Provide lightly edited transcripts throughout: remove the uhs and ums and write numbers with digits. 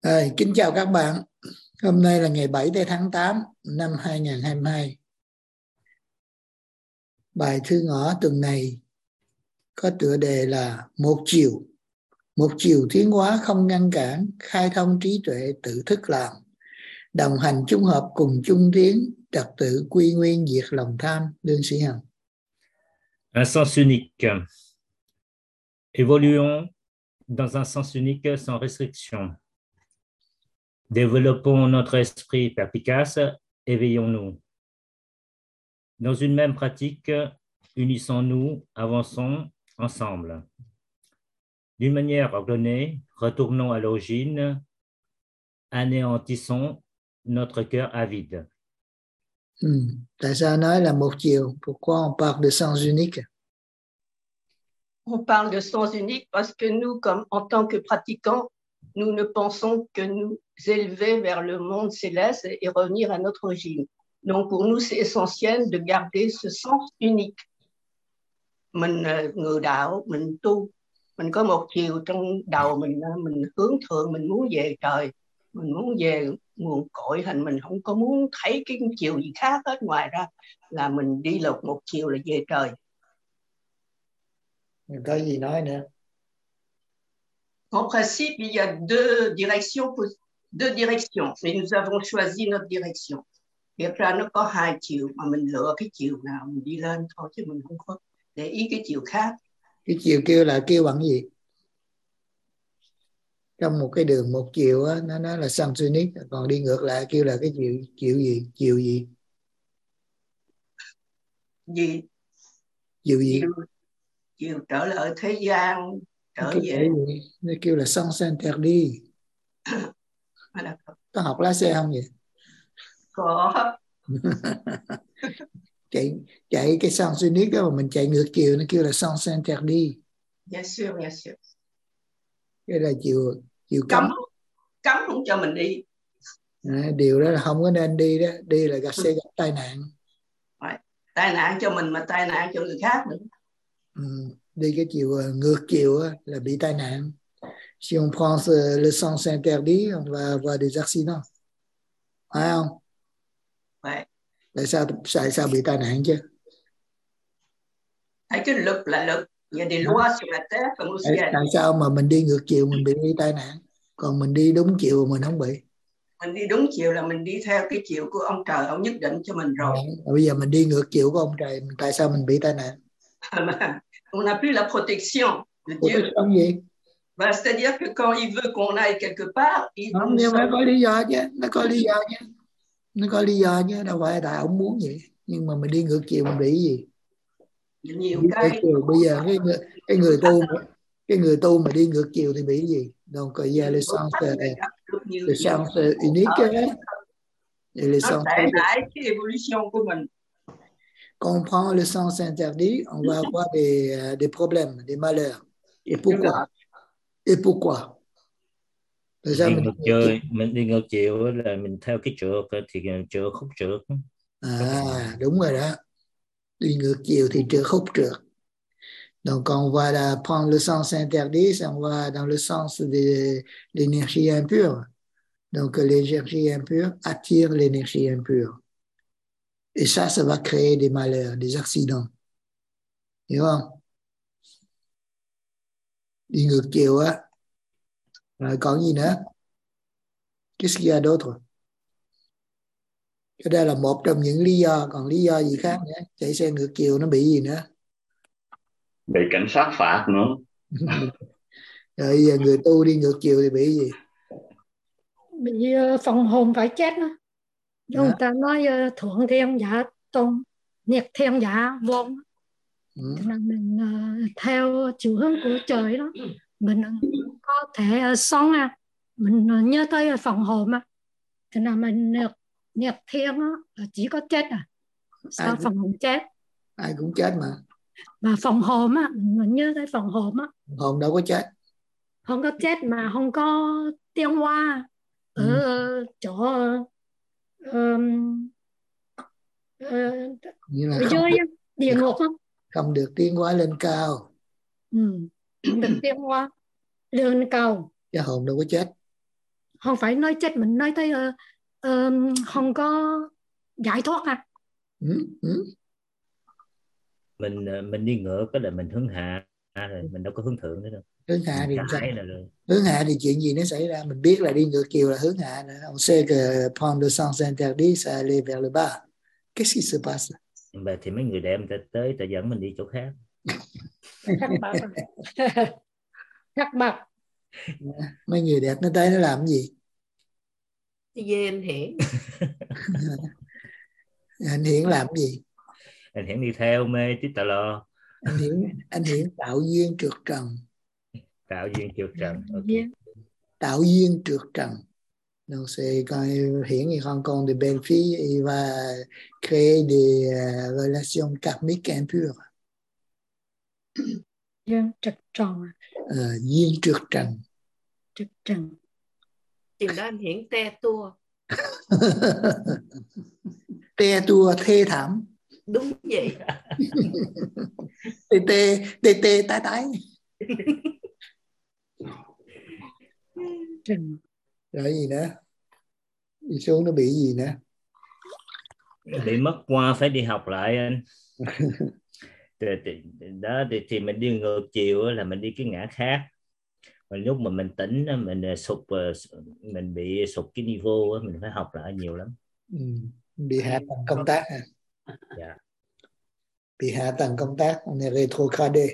Kính chào các bạn. Hôm nay là ngày 7 tháng 8 năm 2022. Bài thư ngõ tuần này có tựa đề là Một chiều tiến hóa không ngăn cản, khai thông trí tuệ tự thức làm, đồng hành chung hợp cùng chung tiến, trật tự quy nguyên diệt lòng tham. Lương Sĩ Hằng. Un sens unique. Évoluons dans un sens unique sans restriction. Développons notre esprit perspicace, éveillons-nous. Dans une même pratique, unissons-nous, avançons ensemble. D'une manière ordonnée, retournons à l'origine, anéantissons notre cœur avide. Tại sao nói là một chiều? Pourquoi on parle de sens unique? On parle de sens unique parce que nous, comme en tant que pratiquants, nous ne pensons que nous élever vers le monde céleste et revenir à notre origine. Donc pour nous, c'est essentiel de garder ce sens unique. Mình người đạo, mình tu, mình có một chiều trong đầu mình hướng thượng, mình muốn về trời, mình muốn về nguồn cội, thành mình không có muốn thấy cái chiều gì khác hết, ngoài ra là mình đi lột một chiều là về trời. Có gì nói nữa? En principe, il y a deux directions, et nous avons choisi notre direction. Thực ra nó có hai chiều, mà mình lựa cái chiều nào mình đi lên thôi, chứ mình không có để ý cái chiều khác. Cái chiều kêu là kêu bằng gì? Trong một cái đường một chiều á, nó nói là sens unique, còn đi ngược lại kêu là cái chiều gì? Chiều gì? Chiều trở lại thế gian, trở về. Nó kêu là sens interdit. Có học lái xe không vậy? Có. chạy cái sens unique đó mà mình chạy ngược chiều nó kêu là sens interdit. Bien sûr, bien sûr. Cái là chiều cấm không cho mình đi. Điều đó là không có nên đi đó, đi là sẽ gặp tai nạn. Tai nạn cho mình mà tai nạn cho người khác nữa. Đi cái chiều ngược chiều là bị tai nạn. Si on prend le sens interdit, on va avoir des accidents. Phải không? Vậy. Tại sao bị tai nạn chứ? Thấy cái lực là lực. Il y a des lois sur la terre comme au ciel. Tại sao mà mình đi ngược chiều mình bị tai nạn, còn mình đi đúng chiều mình không bị? Mình đi đúng chiều là mình đi theo cái chiều của ông trời, ông nhất định cho mình rồi. Bây giờ mình đi ngược chiều của ông trời, tại sao mình bị tai nạn? On n'a plus la protection de Dieu. Protection gì? C'est-à-dire que quand il veut qu'on aille quelque part, không, nhưng mà có lý do chứ, nó có lý do chứ, đâu phải tại ông muốn vậy. Nhưng mà mình đi ngược chiều mình bị gì? Nhiều cái bây giờ cái người tu mà đi ngược chiều thì bị gì? Donc il y a le sens unique et le sens. Nó tệ cái evolution của mình. Quand on prend le sens interdit, on va avoir des problèmes, des malheurs. Et pourquoi? Mình đi ngược chiều là mình theo cái trượt thì trượt khúc trượt. Đúng rồi đó. Đi ngược chiều thì khúc trượt. Donc quand on va prendre le sens interdit, on va dans le sens de l'énergie impure. Donc l'énergie impure attire l'énergie impure. Et ça va créer des malheurs, des accidents. Hiểu không? Đi ngược chiều á. Rồi còn gì nữa? Qu'est-ce qu'il y a d'autre? Cái đây là một trong những lý do, còn lý do gì khác nữa? Chạy xe ngược chiều nó bị gì nữa? Bị cảnh sát phạt nữa. Rồi giờ người tu đi ngược chiều thì bị gì? Bị phần hồn phải chết đó. Người ta nói thượng thiên giả tôn, nhiệt thiên giả vô. Nên mình theo chiều hướng của trời đó, mình có thể sống mình nhớ tới phần hồn thì là mình nhiệt thiên đó, chỉ có chết sao phần hồn chết? Ai cũng chết mà. Và phần hồn mình nhớ tới phần hồn hồn đâu có chết. Không có chết mà không có tiến hóa ở chỗ ở dưới địa ngục không được tiến hóa lên cao. Không được tiến hóa lên cao. Cái hồn đâu có chết. không phải nói chết, mình nói tới không có giải thoát ha. Mình đi ngược cái là mình hướng hạ rồi, mình đâu có hướng thượng nữa đâu. Hướng hạ thì sao? Rồi. Hướng hạ thì chuyện gì nó xảy ra? Mình biết là đi ngược chiều là hướng hạ nữa. On sait que prendre le sens interdit, ça aller vers le bas. Qu'est-ce qui se passe? Và thì mấy người đẹp ta tới ta dẫn mình đi chỗ khác. Thắc mắc. Mấy người đẹp nó tới nó làm cái gì? Đi về anh Hiển. Anh Hiển làm cái gì? Anh Hiển đi theo mê tí tà lo. Anh Hiển tạo duyên trượt trần. Tạo duyên trượt trần. Okay. Tạo duyên trượt trần. Donc c'est quand Hiển il rencontre de belles filles, il va créer des relations karmiques impures. Duyên trượt trần. Duyên trượt trần. Trượt trần. Chừng đó anh Hiển te tua. Te tua thê thảm. Đúng vậy. Tê tái. Trần. Rồi gì nữa? Đi xuống nó bị gì nữa? Bị mất qua phải đi học lại anh. Đó thì mình đi ngược chiều là mình đi cái ngã khác. Mà lúc mà mình tỉnh mình bị sụt cái niveau mình phải học lại nhiều lắm. Bị hạ tầng công tác hả? Dạ. Bị hạ tầng công tác, on est rétrogradé.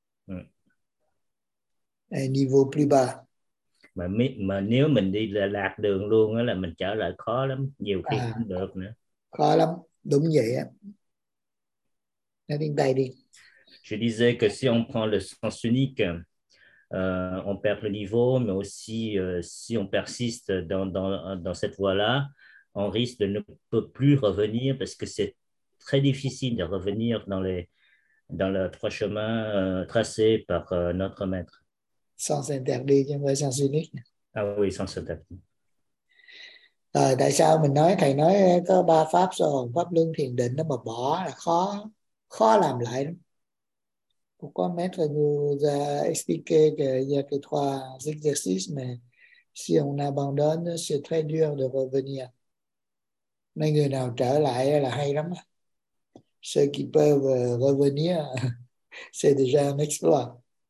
Niveau plus bas. Mà nếu mình đi lạc đường luôn đó là mình trở lại khó lắm, nhiều khi không được nữa. Khó lắm, đúng vậy á. Nói tiếng Tây đi. Je disais que si on prend le sens unique, on perd le niveau, mais aussi si on persiste dans cette voie-là, on risque de ne peut plus revenir parce que c'est très difficile de revenir dans le trois chemins tracés par notre maître. Sens interdit chứ không phải sens unique. Ah oui, sens interdit. Rồi tại sao mình nói thầy nói có 3 pháp sơ hồn, pháp luân, thiền định, nó mà bỏ là khó làm lại lắm. Pourquoi maître nous a expliqué qu'il y a que 3 exercices, mais si on abandonne, c'est très dur de revenir. Mấy người nào trở lại là hay lắm. Ceux qui peuvent revenir, c'est déjà un exploit.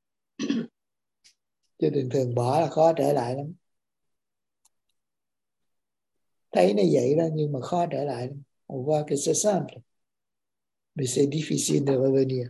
Chứ thường bỏ là khó trở lại lắm. Thấy nó vậy đó nhưng mà khó trở lại lắm. On voit que c'est simple, mais c'est difficile de revenir.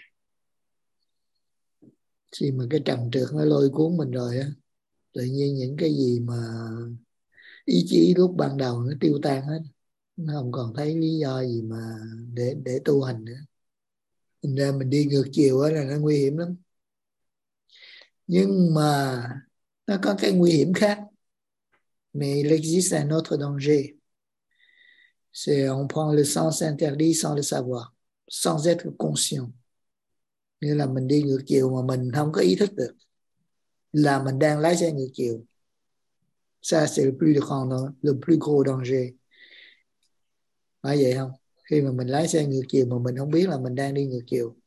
Khi mà cái trầm trượt nó lôi cuốn mình rồi á, tự nhiên những cái gì mà ý chí lúc ban đầu nó tiêu tan hết, nó không còn thấy lý do gì mà để tu hành nữa. Thành ra mình đi ngược chiều á là nó nguy hiểm lắm. Nhưng mà nó có cái nguy hiểm khác. Mais il existe un autre danger. C'est on prend le sens interdit sans le savoir, sans être conscient. Nghĩa là mình đi ngược chiều mà mình không có ý thức được là mình đang lái xe ngược chiều. Ça c'est le plus gros danger. Phải vậy không? Khi mà mình lái xe ngược chiều mà mình không biết là mình đang đi ngược chiều.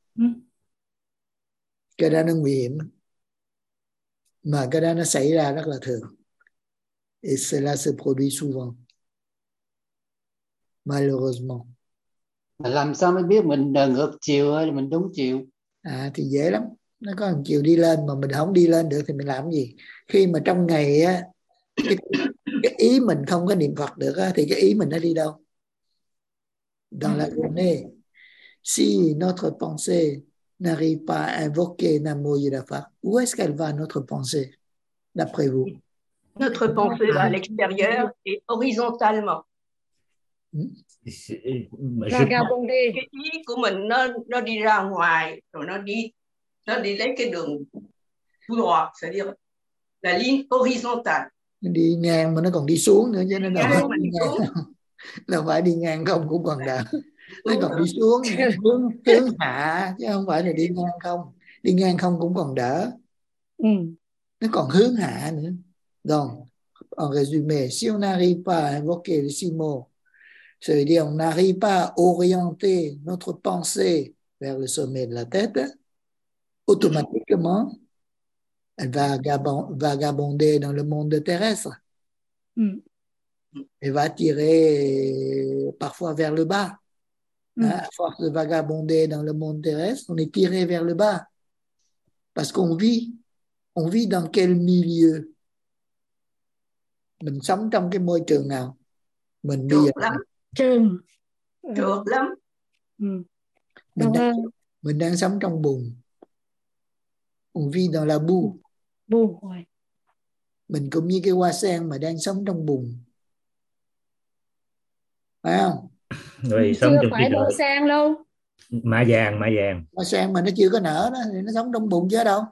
Cái đó nó nguy hiểm. Mà cái đó nó xảy ra rất là thường. Et cela se produit souvent. Malheureusement. Mà làm sao mới biết mình ngược chiều hay là mình đúng chiều? Thì dễ lắm. Nó có một chiều đi lên mà mình không đi lên được thì mình làm gì? Khi mà trong ngày á, cái ý mình không có niệm Phật được á, thì cái ý mình nó đi đâu? Dans la journée, si notre pensée n'arrive pas à invoquer Namo Buddha Pháp, où est-ce qu'elle va notre pensée, d'après vous? Notre pensée va à l'extérieur et horizontalement. Cái ý của mình nó đi ra ngoài rồi nó đi lấy cái đường tout droit, c'est-à-dire la ligne horizontale. Nó đi ngang mà nó còn đi xuống nữa chứ nó đâu phải đi ngang. Đâu phải đi ngang không cũng còn đỡ. Nó còn đi xuống hướng hạ chứ không phải là đi ngang không. Đi ngang không cũng còn đỡ. Nó còn hướng hạ nữa. Donc, en résumé, si on n'arrive pas à invoquer les 6 mots, ça veut dire on n'arrive pas à orienter notre pensée vers le sommet de la tête, automatiquement, elle va vagabonder dans le monde terrestre et va tirer parfois vers le bas. À force de vagabonder dans le monde terrestre, on est tiré vers le bas. Parce qu'on vit dans quel milieu? Mình sống trong cái môi trường nào? Mình bây giờ trường Trượt lắm. Mình đang sống trong bùn. On vit dans la boue. Mình cũng như cái hoa sen mà đang sống trong bùn. Phải không? Rồi sống chưa trong phải bông sen đâu. Mạ vàng. Hoa sen mà nó chưa có nở đó thì nó sống trong bùn chứ đâu.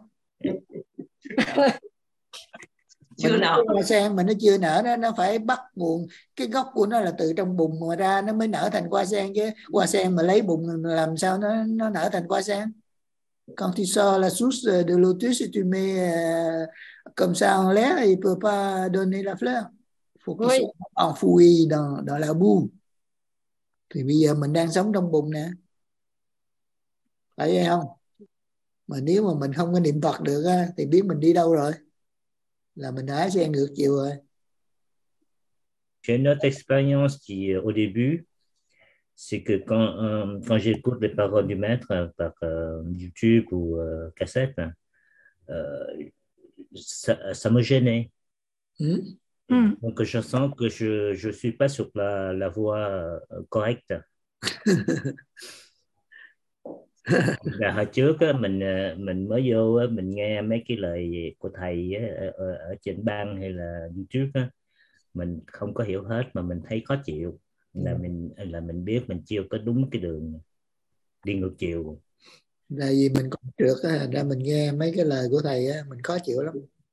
Chưa nở. Hoa sen mà nó chưa nở đó, nó phải bắt nguồn, cái gốc của nó là từ trong bùn mà ra nó mới nở thành hoa sen chứ. Hoa sen mà lấy bùn làm sao nó nở thành hoa sen? Quand tu sors la souche de lotus et tu mets comme ça en l'air, il peut pas donner la fleur. Faut qu'il soit enfoui dans la boue. Thì bây giờ mình đang sống trong bùn nè. Phải vậy không? Mà nếu mà mình không có niệm Phật được á, thì biết mình đi đâu rồi. Là mình lái xe ngược chiều rồi. J'ai une autre expérience qui, au début, c'est que quand j'écoute les paroles du maître par YouTube ou cassette, ça me gênait. Donc je sens que je suis pas sur la voie correcte. Là hồi trước á, mình mới vô á, mình nghe mấy cái lời của thầy á, ở trên băng hay là YouTube á, mình không có hiểu hết mà mình thấy khó chịu, là mình biết mình chưa có đúng cái đường đi ngược chiều. Là vì mình còn trượt á, ra mình nghe mấy cái lời của thầy á, mình khó chịu lắm.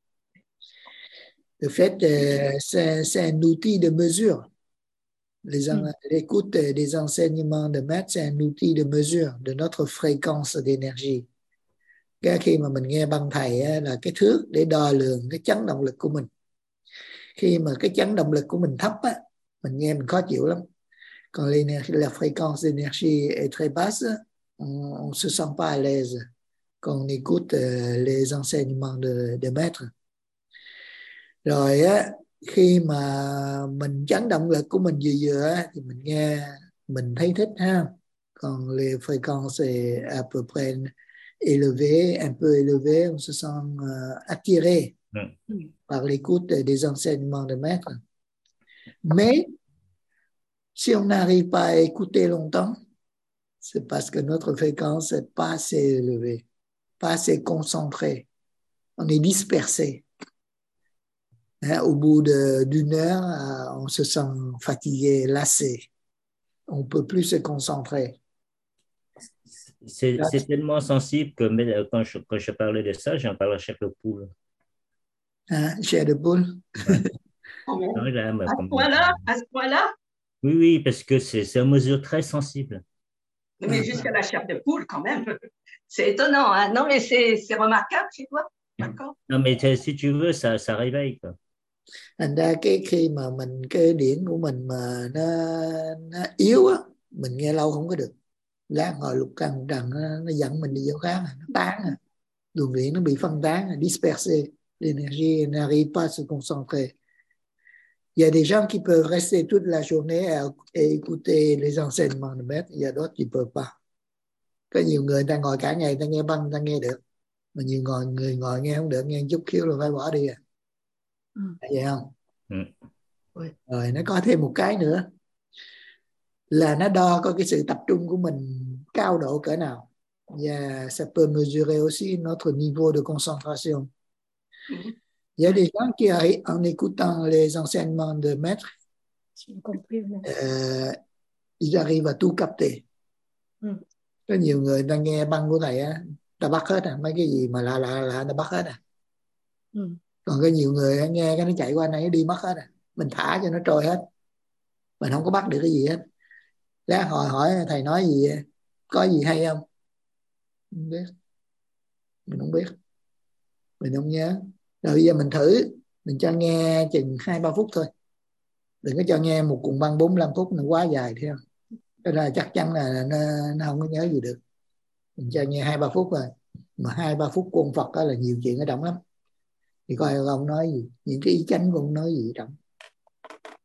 Le fait, c'est un outil de mesure. L'écoute des enseignements de maître, c'est un outil de mesure de notre fréquence d'énergie. Cái khi mà mình nghe băng thầy á, là cái thước để đo lường cái chấn động lực của mình. Khi mà cái chấn động lực của mình thấp á, mình nghe mình khó chịu lắm. Quand la fréquence d'énergie est très basse, on se sent pas à l'aise quand on écoute les enseignements de maître. Rồi á, khi mà mình chấn động lực của mình vừa á, thì mình nghe mình thấy thích ha. Còn les fréquences à peu près élevées, un peu élevées, on se sent attiré par l'écoute des enseignements de maître. Mais si on n'arrive pas à écouter longtemps, c'est parce que notre fréquence n'est pas assez élevée, pas assez concentrée. On est dispersé. Au bout d'une heure, on se sent fatigué, lassé. On ne peut plus se concentrer. C'est tellement sensible que quand je parlais de ça, j'en parle à chair de poule. Chair de poule? À ce point-là? Oui, parce que c'est une mesure très sensible. Mais jusqu'à la chair de poule, quand même. C'est étonnant, hein? Non, mais c'est remarquable chez toi. D'accord. Non, mais si tu veux, ça réveille, quoi. Thành ra khi mà cái điển của mình mà nó yếu á, mình nghe lâu không có được. Lát hồi lục căng trần nó dẫn mình đi chỗ khác, nó tán, luồng điển nó bị phân tán, dispersé, l'énergie n'arrive pas à se concentrer. Il y a des gens qui peuvent rester toute la journée et écouter les enseignements de maître, il y a d'autres qui peuvent pas. Có nhiều người ta ngồi cả ngày ta nghe băng ta nghe được, mà nhiều người ngồi nghe không được, nghe chút khiếu là phải bỏ đi à. Vậy không? Rồi nó có thêm một cái nữa là nó đo coi cái sự tập trung của mình cao độ cỡ nào. Và ça peut mesurer aussi notre niveau de concentration. Il y a des gens qui, en écoutant les enseignements de maître, ils arrivent à tout capter. Có nhiều người ta nghe băng của thầy á, ta bắt hết mấy cái gì mà lạ ta bắt hết Còn có nhiều người nghe cái nó chạy qua này đi mất hết mình thả cho nó trôi hết, mình không có bắt được cái gì hết. Lát hỏi thầy nói gì vậy? Có gì hay không? Không biết, mình không biết, mình không nhớ. Rồi bây giờ mình thử, mình cho nghe chừng 2-3 phút thôi, đừng có cho nghe một cuộn băng 45 phút nó quá dài theo. Cái là chắc chắn là nó không có nhớ gì được. Mình cho nghe 2-3 phút rồi, mà 2-3 phút của ông Phật đó là nhiều chuyện ở trong lắm. Thì coi ông nói gì, những cái ý chánh của ông nói gì trong.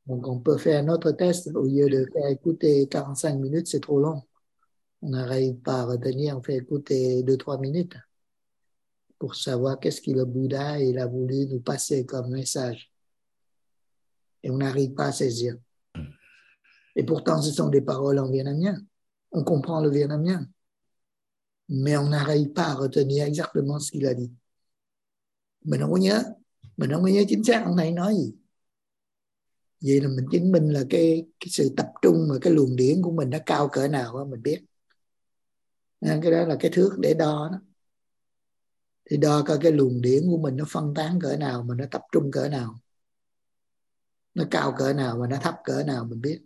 Donc on peut faire notre test au lieu de faire écouter 45 minutes, c'est trop long. On n'arrive pas à retenir, on fait écouter 2-3 minutes pour savoir qu'est-ce que le Bouddha il a voulu nous passer comme message. Et on n'arrive pas à saisir. Et pourtant, ce sont des paroles en vietnamien. On comprend le vietnamien. Mais on n'arrive pas à retenir exactement ce qu'il a dit. Mình không có nhớ chính xác ông này nói gì. Vậy là mình chứng minh là cái sự tập trung và cái luồng điển của mình nó cao cỡ nào đó mình biết. Cái đó là cái thước để đo đó. Thì đo coi cái luồng điển của mình nó phân tán cỡ nào, mà nó tập trung cỡ nào, nó cao cỡ nào và nó thấp cỡ nào mình biết.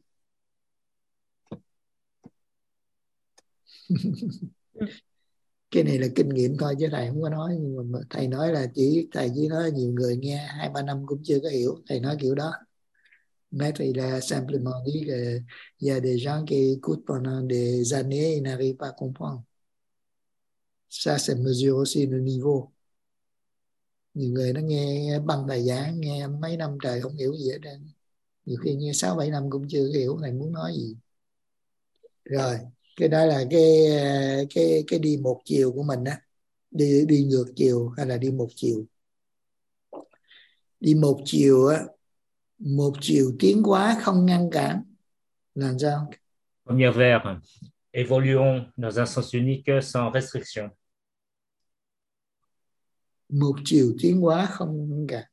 Cái này là kinh nghiệm thôi chứ thầy không có nói. Nhưng mà thầy nói là thầy chỉ nói nhiều người nghe 2-3 năm cũng chưa có hiểu. Thầy nói kiểu đó. Maître il a simplement dit qu'il y a des gens qui écoutent pendant des années et n'arrivent pas à comprendre. Ça c'est mesure aussi le niveau. Nhiều người nó nghe băng bài giảng, nghe mấy năm trời không hiểu gì hết trơn. Nhiều khi nghe 6-7 năm cũng chưa hiểu thầy muốn nói gì. Rồi, cái đó là cái đi một chiều của mình á. Đi ngược chiều hay là đi một chiều. Đi một chiều á, một chiều tiến hóa không ngăn cản. Làm sao? Première vers, évoluons dans un sens unique sans restriction. Một chiều tiến hóa không ngăn cản.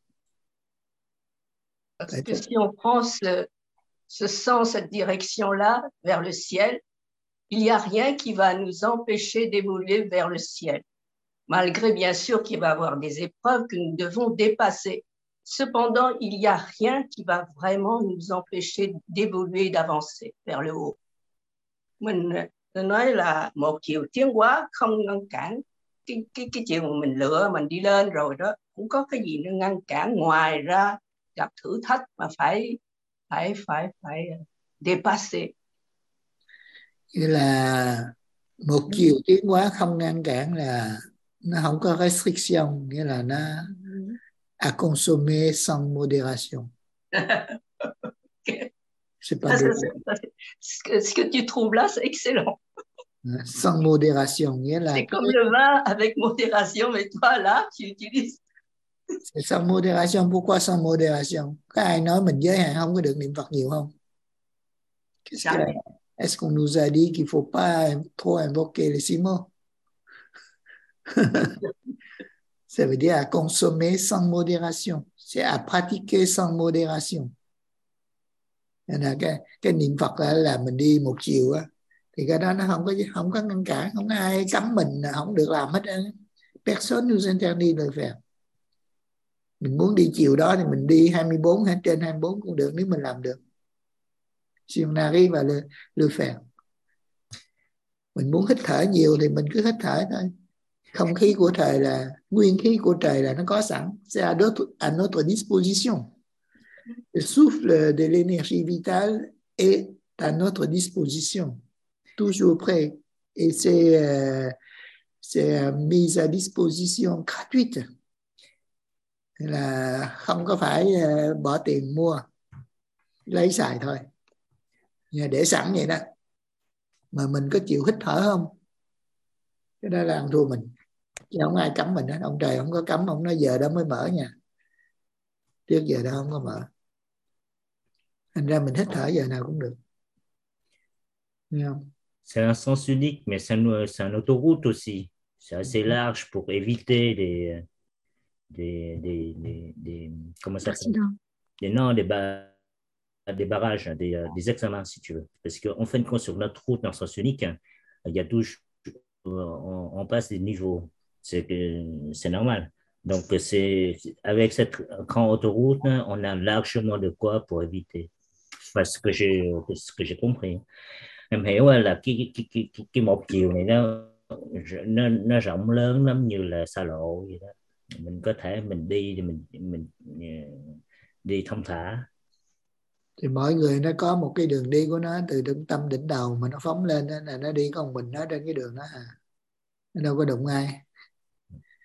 Parce que si on prend ce sens, cette direction-là, vers le ciel, il n'y a rien qui va nous empêcher d'évoluer vers le ciel. Malgré bien sûr qu'il va y avoir des épreuves que nous devons dépasser. Cependant, il n'y a rien qui va vraiment nous empêcher d'évoluer, d'avancer vers le haut. Mình nói là một chiều tiến hóa không ngăn cản. Cái chiều mà mình lựa, mình đi lên rồi đó, cũng có cái gì nó ngăn cản ngoài ra gặp thử thách mà phải dépasser. Nghĩa là một chiều tiến hóa không ngăn cản là nó không có restriction, nghĩa là nó à consommer sans modération. Okay. C'est pas ce que tu trouves là, c'est excellent. Sans modération, nghĩa là c'est comme le vin avec modération, mais toi là, tu utilises. C'est sans modération. Pourquoi sans modération? Có ai nói mình giới hạn không có được niệm Phật nhiều không? Est-ce qu'on nous a dit qu'il faut pas trop invoquer les 6 mots? Ça veut dire à consommer sans modération. C'est à pratiquer sans modération. Nên là cái niệm Phật là mình đi một chiều á, thì cái đó nó không có ngăn cản, không có ai cấm mình không được làm hết. Personne nous interdit de le faire. Mình muốn đi chiều đó thì mình đi 24 hay trên 24 cũng được nếu mình làm được. Si on arrive à le faire. Mình muốn hít thở nhiều thì mình cứ hít thở thôi. Không khí của trời là, nguyên khí của trời là nó có sẵn. C'est à notre disposition. Le souffle de l'énergie vitale est à notre disposition. Toujours prêt. Et c'est mise à disposition gratuite. Là không có phải bỏ tiền mua, lấy xài thôi, để sẵn vậy đó. Mà mình có chịu hít thở không? Cái đó là ăn thua mình, chứ không ai cấm mình hết. Ông trời không có cấm, ông nói giờ đó mới mở nha, trước giờ đó không có mở. Thành ra mình hít thở giờ nào cũng được. Nghe không? C'est un sens unique, mais c'est un autoroute aussi. C'est assez large pour éviter comment ça s'appelle? Des barrages, des examens, si tu veux. Parce qu'en fin de compte, sur notre route, dans le sens unique, il y a toujours, on passe des niveaux. C'est normal. Donc, avec cette grande autoroute, on a largement de quoi pour éviter. Parce que j'ai compris. Em hiểu là cái một chiều này nó rộng lớn lắm, như là xa lộ vậy đó. Mình có thể mình đi thì mình đi thông thả. Thì mỗi người nó có một cái đường đi của nó, từ trung tâm đỉnh đầu mà nó phóng lên đó, là nó đi con mình nó trên cái đường đó à. Nó đâu có đụng ai.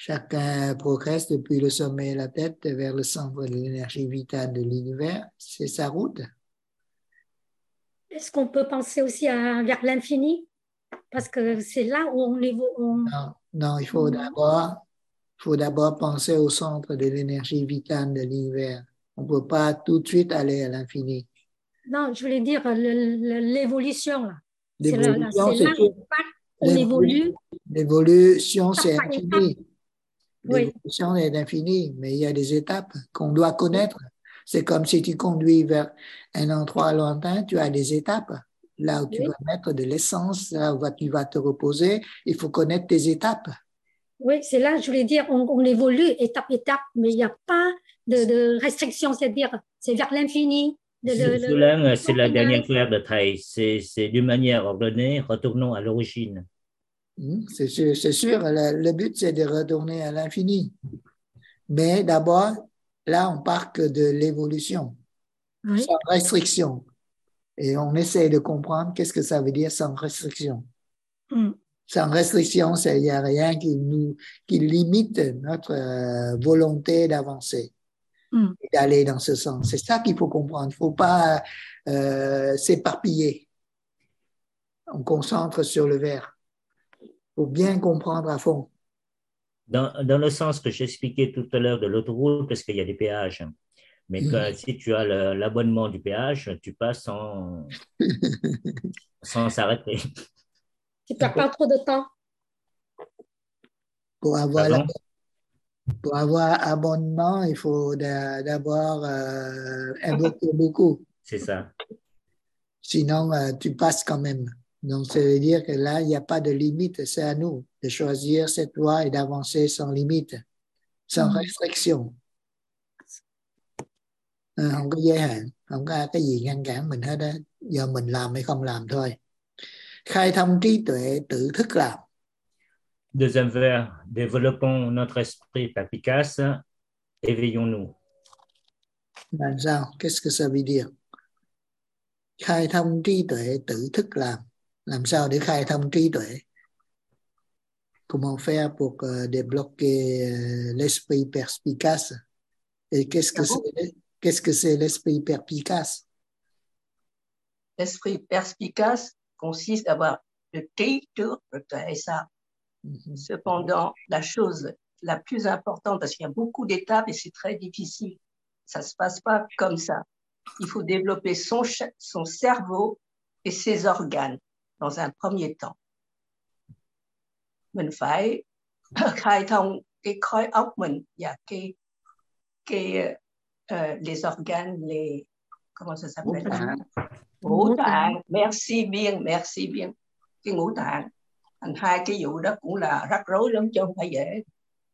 Chacun progresse depuis le sommet de la tête vers le centre de l'énergie vitale de l'univers. C'est sa route. Est-ce qu'on peut penser aussi vers l'infini? Parce que c'est là où on évolue. Non, il faut d'abord penser au centre de l'énergie vitale de l'univers. On ne peut pas tout de suite aller à l'infini. Non, je voulais dire l'évolution. C'est L'évolution, là où on évolue. L'évolution, c'est infini. Oui. L'évolution est infinie, mais il y a des étapes qu'on doit connaître. C'est comme si tu conduis vers un endroit lointain, tu as des étapes. Là où tu vas mettre de l'essence, là où tu vas te reposer, il faut connaître tes étapes. Oui, c'est là, je voulais dire, on évolue étape, mais il n'y a pas de restriction, c'est-à-dire, c'est vers l'infini. C'est la dernière claire de Thầy. C'est d'une manière ordonnée, retournons à l'origine. C'est sûr, le but, c'est de retourner à l'infini. Mais d'abord, là, on part que de l'évolution, sans restriction. Et on essaie de comprendre qu'est-ce que ça veut dire sans restriction. Sans restriction, il n'y a rien qui limite notre volonté d'avancer et d'aller dans ce sens. C'est ça qu'il faut comprendre. Il ne faut pas s'éparpiller. On concentre sur le vers. Il faut bien comprendre à fond. Dans le sens que j'expliquais tout à l'heure de l'autoroute, parce qu'il y a des péages. Mais si tu as l'abonnement du péage, tu passes sans s'arrêter. Tu ne perds pas trop de temps. Pour avoir abonnement, il faut d'abord invoquer beaucoup. C'est ça. Sinon, tu passes quand même. Donc, ça veut dire que là, il n'y a pas de limite. C'est à nous de choisir cette voie et d'avancer sans limite, sans restriction. Không có giới hạn, không có cái gì ngăn cản mình hết á. Giờ mình làm hay không làm thôi. Khai thông trí tuệ, tự thức làm. Deuxième vers, développons notre esprit perspicace, éveillons-nous. Làm sao? Qu'est-ce que ça veut dire? Khai thông trí tuệ, tự thức làm. Làm sao để khai thông trí tuệ? Comment faire pour débloquer l'esprit perspicace? Et qu'est-ce que c'est l'esprit perspicace? L'esprit perspicace consiste à avoir le trí trước le tuệ sau. Cependant, la chose la plus importante, parce qu'il y a beaucoup d'étapes et c'est très difficile, ça ne se passe pas comme ça. Il faut développer son cerveau et ses organes dans un premier temps. Mình phải khai thông cái khối óc mình và les organes, comment ça s'appelle? Ngũ tạng. Merci bien. Cái ngũ tạng. Thành hai cái vụ đó cũng là rắc rối lắm chứ không phải dễ.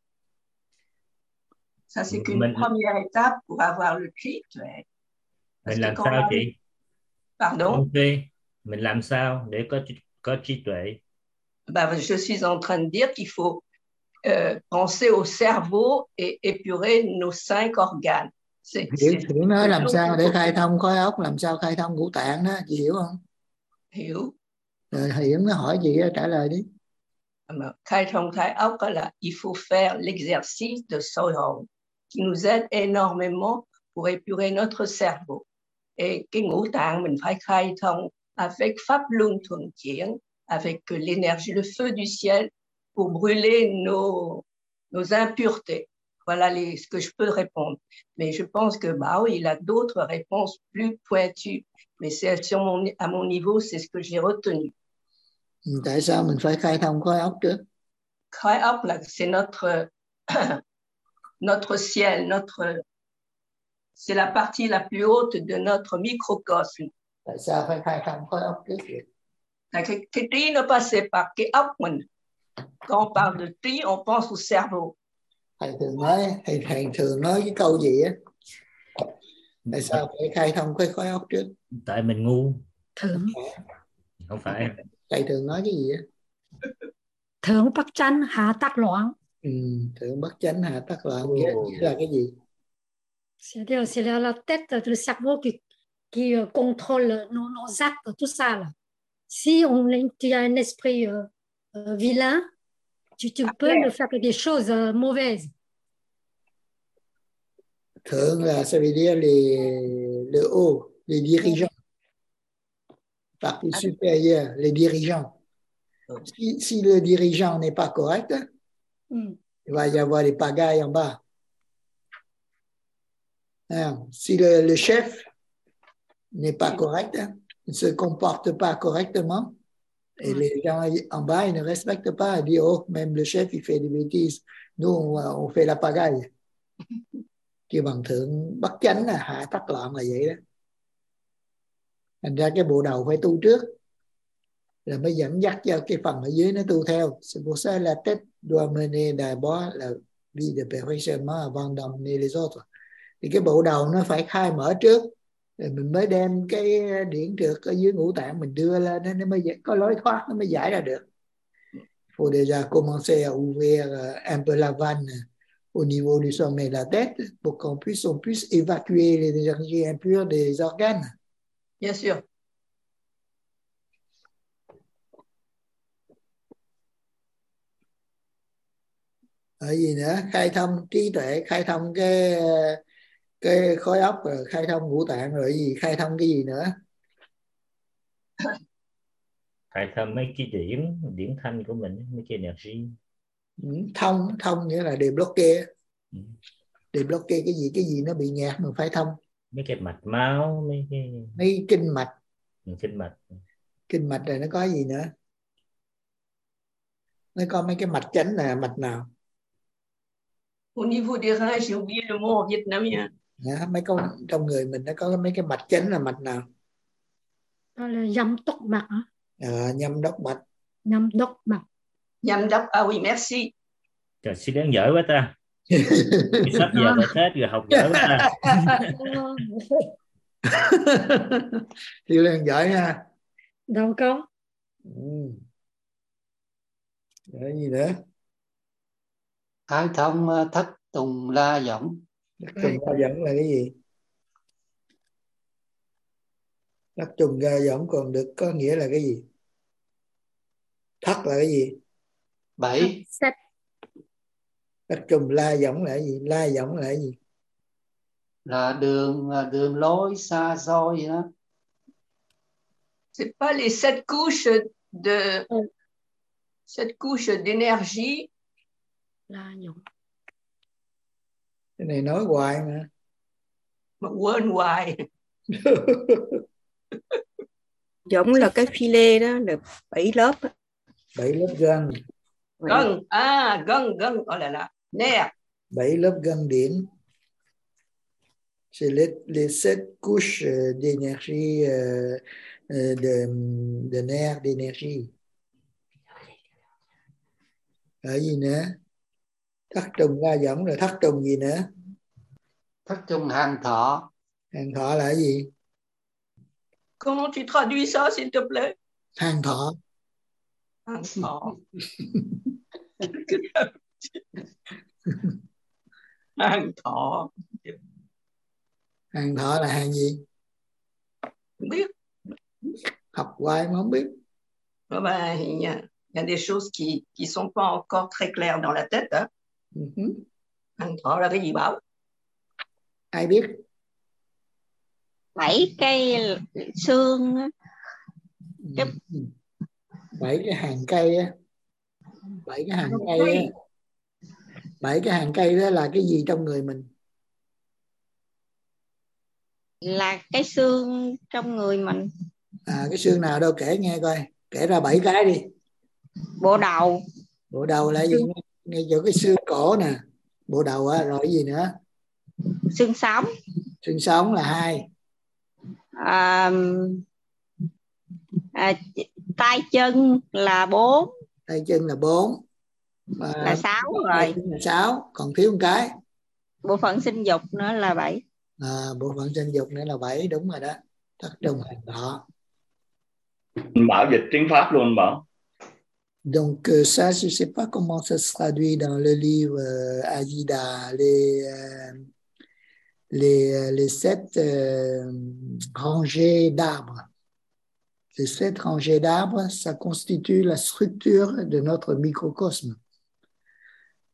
Ça c'est qu'une première étape pour avoir le trí tuệ. Mình làm sao chị? Pardon? Ok. Mình làm sao để có trí tuệ? Je suis en train de dire qu'il faut penser au cerveau et épurer nos 5 organes. Hiểu nói làm sao để khai thông khối óc, làm sao khai thông ngũ tạng đó, chị hiểu không? Hiểu. Rồi Hiển nó hỏi chị trả lời đi. Khai thông khối óc là il faut faire l'exercice de soi hồn qui nous aide énormément pour épurer notre cerveau. Et cái ngũ tạng mình phải khai thông avec pháp luân thuận chuyển, avec l'énergie, le feu du ciel pour brûler nos impuretés. Voilà ce que je peux répondre. Mais je pense que Bao, il a d'autres réponses plus pointues. Mais c'est à mon niveau, c'est ce que j'ai retenu. Tại sao mình phải khai thông khối óc trước? Khối óc là c'est notre ciel, c'est la partie la plus haute de notre microcosme. Tại sao phải khai thông khối óc trước? Cái trí nó passe par cái óc mình. Quand on parle de trí, on pense au cerveau. Thầy thường nói cái câu gì á? Tại sao phải khai thông cái khối óc trước? Tại mình ngu. Thượng. Không phải. Thầy thường nói cái gì á? Thượng bất chánh, hạ tắc loạn. Thượng bất chánh, hạ tắc loạn nghĩa là cái gì? C'est la tête, le cerveau qui contrôle nos actes, tout ça là. Si tu as un esprit vilain, Tu peux me faire des choses mauvaises. Thượng là ça veut dire le haut, les dirigeants. Partie supérieure, les dirigeants. Si le dirigeant n'est pas correct, il va y avoir des pagailles en bas. Si le chef n'est pas correct, il ne se comporte pas correctement, et les gens en bas, ils ne respectent pas. Ils disent, oh, même le chef, il fait des bêtises. Nous, on fait la pagaille. Kêu bằng thượng bất chánh là hạ tắc loạn là vậy đó. Thành ra cái bộ đầu phải tu trước, là mới dẫn dắt cho cái phần ở dưới nó tu theo. C'est pour ça la tête doit mener d'abord la vie de perfectionnement avant d'emmener les autres. Thì cái bộ đầu nó phải khai mở trước, rồi mình mới đem cái điển trược ở dưới ngũ tạng mình đưa lên, nó mới có lối thoát, nó mới giải ra được. Faut déjà commencer à ouvrir un peu la vanne au niveau du sommet de la tête pour qu'on puisse évacuer les énergies impures des organes. Bien sûr. Ở gì nữa? Khai thông trí tuệ, khai thông cái khối óc, rồi khai thông ngũ tạng, rồi gì khai thông cái gì nữa? Khai thông mấy cái điển thanh của mình, mấy cái energy. Thông nghĩa là débloquer. Débloquer cái gì nó bị nhạt mình phải thông. Mấy cái mạch máu, mấy kinh mạch. Kinh mạch rồi nó có gì nữa? Nó có mấy cái mạch chánh là mạch nào? Au niveau des reins, j'ai oublié le mot en vietnamien. Mấy con trong người mình nó có mấy cái mạch chánh là mạch nào? Đó là nhâm đốc mạch hả? Nhâm đốc mạch. Nhâm đốc mạch. Nhâm đốc, ah oui, merci. Trời, sư đáng giỏi quá ta. Sắp giờ rồi Tết rồi, học giỏi quá ta. Sư Lan giỏi ha. Đâu có. Cái gì nữa? Khai thông thất tùng la võng. Thất tùng la võng là cái gì? Thất tùng la võng còn được có nghĩa là cái gì? Thất là cái gì? 7. Thất tùng la võng là cái gì? La võng là cái gì? Là đường lối xa xôi vậy đó. C'est pas les 7 couches d'énergie. La võng. Cái này nói hoài mà. Mà quên hoài. Giống là cái phi-lê đó, là 7 lớp. 7 lớp gân. Gân, oh là là, nerf. 7 lớp gân điển. C'est les 7 couches d'énergie, de nerfs d'énergie. Ở gì nữa? Thất trùng la võng, rồi thất trùng gì nữa? Thất trùng hàng thọ. Hàng thọ là cái gì? Comment tu traduis ça, s'il te plaît? Hàng thọ. Hàng thọ. Hàng thọ. Hàng thọ là hàng gì? Không biết. Học hoài mà không biết. Il y a des choses qui sont pas encore très claires dans la tête. Hein? Hàng thọ là cái gì Bảo? Ai biết? 7 cây xương. 7 cái hàng cây á. 7 cái hàng cây á. 7 cái hàng cây đó là cái gì trong người mình? Là cái xương trong người mình. Cái xương nào đâu, kể nghe coi. Kể ra 7 cái đi. Bộ đầu. Bộ đầu là gì? Ngay chỗ cái xương cổ nè. Bộ đầu á, rồi cái gì nữa? Xương sống. Xương sống là 2. Tay chân là 4. Tay chân là 4. Là 6 rồi. Là 6, còn thiếu một cái. Bộ phận sinh dục nữa là 7. Bộ phận sinh dục nữa là 7, đúng rồi đó. Thất trùng hàng thọ. Bảo dịch tiếng Pháp luôn Bảo. Donc ça, je ne sais pas comment ça se traduit dans le livre Ajida, les 7 rangées d'arbres. Les 7 rangées d'arbres, ça constitue la structure de notre microcosme.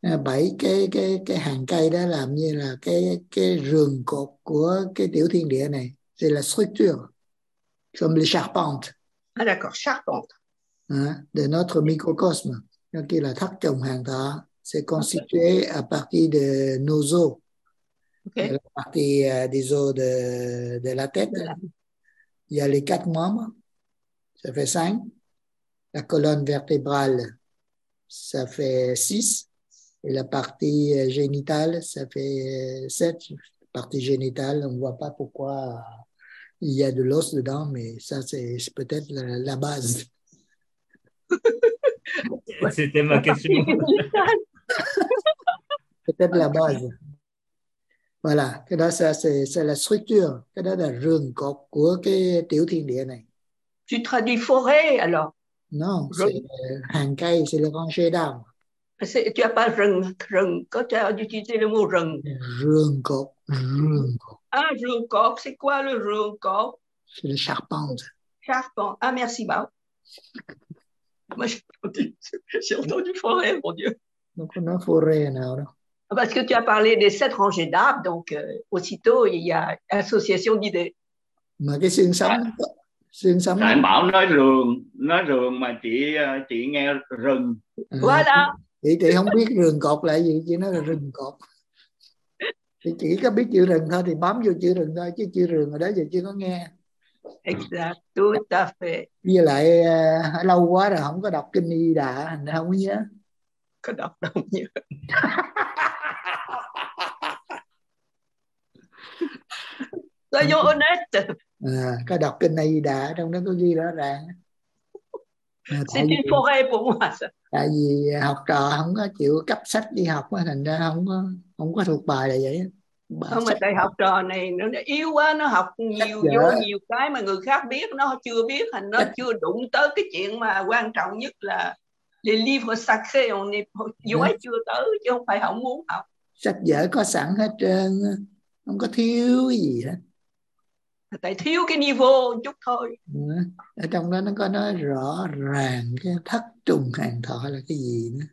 7 cái hàng cây đó làm như là cái rường cột của cái tiểu thiên địa này. C'est la structure, comme les charpentes. Ah d'accord, charpente. De notre microcosme. Donc la thất trùng hàng thọ, c'est constitué à partir de nos os. Okay. La partie des os de la tête. Il y a les 4 membres, ça fait 5. La colonne vertébrale, ça fait 6. Et la partie génitale, ça fait 7. La partie génitale, on ne voit pas pourquoi il y a de l'os dedans, mais ça, c'est peut-être la base. C'était ma question. Peut-être la base. Voilà, cái đó c'est la structure, cái đó là rường cột của cái tiểu thiên địa này. Tu traduis forêt alors? Non, c'est hàng cây, c'est le rangée d'arbres. Tu n'as pas rừng, có tu as utilisé le mot rừng. Rường cột. Ah, rường cột, c'est quoi le rường cột? C'est le charpente. Charpente. Ah, merci, Bao. Moi, j'ai entendu forêt, mon Dieu. Donc, on a forêt nào đâu. Parce que tu as parlé des 7 rangées d'arbres, donc aussitôt, il y a association d'idées. Mà cái xương sống Tại Bảo nói rường mà chị nghe rừng. Voilà. Chị không biết rường cột là gì, chị nói là rừng cột. Thì chỉ có biết chữ rừng thôi thì bám vô chữ rừng thôi, chứ chữ rừng ở đó giờ chưa có nghe. Exact, tout à fait. Với lại lâu quá rồi không có đọc kinh Di Đà, thành ra không có nhớ. Có đọc đâu nhớ. Soyons honnêtes. Có đọc kinh Di Đà, trong đó có ghi rõ ràng. C'est une forêt pour moi ça. Tại vì học trò không có chịu cấp sách đi học, thành ra không có thuộc bài là vậy. Không, mà tại học trò này nó yếu quá, nó học nhiều cái mà người khác biết nó chưa biết, thành nó chưa đụng tới cái chuyện mà quan trọng nhất là les livres sacrés, on est giỏi chưa tới, chứ không phải không muốn học. Sách vở có sẵn hết trơn, không có thiếu gì hết. Tại thiếu cái niveau chút thôi. Ở trong đó nó có nói rõ ràng cái thất trùng hàng thọ là cái gì nữa.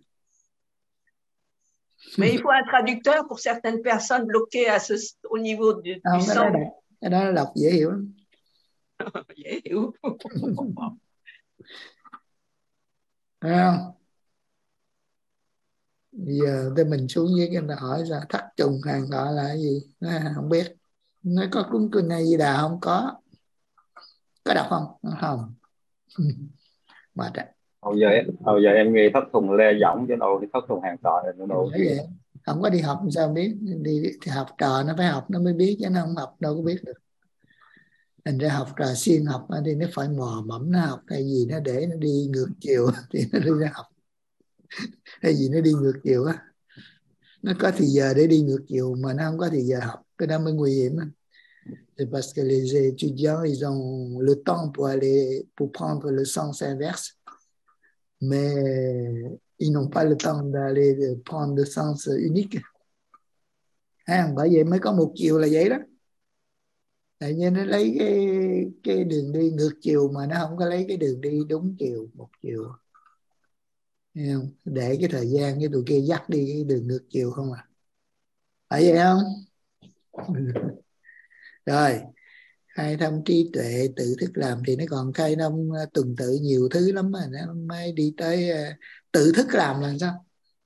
Mais il faut un traducteur pour certaines personnes bloquées au niveau du sang. Cái đó đọc dễ hiểu lắm. Dễ hiểu. Bây giờ thì mình xuống dưới cái hỏi ra thất trùng hàng thọ là cái gì, nó không biết. Nó có cuốn kinh này Di Đà không? Có đọc không? Không. Mệt ạ. Hồi giờ em nghe thất thùng lê võng chứ đâu thất thùng hàng trò này đâu. Không có đi học sao biết, đi thì học trò nó phải học nó mới biết, chứ nó không học đâu có biết được. Thành ra học trò siêng học thì nó phải mò mẫm nó học, hay gì nó để nó đi ngược chiều thì nó đi ra học. Hay gì nó đi ngược chiều á, nó có thì giờ để đi ngược chiều mà nó không có thì giờ học, cái đó mới nguy hiểm. C'est parce que les étudiants ils ont le temps pour prendre le sens inverse, mais ils n'ont pas le temps d'aller prendre le sens unique. Bởi vậy mới có một chiều là vậy đó. Tại nhiên nó lấy cái đường đi ngược chiều mà nó không có lấy cái đường đi đúng chiều, một chiều. Thấy không? Để cái thời gian cái tụi kia dắt đi cái đường ngược chiều không à. Phải vậy không? Rồi, khai thông trí tuệ tự thức làm thì nó còn khai thông tuần tự nhiều thứ lắm mà nó mới đi tới tự thức làm là sao?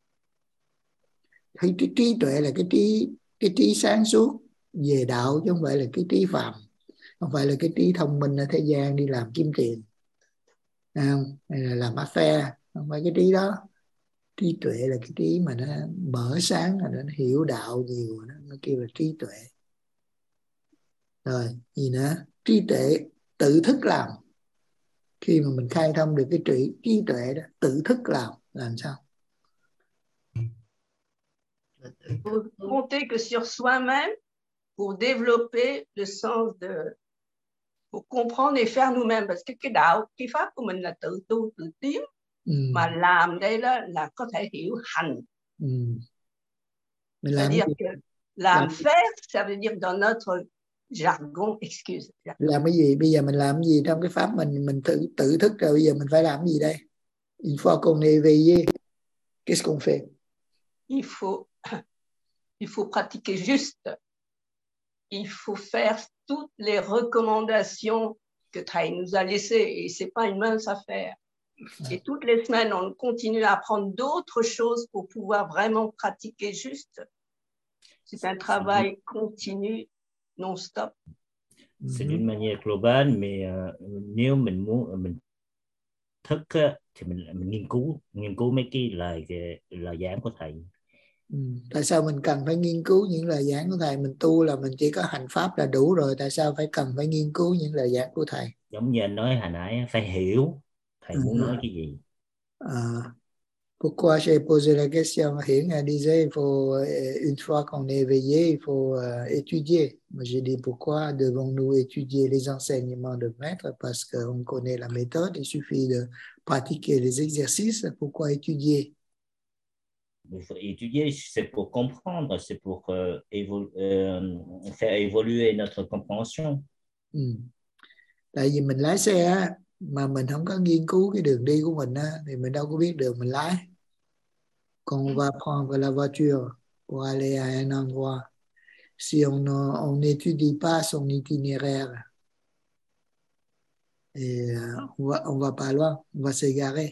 Thì cái trí tuệ là cái trí sáng suốt về đạo, chứ không phải là cái trí phạm, không phải là cái trí thông minh ở thế gian đi làm kiếm tiền, không? Hay là làm affair, không phải cái trí đó. Trí tuệ là cái trí mà nó mở sáng, là nó hiểu đạo nhiều, nó kêu là trí tuệ. Rồi, gì nữa? Trí tuệ tự thức làm. Khi mà mình khai thông được cái trí tuệ đó, tự thức làm sao? Compter que sur soi-même pour développer le sens pour comprendre et faire nous-mêmes, parce que cái đạo, cái pháp của mình là tự tu, tự tiến, mà làm đây đó là có thể hiểu hành. C'est-à-dire que làm faire, ça veut dire dans notre jargon, excuse. Làm cái gì? Bây giờ mình làm cái gì trong cái pháp mình tự thức rồi, bây giờ mình phải làm cái gì đây? Il faut qu'on éveille. Qu'est-ce qu'on fait? il faut pratiquer juste. Il faut faire toutes les recommandations que Thầy nous a laissées, et c'est pas une mince affaire. Et toutes les semaines, on continue à apprendre d'autres choses pour pouvoir vraiment pratiquer juste. C'est un travail continu, non-stop. C'est d'une manière globale, mais nếu mình muốn mình thức á, thì mình nghiên cứu mấy cái lời giảng của Thầy. Tại sao mình cần phải nghiên cứu những lời giảng của Thầy? Mình tu là mình chỉ có hành pháp là đủ rồi. Tại sao phải cần phải nghiên cứu những lời giảng của Thầy? Giống như anh nói hồi nãy, phải hiểu Thầy muốn nói cái gì. Pourquoi j'ai posé la question? Hiển disait, il faut, une fois qu'on est éveillé, il faut étudier. Moi, j'ai dit, pourquoi devons-nous étudier les enseignements de Maître? Parce qu'on connaît la méthode, il suffit de pratiquer les exercices. Pourquoi étudier? Il faut étudier, c'est pour comprendre, c'est pour faire évoluer notre compréhension. Tại vì mình lái xe á, mà mình không có nghiên cứu cái đường đi của mình á, thì mình đâu có biết đường mình lái. Quand on va prendre la voiture pour aller à un endroit, si on n'étudie pas son itinéraire, et on va pas loin, on va s'égarer.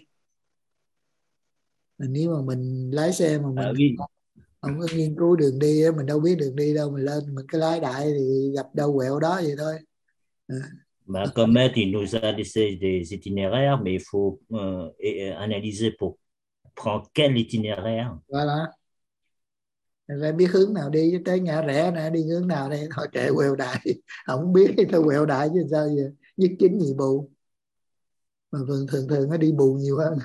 Nếu mà mình lái xe mà mình không có nghiên cứu đường đi á, mình đâu biết đường đi đâu, mình lên mình cứ lái đại thì gặp đâu quẹo đó vậy thôi. Comme maître, il nous a laissé des itinéraires, mais il faut analyser pour prendre quel itinéraire. Voilà. Phải biết hướng nào đi, tới ngã rẽ nè, đi hướng nào đây, thôi kệ quẹo đại, không biết thì thôi quẹo đại chứ sao vậy, nhất chính nhị bù, mà thường nó đi bù nhiều hơn.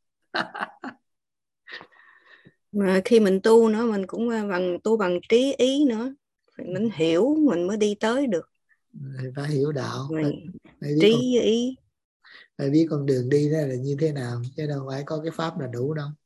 Mà khi mình tu nữa, mình cũng tu bằng trí ý nữa, mình hiểu mình mới đi tới được. Phải hiểu đạo, phải trí ý, phải biết con đường đi đó là như thế nào, chứ đâu phải có cái pháp là đủ đâu.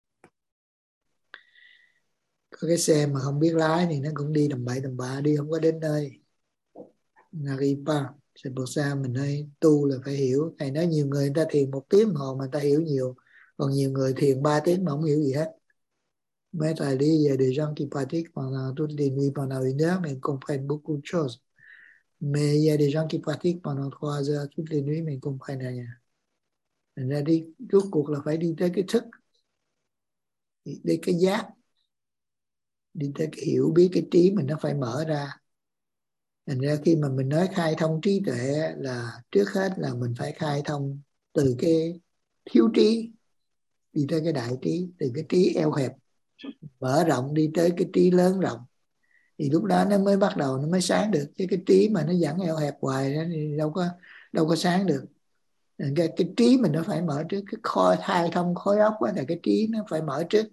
Có cái xe mà không biết lái thì nó cũng đi tầm bậy tầm bạ, đi không có đến nơi. Naripa, c'est pour ça mình hơi tu là phải hiểu. Thầy nói nhiều người ta thiền 1 tiếng đồng hồ mà ta hiểu nhiều, còn nhiều người thiền 3 tiếng mà không hiểu gì hết. Mais thầy đi, il y a des gens qui pratiquent pendant toutes les nuits, pendant 1 heure, mais ils comprennent beaucoup de choses. Mais il y a des gens qui pratiquent pendant 3 heures toutes les nuits, mais ils comprennent rien. Thành ra đi, rốt cuộc là phải đi tới cái thức, đi cái giác, đi tới cái hiểu biết, cái trí mình nó phải mở ra. Thành ra khi mà mình nói khai thông trí tuệ là trước hết là mình phải khai thông từ cái thiếu trí đi tới cái đại trí, từ cái trí eo hẹp mở rộng đi tới cái trí lớn rộng, thì lúc đó nó mới bắt đầu, nó mới sáng được. Chứ cái trí mà nó vẫn eo hẹp hoài đó thì đâu có sáng được. Cái trí mình nó phải mở trước, cái khai thông khối óc đó, là cái trí nó phải mở trước.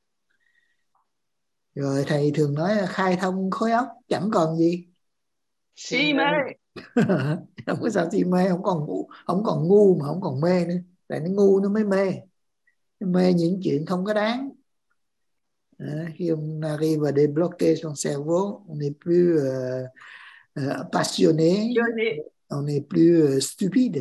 Rồi thầy thường nói là khai thông khối óc chẳng còn gì, si mê. Không có sao si mê, không còn ngu mà không còn mê nữa. Tại nó ngu nó mới mê, nó mê những chuyện không có đáng. Khi on arrive à débloquer son cerveau, on n'est plus passionné, on n'est plus stupide.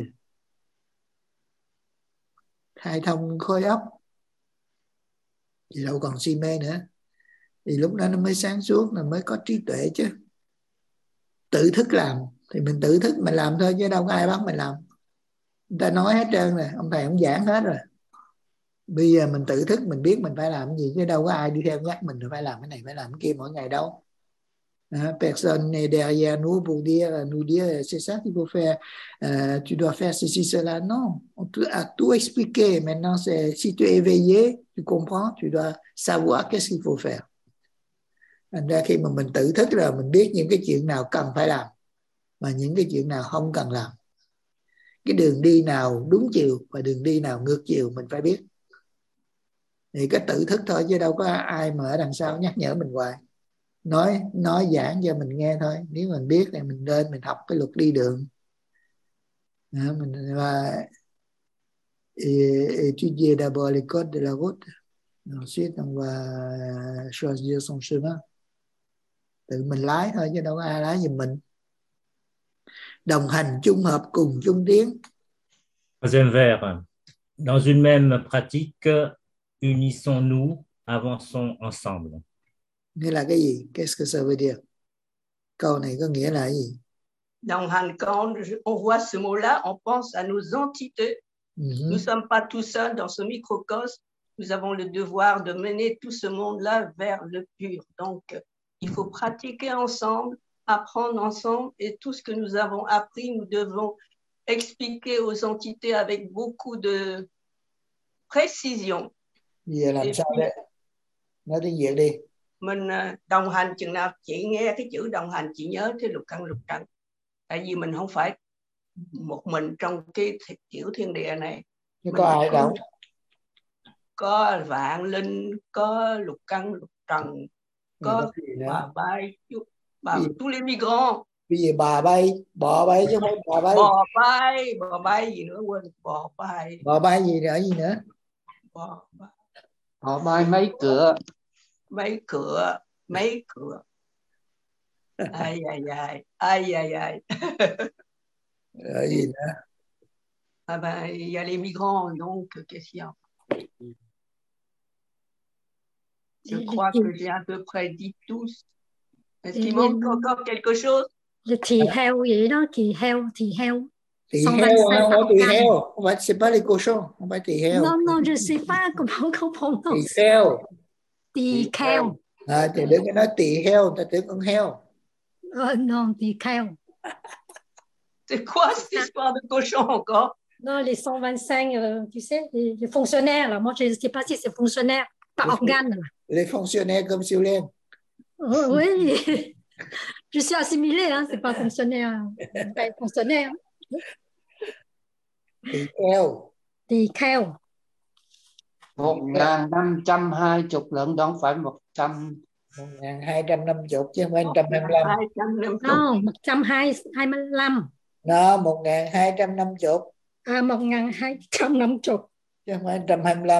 Khai thông khối óc thì đâu còn si mê nữa, thì lúc đó nó mới sáng suốt, là mới có trí tuệ chứ. Tự thức làm thì mình tự thức mình làm thôi, chứ đâu có ai bắt mình làm. Người ta nói hết trơn rồi, ông thầy ông giảng hết rồi. Bây giờ mình tự thức mình biết mình phải làm cái gì, chứ đâu có ai đi theo nhắc mình phải làm cái này phải làm cái kia mỗi ngày đâu. Personne n'est derrière nous pour nous dire c'est ça qu'il faut faire, tu dois faire ceci cela. Non, on a tout expliqué. Maintenant c'est si tu es éveillé, tu comprends, tu dois savoir qu'est-ce qu'il faut faire. Thành ra khi mà mình tự thức rồi mình biết những cái chuyện nào cần phải làm và những cái chuyện nào không cần làm. Cái đường đi nào đúng chiều và đường đi nào ngược chiều mình phải biết. Thì cái tự thức thôi, chứ đâu có ai mà ở đằng sau nhắc nhở mình hoài. Nói giảng cho mình nghe thôi. Nếu mình biết thì mình lên mình học cái luật đi đường. Mình étudier d'abord les codes de la route. Ensuite on va choisir son chemin. Tự mình lái thôi chứ đâu có ai lái giùm mình. Đồng hành chung hợp cùng chung tiến. Troisième vers. Dans une même pratique, unissons-nous avançons ensemble. Nghĩa là cái gì? Qu'est-ce que ça veut dire? Câu này có nghĩa là cái gì? Đồng hành, quand on voit ce mot-là, on pense à nos entités. Nous ne sommes pas tout seuls dans ce microcosme. Nous avons le devoir de mener tout ce monde-là vers le pur. Donc, il faut pratiquer ensemble, apprendre ensemble, et tout ce que nous avons appris, nous devons expliquer aux entités avec beaucoup de précision. Giờ làm sao đấy? Nói tiếng Việt đi. Mình đồng hành chừng nào chị nghe cái chữ đồng hành, chị nhớ cái lục căn lục trần. Tại vì mình không phải một mình trong cái tiểu thiên địa này. Có ai đâu? Có vạn linh, có lục căn lục trần, có bà bay, tous les migrants. Cái gì bà bay, bò bay chứ không phải bà bay. Bò bay gì nữa, quên, bò bay. Bò bay gì nữa? Bò bay mấy cửa. Mấy cửa. Ai. Rồi gì nữa? Ah ben, il y a les migrants, donc qu'est-ce qu'il y a? Je crois que j'ai à peu près dit tous. Est-ce qu'il manque encore quelque chose? Thì heo vậy đó, thì heo. Tỳ heo, không phải tỳ heo, không phải c'est pas les cochons, không phải tỳ heo. Non, je sais pas comment prononce. Tỳ heo. Tỳ kheo. Thì đừng có nói tỳ heo, ta tưởng con heo. Non, tỳ kheo. C'est quoi cette histoire de cochon encore? Non, les 125, tu sais, les fonctionnaires, là. Moi, je ne sais pas si c'est fonctionnaire, pas organe. Là. Les fonctionnaires comme Siêu-Liên. Oui, je suis assimilée, hein, c'est pas fonctionnaire. Pas fonctionnaire. Tỳ kheo. 1.520 lận, đó không phải 100. 1.250 chứ không phải 125. Non, 125. Nó 1.250. 1.250. Chứ không phải 125.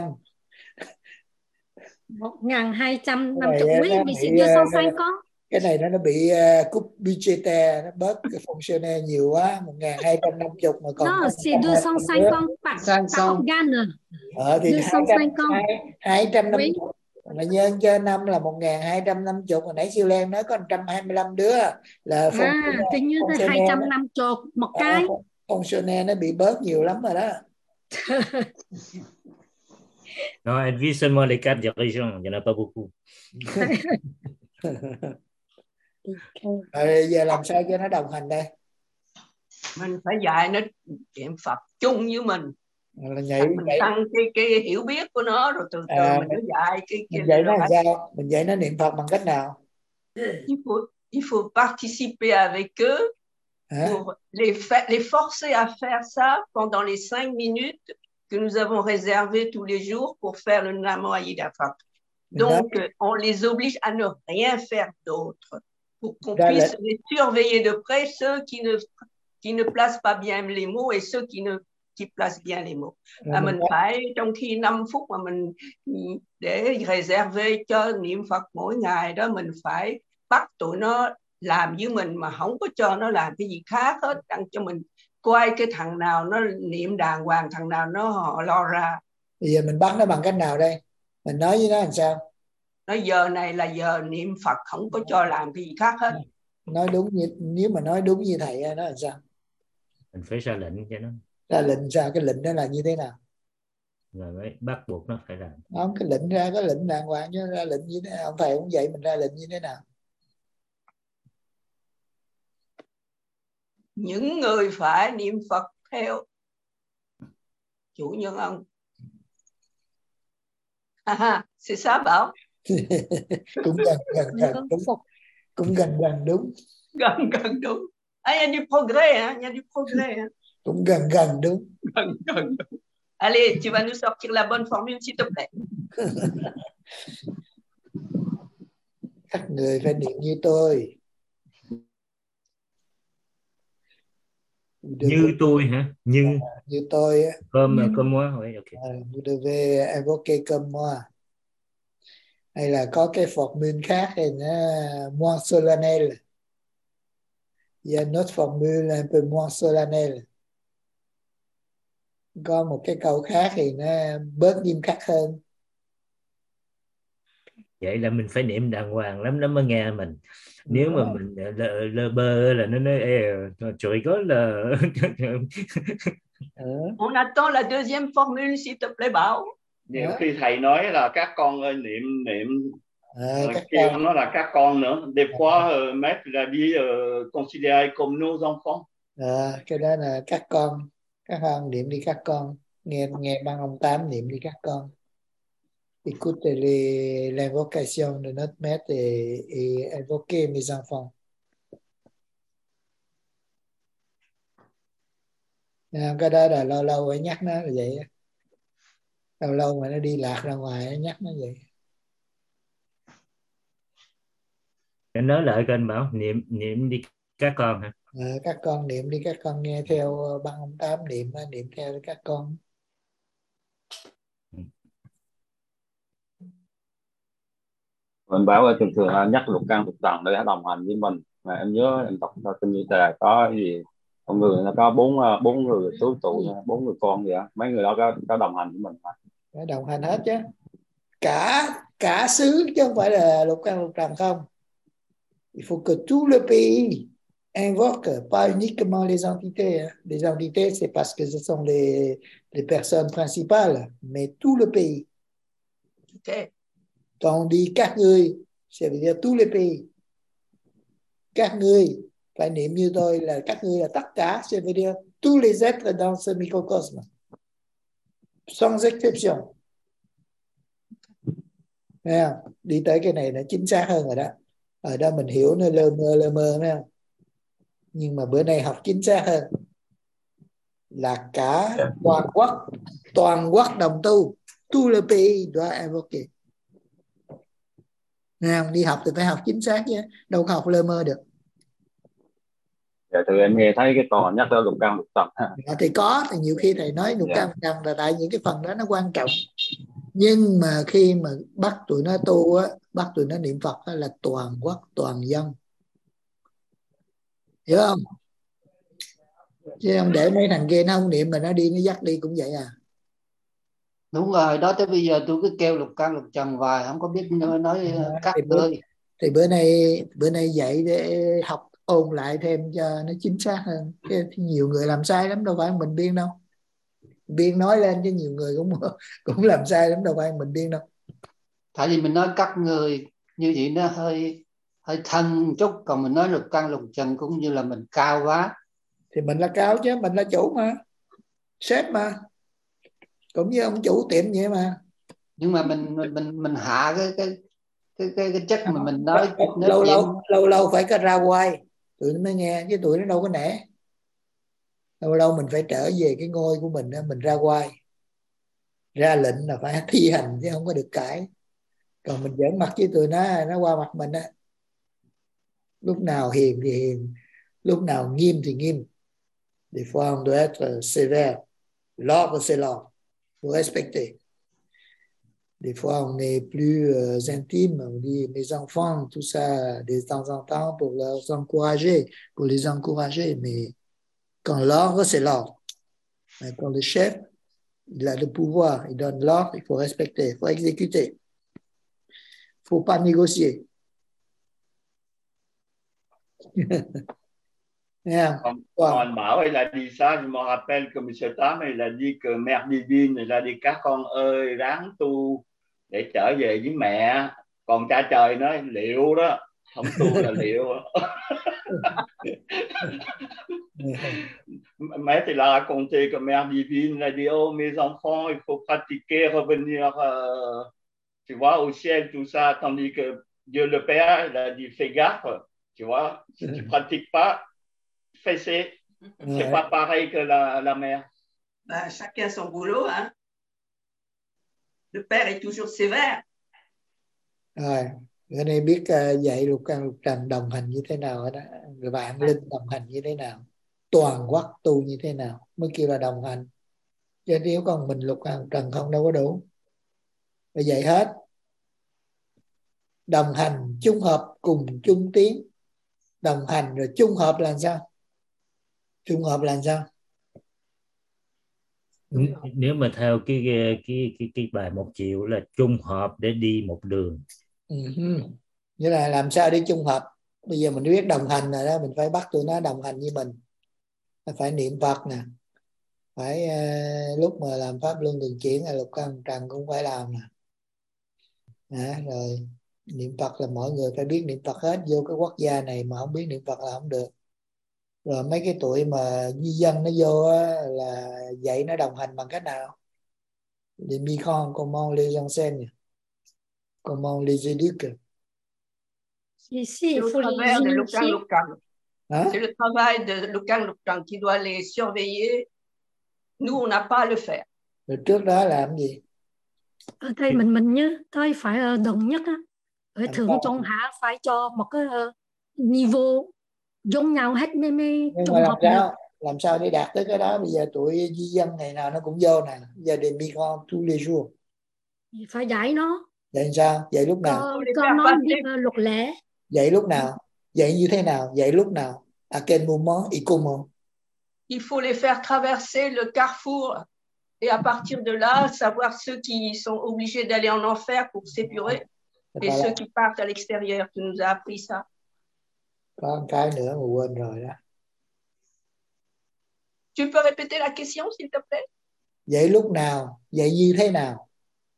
1.250. Oui, mais c'est 250. Cái này nó bị coupe budgétaire, nó bớt cái fonctionnaire nhiều quá, 1.250 mà còn. Non, c'est 250 par organe. Thì 250. 250. Mà nhân cho năm là 1.250, hồi nãy Siêu Len nói có 125 đứa là thì như thế 250 một cái. Fonctionnaire nó bị bớt nhiều lắm rồi đó. Non, elle vit seulement les 4 dirigeants, il n'y en a pas beaucoup. Rồi giờ làm sao cho nó đồng hành đây? Mình phải dạy nó niệm Phật chung với mình. Mình tăng cái hiểu biết của nó, rồi từ từ mình nó dạy mình dạy nó làm sao? Mình dạy nó niệm Phật bằng cách nào? Il faut participer avec eux pour les forcer à faire ça pendant les 5 minutes que nous avons réservées tous les jours pour faire le Namo Ayida Phật. Donc, on les oblige à ne rien faire d'autre pour qu'on puisse les surveiller de près, ceux qui ne placent pas bien les mots et ceux qui placent bien les mots. Mình phải trong khi 5 phút mà mình để reserve cho niệm Phật mỗi ngày đó, mình phải bắt tụi nó làm với mình mà không có cho nó làm cái gì khác hết, đặng cho mình coi cái thằng nào nó niệm đàng hoàng, thằng nào nó họ lo ra. Bây giờ mình bắt nó bằng cách nào đây? Mình nói với nó làm sao? Nói giờ này là giờ niệm Phật, không có cho làm cái gì khác hết. Nói đúng như, nếu mà nói đúng như thầy nó làm sao? Mình phải ra lệnh cho nó. Ra lệnh sao? Cái lệnh đó là như thế nào? Rồi mới bắt buộc nó phải làm. Không, cái lệnh ra có lệnh đàng hoàng chứ, ra lệnh như thế nào? Ông thầy cũng dạy mình ra lệnh như thế nào? Những người phải niệm Phật theo chủ nhân ông. C'est ça bảo. Cũng gần đúng. Cũng gần đúng. Gần đúng. Il y a du progrès, hein? Il y a du progrès. Hein? Cũng gần đúng. Gần đúng. Allez, tu vas nous sortir la bonne formule, s'il te plaît. Các người phải niệm như tôi. Như tôi hả? Như tôi á. Comme moi, oui, ok. Vous devez évoquer comme moi. Hay là có cái formule khác thì nó moins solennel. Il y a une autre formule un peu moins solennelle. Có một cái câu khác thì nó bớt nghiêm khắc hơn. Vậy là mình phải niệm đàng hoàng lắm nó mới nghe mình. Nếu mà mình lơ bơ là nó nói trời có là On attend la deuxième formule, s'il te plaît, Bảo. Nhiều khi thầy nói là các con ơi, niệm các kêu con. nó là các con nữa. Des fois, maître l'a dit considérer comme nos enfants. Cái đó là các con niệm đi các con, nghe băng ông Tám niệm đi các con. Écoute l'invocation de notre maître et invoquez mes enfants. Cái đó là lâu lâu phải nhắc nó là vậy. Lâu lâu mà nó đi lạc ra ngoài nhắc nó vậy. nói lại kênh Bảo, niệm đi các con hả? Các con niệm đi các con, nghe theo băng ông Tám niệm theo các con. Mình bảo thường thường nhắc lục căn lục trần để đồng hành với mình. Mà em nhớ em đọc kinh như tề có cái gì con người nó có bốn người tứ trụ, 4 người con vậy á, mấy người đó có đồng hành với mình mà. Phải đồng hành hết chứ, cả xứ chứ không phải là lục căn lục trần không. Il faut que tout le pays invoque, pas uniquement les entités. Les entités, c'est parce que ce sont les personnes principales, mais tout le pays. Okay. Quand on dit các người, ça veut dire tous les pays. Các người, phải niệm như tôi là các người là tất cả, ça veut dire tous les êtres dans ce microcosme, sans exception. Thấy không? Đi tới cái này nó chính xác hơn rồi đó. Ở đó mình hiểu nó lơ mơ thấy không? Nhưng mà bữa nay học chính xác hơn, là cả toàn quốc đồng tu, tout le pays doit invoquer. Nào, đi học thì phải học chính xác chứ, đâu có học lơ mơ được. Dạ, từ em nghe thấy cái còn nhắc tới lục căn lục trần. Thì có, thì nhiều khi thầy nói lục căn lục trần là tại những cái phần đó nó quan trọng. Nhưng mà khi mà bắt tụi nó tu á, bắt tụi nó niệm Phật á, là toàn quốc toàn dân, hiểu không? Chứ không để mấy thằng kia nó không niệm mà nó đi nó dắt đi cũng vậy à. Đúng rồi, đó tới bây giờ tôi cứ kêu lục căn lục trần hoài, không có biết nói các ơi. Thì bữa nay dạy để học ôn lại thêm cho nó chính xác hơn. Chứ nhiều người làm sai lắm, đâu phải mình biên đâu. Biên nói lên chứ nhiều người cũng làm sai lắm, đâu phải mình biên đâu. Tại vì mình nói các người như vậy nó hơi thân chút, còn mình nói lục căn lục trần cũng như là mình cao quá. Thì mình là cao chứ, mình là chủ mà, sếp mà, cũng như ông chủ tiệm vậy mà. Nhưng mà mình hạ cái chất mà mình nói lâu phải có ra quay tụi nó mới nghe, chứ tụi nó đâu có nể. Lâu mình phải trở về cái ngôi của mình, mình ra quay, ra lệnh là phải thi hành chứ không có được cãi. Còn mình giỡn mặt với tụi nó qua mặt mình á, lúc nào hiền thì hiền, lúc nào nghiêm thì nghiêm. Des fois on doit être sévère, l'ordre c'est l'ordre, faut respecter. Des fois on est plus intime, on dit mes enfants, tout ça, de temps en temps pour les encourager, mais quand l'ordre c'est l'ordre. Quand le chef, il a le pouvoir, il donne l'ordre, il faut respecter, il faut exécuter. Il ne faut pas négocier. Còn Bảo il a dit ça, je me rappelle que M. Tám il a dit que Mère Divine, il a dit các con ơi ráng tu để trở về với mẹ. Còn cha trời nói liệu đó, không tu là liệu. Mais il a raconté que Mère Divine a dit oh mes enfants, il faut pratiquer, revenir tu vois, au ciel, tout ça, tandis que Dieu le Père, il a dit fais gaffe, tu vois, si tu pratiques pas, fessé, c'est pas pareil que la mère. Bah, chacun son boulot, hein. Le père est toujours sévère. Rồi, bữa nay biết dạy lục căn lục trần đồng hành như thế nào đó, vạn linh đồng hành như thế nào, toàn quốc tu như thế nào mới kêu là đồng hành. Chứ nếu còn mình lục căn lục trần không đâu có đủ. Phải dạy hết. Đồng hành, chung hợp, cùng chung tiến. Đồng hành rồi chung hợp là sao? Chung hợp là sao? Nếu mà theo cái bài 1 triệu là chung hợp để đi một đường. Như là làm sao để trung hợp. Bây giờ mình biết đồng hành rồi đó, mình phải bắt tụi nó đồng hành như mình. Phải niệm Phật nè, phải lúc mà làm pháp luân thường chuyển là Lục Căn Lục Trần cũng phải làm nè. Rồi niệm Phật là mọi người phải biết niệm Phật hết. Vô cái quốc gia này mà không biết niệm Phật là không được. Rồi mấy cái tuổi mà di dân nó vô là dạy nó đồng hành bằng cách nào? Les migrants, comment les enseigne? Comment les éduque? Ici, il Au faut les travers de Lục Căn initier. Lục Trần. Hả? C'est le travail de Lục Căn Lục Trần qui doit les surveiller. Nous, on n'a pas à le faire. Rồi trước đó làm gì? Ở đây mình nhớ thấy phải đồng nhất á, ở Làm thượng sao? trung hạ phải cho một cái niveau giống nhau hết mới Nhưng trùng mà hợp được. làm sao để đạt tới cái đó? Bây giờ tụi di dân ngày nào nó cũng vô nè. Bây giờ des migrants tous les jours. Phải dạy nó. Dạy sao? Dạy lúc nào? Cho nó biết luật lệ. Dạy lúc nào? Dạy như thế nào? Dạy lúc nào? À quel moment et comment? Il faut les faire traverser le carrefour et à partir de là, savoir ceux qui sont obligés d'aller en enfer pour s'épurer et ceux qui partent à l'extérieur. Tu nous as appris ça. Có một cái nữa mà quên rồi đó. Tu peux répéter la question, s'il te plaît? Dạy lúc nào? Dạy như thế nào?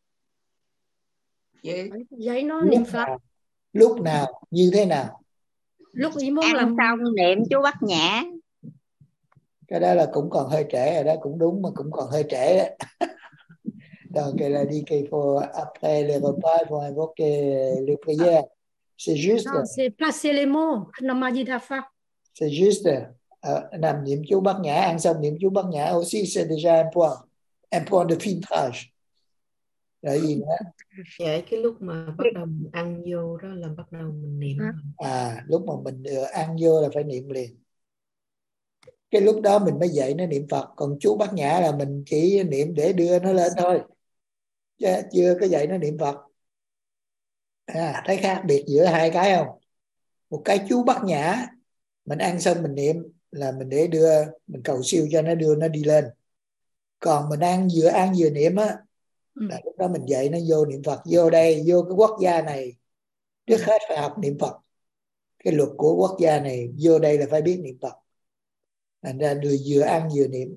Dạy nó niệm Phật. Lúc nào? Như thế nào? Lúc ý muốn ăn làm xong niệm chú Bát Nhã. Cái đó là cũng còn hơi trễ rồi đó, cũng đúng mà cũng còn hơi trễ đó. Donc elle a dit qu'il faut après les repas il faut invoquer les prières. C'est juste. Non, c'est placer les mots. Nam Mô Di Đà Phật. C'est juste. Nằm niệm chú Bát Nhã, ăn xong niệm chú Bát Nhã aussi c'est déjà un point de filtrage. Rồi gì nữa? Vậy cái lúc mà bắt đầu mình ăn vô đó là bắt đầu mình niệm. Lúc mà mình ăn vô là phải niệm liền. Cái lúc đó mình mới dạy nó niệm Phật. Còn chú Bát Nhã là mình chỉ niệm để đưa nó lên thôi, chứ chưa có dạy nó niệm Phật. Thấy khác biệt giữa hai cái không? Một cái chú Bát Nhã mình ăn xong mình niệm là mình để đưa, mình cầu siêu cho nó đưa nó đi lên. Còn mình ăn vừa niệm á, là lúc đó mình dạy nó vô niệm Phật. Vô đây, vô cái quốc gia này trước hết phải học niệm Phật. Cái luật của quốc gia này vô đây là phải biết niệm Phật. Thành ra vừa ăn vừa niệm.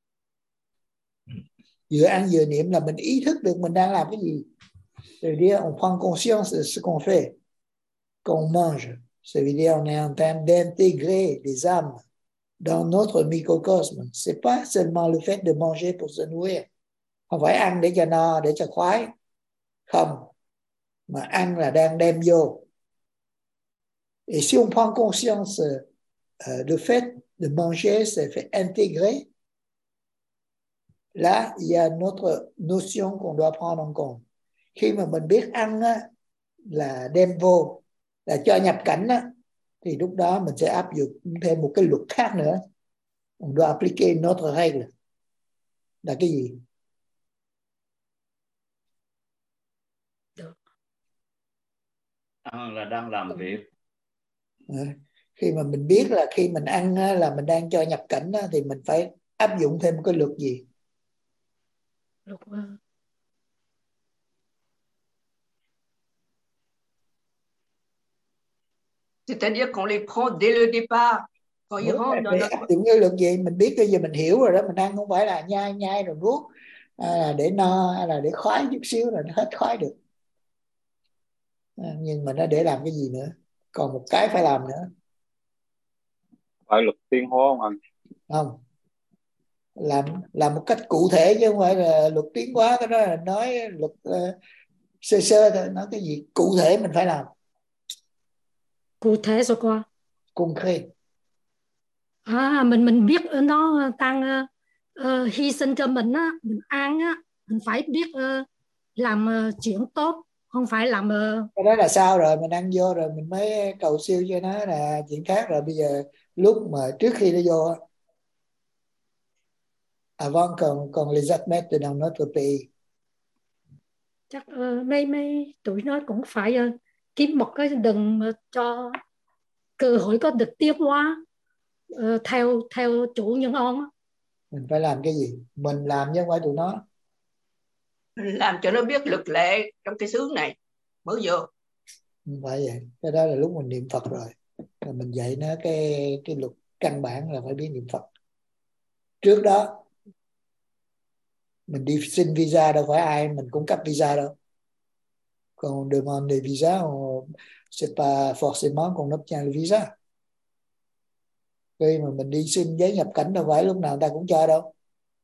Vừa ăn vừa niệm là mình ý thức được mình đang làm cái gì. C'est-à-dire on prend conscience de ce qu'on fait. Quand on mange, ça veut dire on est en train d'intégrer des âmes dans notre microcosme. C'est pas seulement le fait de manger pour se nourrir. Không phải ăn để cho no, để cho khoái. Không. Mà ăn là đang đem vô. Et si on prend conscience le fait de manger, c'est fait intégrer. Là, il y a notre notion qu'on doit prendre en compte. Khi mà mình biết ăn á, là đem vô, là cho nhập cảnh á, thì lúc đó mình sẽ áp dụng thêm một cái luật khác nữa. On doit appliquer notre règle. Là cái gì? Ăn là đang làm việc. Khi mà mình biết là khi mình ăn á, là mình đang cho nhập cảnh á, thì mình phải áp dụng thêm một cái luật gì? C'est-à-dire qu'on les prend dès le départ. Quand ils rentrent dans notre... Áp dụng cái luật gì? Mình biết bây giờ mình hiểu rồi đó. Mình ăn không phải là nhai rồi nuốt, là để no hay là để khoái chút xíu rồi nó hết khoái được. Nhưng mà nó để làm cái gì nữa? Còn một cái phải làm nữa. Phải luật tiến hóa không anh? Không. Làm một cách cụ thể chứ không phải là luật tiến hóa. Cái đó là nói luật sơ sơ thôi. Nói cái gì cụ thể mình phải làm. Cụ thể rồi qua. Concret. Mình biết nó tăng hy sinh cho mình á, mình ăn á, mình phải biết làm chuyện tốt, không phải làm cái đó là sao rồi, mình ăn vô rồi mình mới cầu siêu cho nó là chuyện khác rồi. Bây giờ lúc mà trước khi nó vô, avant qu'on les admette dans notre pays, chắc mấy tụi nó cũng phải kiếm một cái đừng cho cơ hội có được tiến hóa theo chủ nhân ôn. Mình phải làm cái gì? Mình làm chứ không phải tụi nó. Làm cho nó biết luật lệ trong cái xứ này mới vô. Không phải vậy, cái đó là lúc mình niệm Phật rồi. Rồi mình dạy nó cái luật căn bản là phải biết niệm Phật. Trước đó mình đi xin visa đâu phải ai mình cũng cấp visa đâu. Còn demande des visa, c'est pas forcément qu'on obtient le visa. Khi mà mình đi xin giấy nhập cảnh đâu phải lúc nào người ta cũng cho đâu.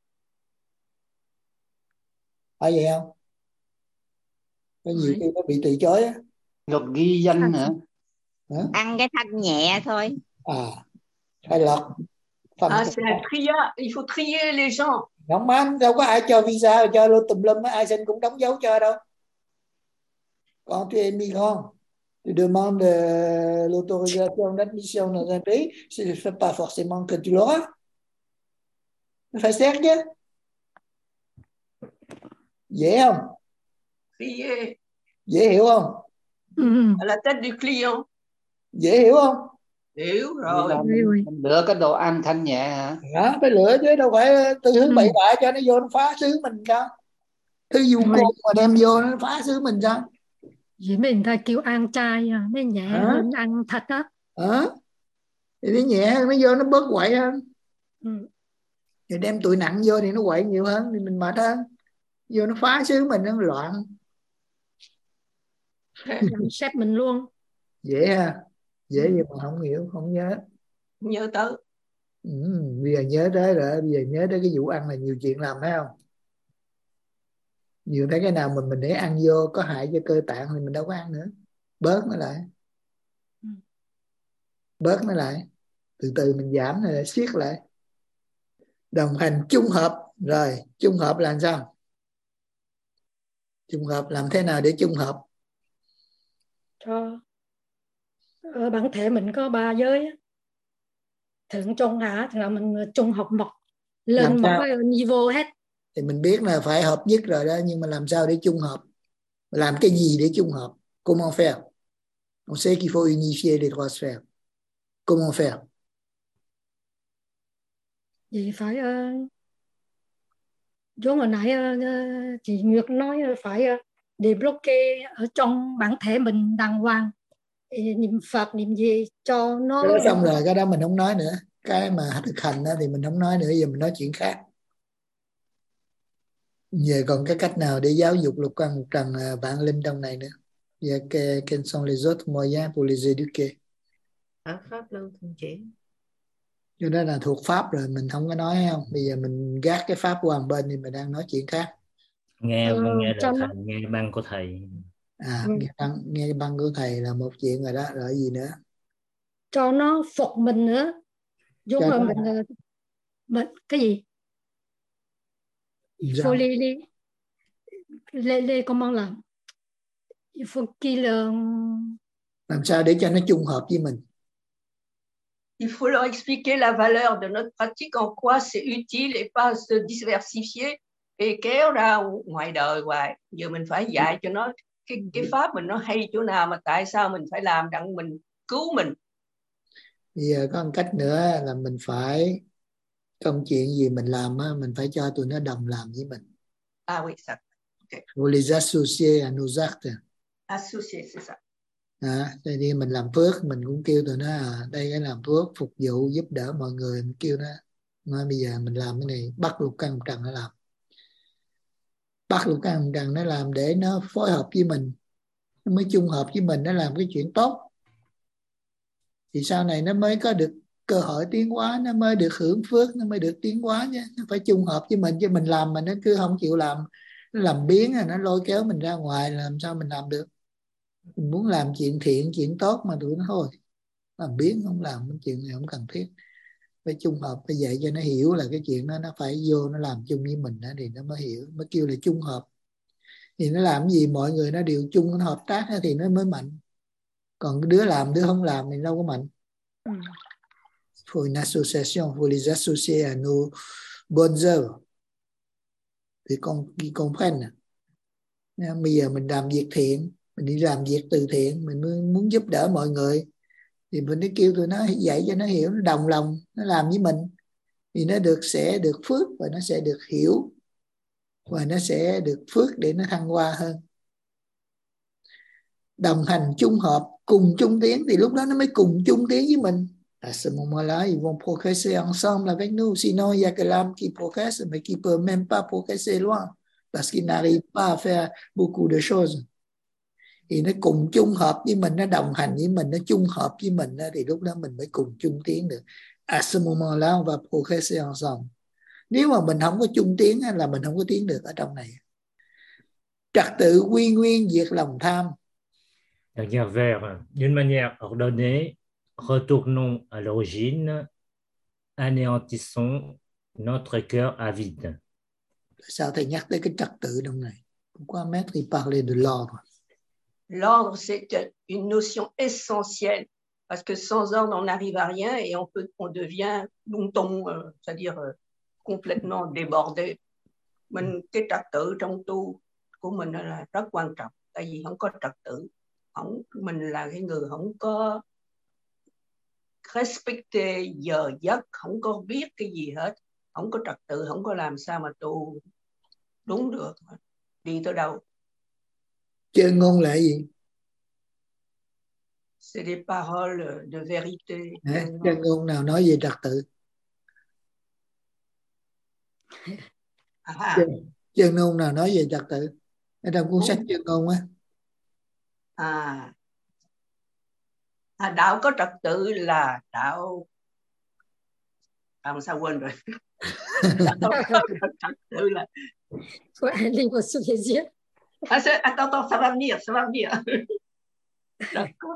Phải vậy không? Có nhiều khi nó bị từ chối á. Luật ghi danh hả? Ăn cái thanh nhẹ thôi. Phải lọt. C'est un triage, il faut trier les gens. Không anh, đâu có ai cho visa cho lô tùm lum, ai xin cũng đóng dấu cho đâu. Quand tu es migrant, tu demandes l'autorisation d'admission dans un pays, c'est pas forcément que tu l'auras. Phải xét chứ. Dễ không? Trier. Dễ hiểu không? À la tête du client. Dễ hiểu không? Hiểu rồi. Mình lựa cái đồ ăn thanh nhẹ hả? Đó, phải lựa chứ đâu phải tư hướng bậy bạ cho nó vô nó phá xứ mình sao? Thứ du côn mà đem vô nó phá xứ mình sao? Vì mình ta kêu ăn chay nó nhẹ hơn ăn thịt á. Thì nó nhẹ hơn, nó vô nó bớt quậy hơn. Rồi đem tụi nặng vô thì nó quậy nhiều hơn thì mình mệt hơn. Vô nó phá xứ mình, nó loạn. Làm sếp mình luôn. Dễ ha. Dễ nhưng mà không hiểu, không nhớ. Nhớ tới. Bây giờ nhớ tới rồi. Bây giờ nhớ tới cái vụ ăn là nhiều chuyện làm, phải không? Nhiều thấy cái nào mình để ăn vô có hại cho cơ tạng thì mình đâu có ăn nữa. Bớt nó lại. Bớt nó lại. Từ từ mình giảm rồi siết lại. Đồng hành chung hợp. Rồi chung hợp là sao? Chung hợp làm thế nào để chung hợp? Cho ở bản thể mình có 3 giới, thượng trung hạ thì là mình trung hợp một lên một cái niveau hết. Thì mình biết là phải hợp nhất rồi đó, nhưng mà làm sao để chung hợp? Làm cái gì để chung hợp? Comment faire? On sait qu'il faut unifier les trois sphères. Comment faire? Vì phải giống hồi nãy chị Nguyệt nói phải débloquer ở trong bản thể mình đàng hoàng, niệm Phật niệm gì cho nó. Cái đó xong rồi, cái đó mình không nói nữa. Cái mà thực hành đó thì mình không nói nữa, giờ mình nói chuyện khác. Giờ còn cái cách nào để giáo dục lục căn lục trần vạn linh trong này nữa? Giờ quels sont les autres moyens pour les éduquer? Pháp luân thường chuyển. Cho nên là thuộc pháp rồi, mình không có nói, không? Bây giờ mình gác cái pháp qua một bên thì mình đang nói chuyện khác. Nghe lời thầy, nghe băng của thầy. Nghe băng của thầy là một chuyện rồi đó, rồi gì nữa? Cho nó phục mình nữa. Giống hơn mình cái gì? Il faut les comment là? Il faut qu'il làm sao để cho nó chung hợp với mình? Il faut leur expliquer la valeur de notre pratique, en quoi c'est utile et pas se diversifier et kéo ra ngoài đời hoài. Giờ mình phải dạy cho nó cái pháp mình nó hay chỗ nào, mà tại sao mình phải làm đặng mình cứu mình. Bây giờ có một cách nữa là mình phải, công chuyện gì mình làm á, mình phải cho tụi nó đồng làm với mình. Oui, ça. Okay. Vous les associer à nos actes. Associer, c'est ça. Đây đi mình làm phước, mình cũng kêu tụi nó đây cái làm phước phục vụ giúp đỡ mọi người, mình kêu nó nói bây giờ mình làm cái này, bắt lục căn lục trần nó làm, bắt lục căn lục trần nó làm để nó phối hợp với mình, nó mới chung hợp với mình, nó làm cái chuyện tốt thì sau này nó mới có được cơ hội tiến hóa, nó mới được hưởng phước, nó mới được tiến hóa chứ. Nó phải chung hợp với mình, chứ mình làm mà nó cứ không chịu làm, nó làm biếng, nó lôi kéo mình ra ngoài, làm sao mình làm được? Mình muốn làm chuyện thiện, chuyện tốt mà tụi nó thôi làm biếng, không làm cái chuyện này không cần thiết. Phải chung hợp, phải dạy cho nó hiểu là cái chuyện đó nó phải vô nó làm chung với mình đó, thì nó mới hiểu, mới kêu là chung hợp. Thì nó làm gì mọi người nó đều chung, nó hợp tác thì nó mới mạnh. Còn đứa làm đứa không làm thì đâu có mạnh. Faut une association, faut les associer à nos bonnes œuvres thì qu'ils comprennent. Bây giờ mình làm việc thiện, mình đi làm việc từ thiện, mình muốn giúp đỡ mọi người thì mình đi kêu tụi nó dạy cho nó hiểu, nó đồng lòng, nó làm với mình thì nó sẽ được phước và nó sẽ được hiểu và nó sẽ được phước để nó thăng hoa hơn. đồng hành chung hợp, cùng chung tiến, thì lúc đó nó mới cùng chung tiến với mình. À ce moment-là, ils vont progresser ensemble avec nous. Sinon, il y a que l'âme qui progresse, mais qui peut même pas progresser loin, parce qu'il n'arrive pas à faire beaucoup de choses. Thì nó cùng chung hợp với mình, nó đồng hành với mình, nó chung hợp với mình, thì lúc đó mình mới cùng chung tiến được. À ce moment-là, on va progresser ensemble. Nếu mà mình không có chung tiến là mình không có tiến được ở trong này. Trật tự quy nguyên diệt lòng tham. C'est-à-dire vers d'une manière ordonnée, retournons à l'origine, anéantissons notre cœur avide. Sao thầy nhắc tới cái trật tự trong này? Pourquoi maître il parlait de l'ordre? L'ordre, c'est une notion essentielle, parce que sans ordre, on n'arrive à rien et on devient longtemps, c'est-à-dire complètement débordé. Cái trật tự trong tu của mình là rất quan trọng, tại vì không có trật tự, mình là cái người không có respecte giờ giấc, không có biết cái gì hết, không có trật tự, không có làm sao mà tu đúng được, đi tới đâu. Chân ngôn là gì? C'est des paroles de vérité. Chân ngôn nào nói về trật tự? Chân ngôn nào nói về trật tự? Ở trong cuốn sách chân ngôn á. Đạo có trật tự là đạo, làm sao quên rồi. Đạo có trật tự là livre sous les yeux. Attends, ça va venir. D'accord.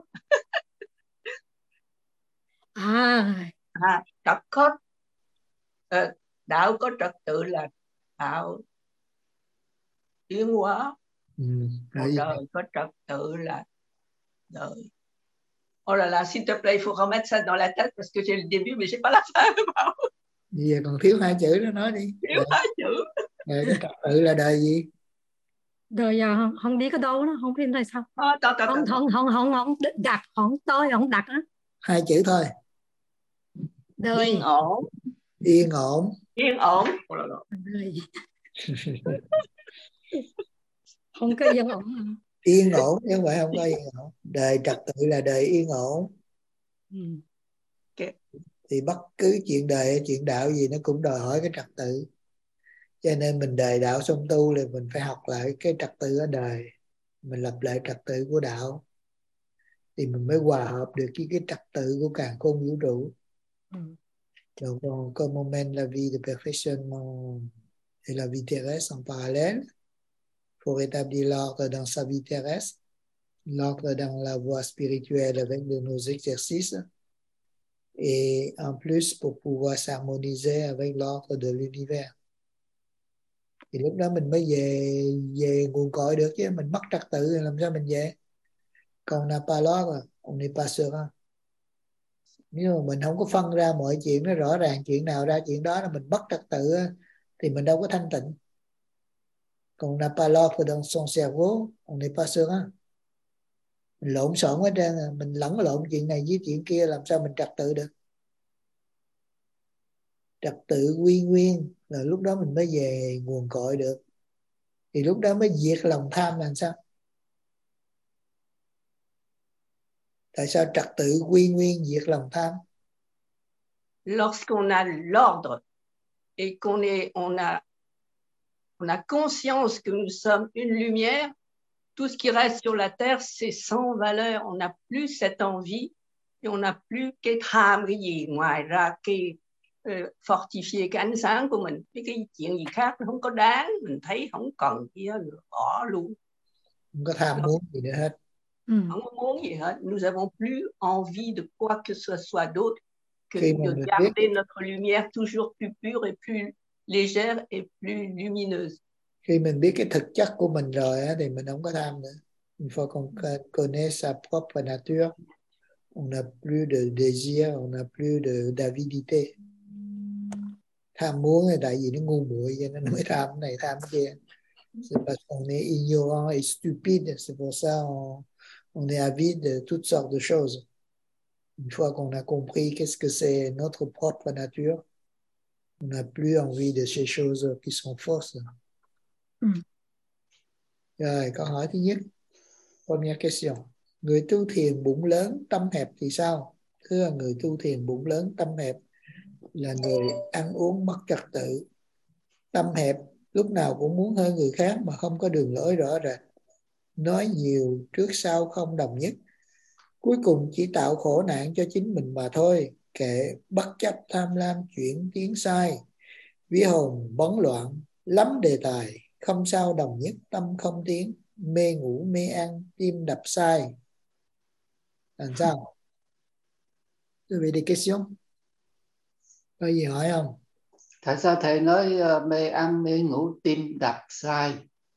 Trật có đạo có trật tự là đạo tiến hóa. Đời có trật tự là đời. Oh là là, s'il te plaît, il faut remettre ça dans la tête parce que j'ai le début mais j'ai pas la fin. Bây giờ còn thiếu 2 chữ đó, nói đi. Thiếu 2 chữ. Đời cái trật tự là đời gì? Đời không đi cái đâu đó, không biết tại sao. Không đặt, không đặt á. 2 chữ thôi. Đời. Yên ổn. Yên ổn. Yên ổn. Không có yên ổn. Yên ổn chứ không phải không có yên ổn. Đời trật tự là đời yên ổn. Thì bất cứ chuyện đời hay chuyện đạo gì nó cũng đòi hỏi cái trật tự. Cho nên mình đời đạo xong tu là mình phải học lại cái trật tự ở đời, mình lập lại trật tự của đạo, thì mình mới hòa hợp được với cái trật tự của càn khôn vũ trụ. Donc comme on mène la vie de perfectionnement et la vie terrestre en parallèle, pour établir l'ordre dans sa vie terrestre, l'ordre dans la voie spirituelle avec de nos exercices, et en plus pour pouvoir s'harmoniser avec l'ordre de l'univers. Thì lúc đó mình mới về nguồn cội được, chứ mình mất trật tự thì làm sao mình về? Còn n'a pas l'ordre, on n'est pas serein. Nếu mà mình không có phân ra mọi chuyện nó rõ ràng, chuyện nào ra chuyện đó là mình mất trật tự thì mình đâu có thanh tịnh. Còn n'a pas l'ordre dans son cerveau, on n'est pas serein. Mình lộn xộn hết trơn, mình lẫn lộn chuyện này với chuyện kia, làm sao mình trật tự được? Trật tự quy nguyên là lúc đó mình mới về nguồn cội được, thì lúc đó mới diệt lòng tham. Làm sao? Tại sao trật tự quy nguyên diệt lòng tham? Lorsqu'on a l'ordre et on a conscience que nous sommes une lumière, tout ce qui reste sur la terre c'est sans valeur, on n'a plus cette envie et on n'a plus cái tham cái gì ngoài ra cái fortifier cái ánh sáng của mình, cái chuyện gì khác nó không có đáng, mình thấy không cần gì hết, bỏ luôn. Không có tham muốn gì nữa hết. Không có muốn gì hết. Nous avons plus envie de quoi que ce soit d'autre que de garder notre lumière toujours plus pure et plus légère et plus lumineuse. Khi mình biết cái thực chất của mình rồi thì mình không có tham nữa. Une fois qu'on connaît sa propre nature, on n'a plus de désir, on n'a plus d'avidité. Tham muốn là tại vì nó ngu muội cho nên nó mới tham cái này tham cái kia. C'est parce qu'on est ignorant et stupide, c'est pour ça on est avide de toutes sortes de choses. Une fois qu'on a compris qu'est-ce que c'est notre propre nature, on n'a plus envie de ces choses qui sont fausses. Rồi, câu hỏi thứ nhất. Première question. Người tu thiền bụng lớn tâm hẹp thì sao? Thưa, người tu thiền bụng lớn tâm hẹp là người ăn uống mất trật tự. Tâm hẹp lúc nào cũng muốn hơn người khác mà không có đường lối rõ rệt. Nói nhiều trước sau không đồng nhất. Cuối cùng chỉ tạo khổ nạn cho chính mình mà thôi. Kệ, bất chấp tham lam chuyển tiếng sai. Vía hồn bấn loạn, lắm đề tài, không sao đồng nhất, tâm không tiến, mê ngủ mê ăn, tim đập sai. Làm sao? Quý vị des questions? Có gì hỏi không? Tại sao thầy nói mê ăn mê ngủ tim đập sai?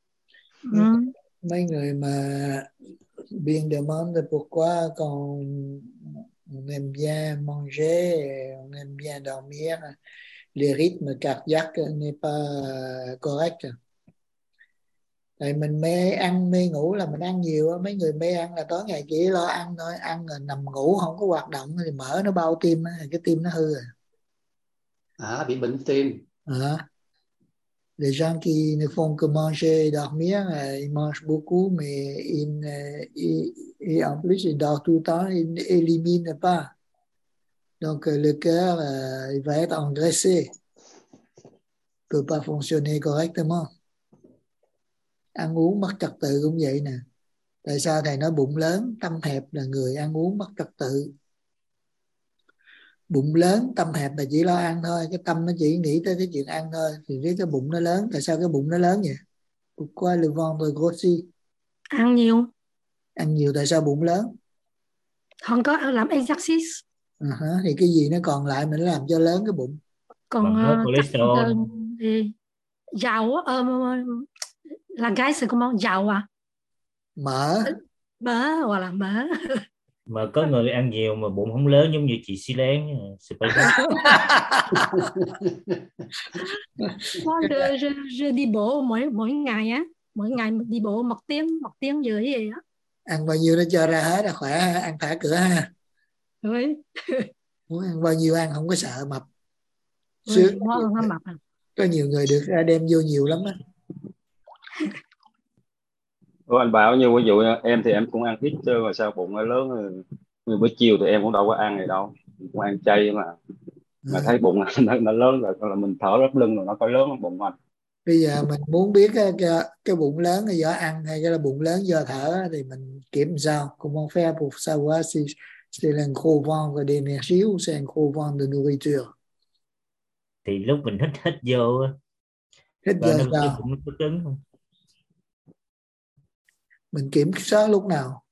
Mấy người mà bien demande pourquoi quand on aime bien manger, on aime bien dormir, les rythmes cardiaques n'est pas correct. Tại mình mê ăn mê ngủ là mình ăn nhiều. Mấy người mê ăn là tối ngày chỉ lo ăn thôi, ăn rồi nằm ngủ không có hoạt động thì mỡ nó bao tim, cái tim nó hư rồi. Bị bệnh tim. Les gens qui ne font que manger et dormir, ils mangent beaucoup mais et en plus ils dorment tout le temps, ils n'éliminent pas. Donc le cœur il va être engraissé, peut pas fonctionner correctement. Ăn uống mất trật tự cũng vậy nè. Tại sao thầy nói bụng lớn tâm hẹp là người ăn uống mất trật tự? Bụng lớn tâm hẹp là chỉ lo ăn thôi, cái tâm nó chỉ nghĩ tới cái chuyện ăn thôi, thì cái bụng nó lớn. Tại sao cái bụng nó lớn vậy? Pourquoi le ventre grossit? Ăn nhiều. Ăn nhiều tại sao bụng lớn? Không có làm exercise. Thì cái gì nó còn lại mình làm cho lớn cái bụng? Còn giàu là cái sự comment giàu mỡ hoặc là mỡ. Mà có người ăn nhiều mà bụng không lớn giống như chị Xi Lan. Je đi bộ mỗi ngày mỗi ngày đi bộ một tiếng rưỡi gì á. Ăn bao nhiêu nó cho ra hết là khỏe, ăn thả cửa ha. Muốn ăn bao nhiêu ăn, không có sợ mập. Có nhiều người được đem vô nhiều lắm á. Anh bảo như ví dụ em thì em cũng ăn ít chứ mà sao bụng nó lớn. Bữa chiều thì em cũng đâu có ăn gì đâu, cũng ăn chay mà thấy bụng nó lớn rồi là mình thở rất lưng rồi nó có lớn không bụng anh? Bây giờ mình muốn biết cái bụng lớn là do ăn hay cái là bụng lớn do thở thì mình kiểm sao? Comment faire pour savoir si c'est un gros ventre d'énergie ou c'est un gros ventre de nourriture? Thì lúc mình hít vô sao? Bụng nó có cứng không? Mình kiểm soát lúc nào?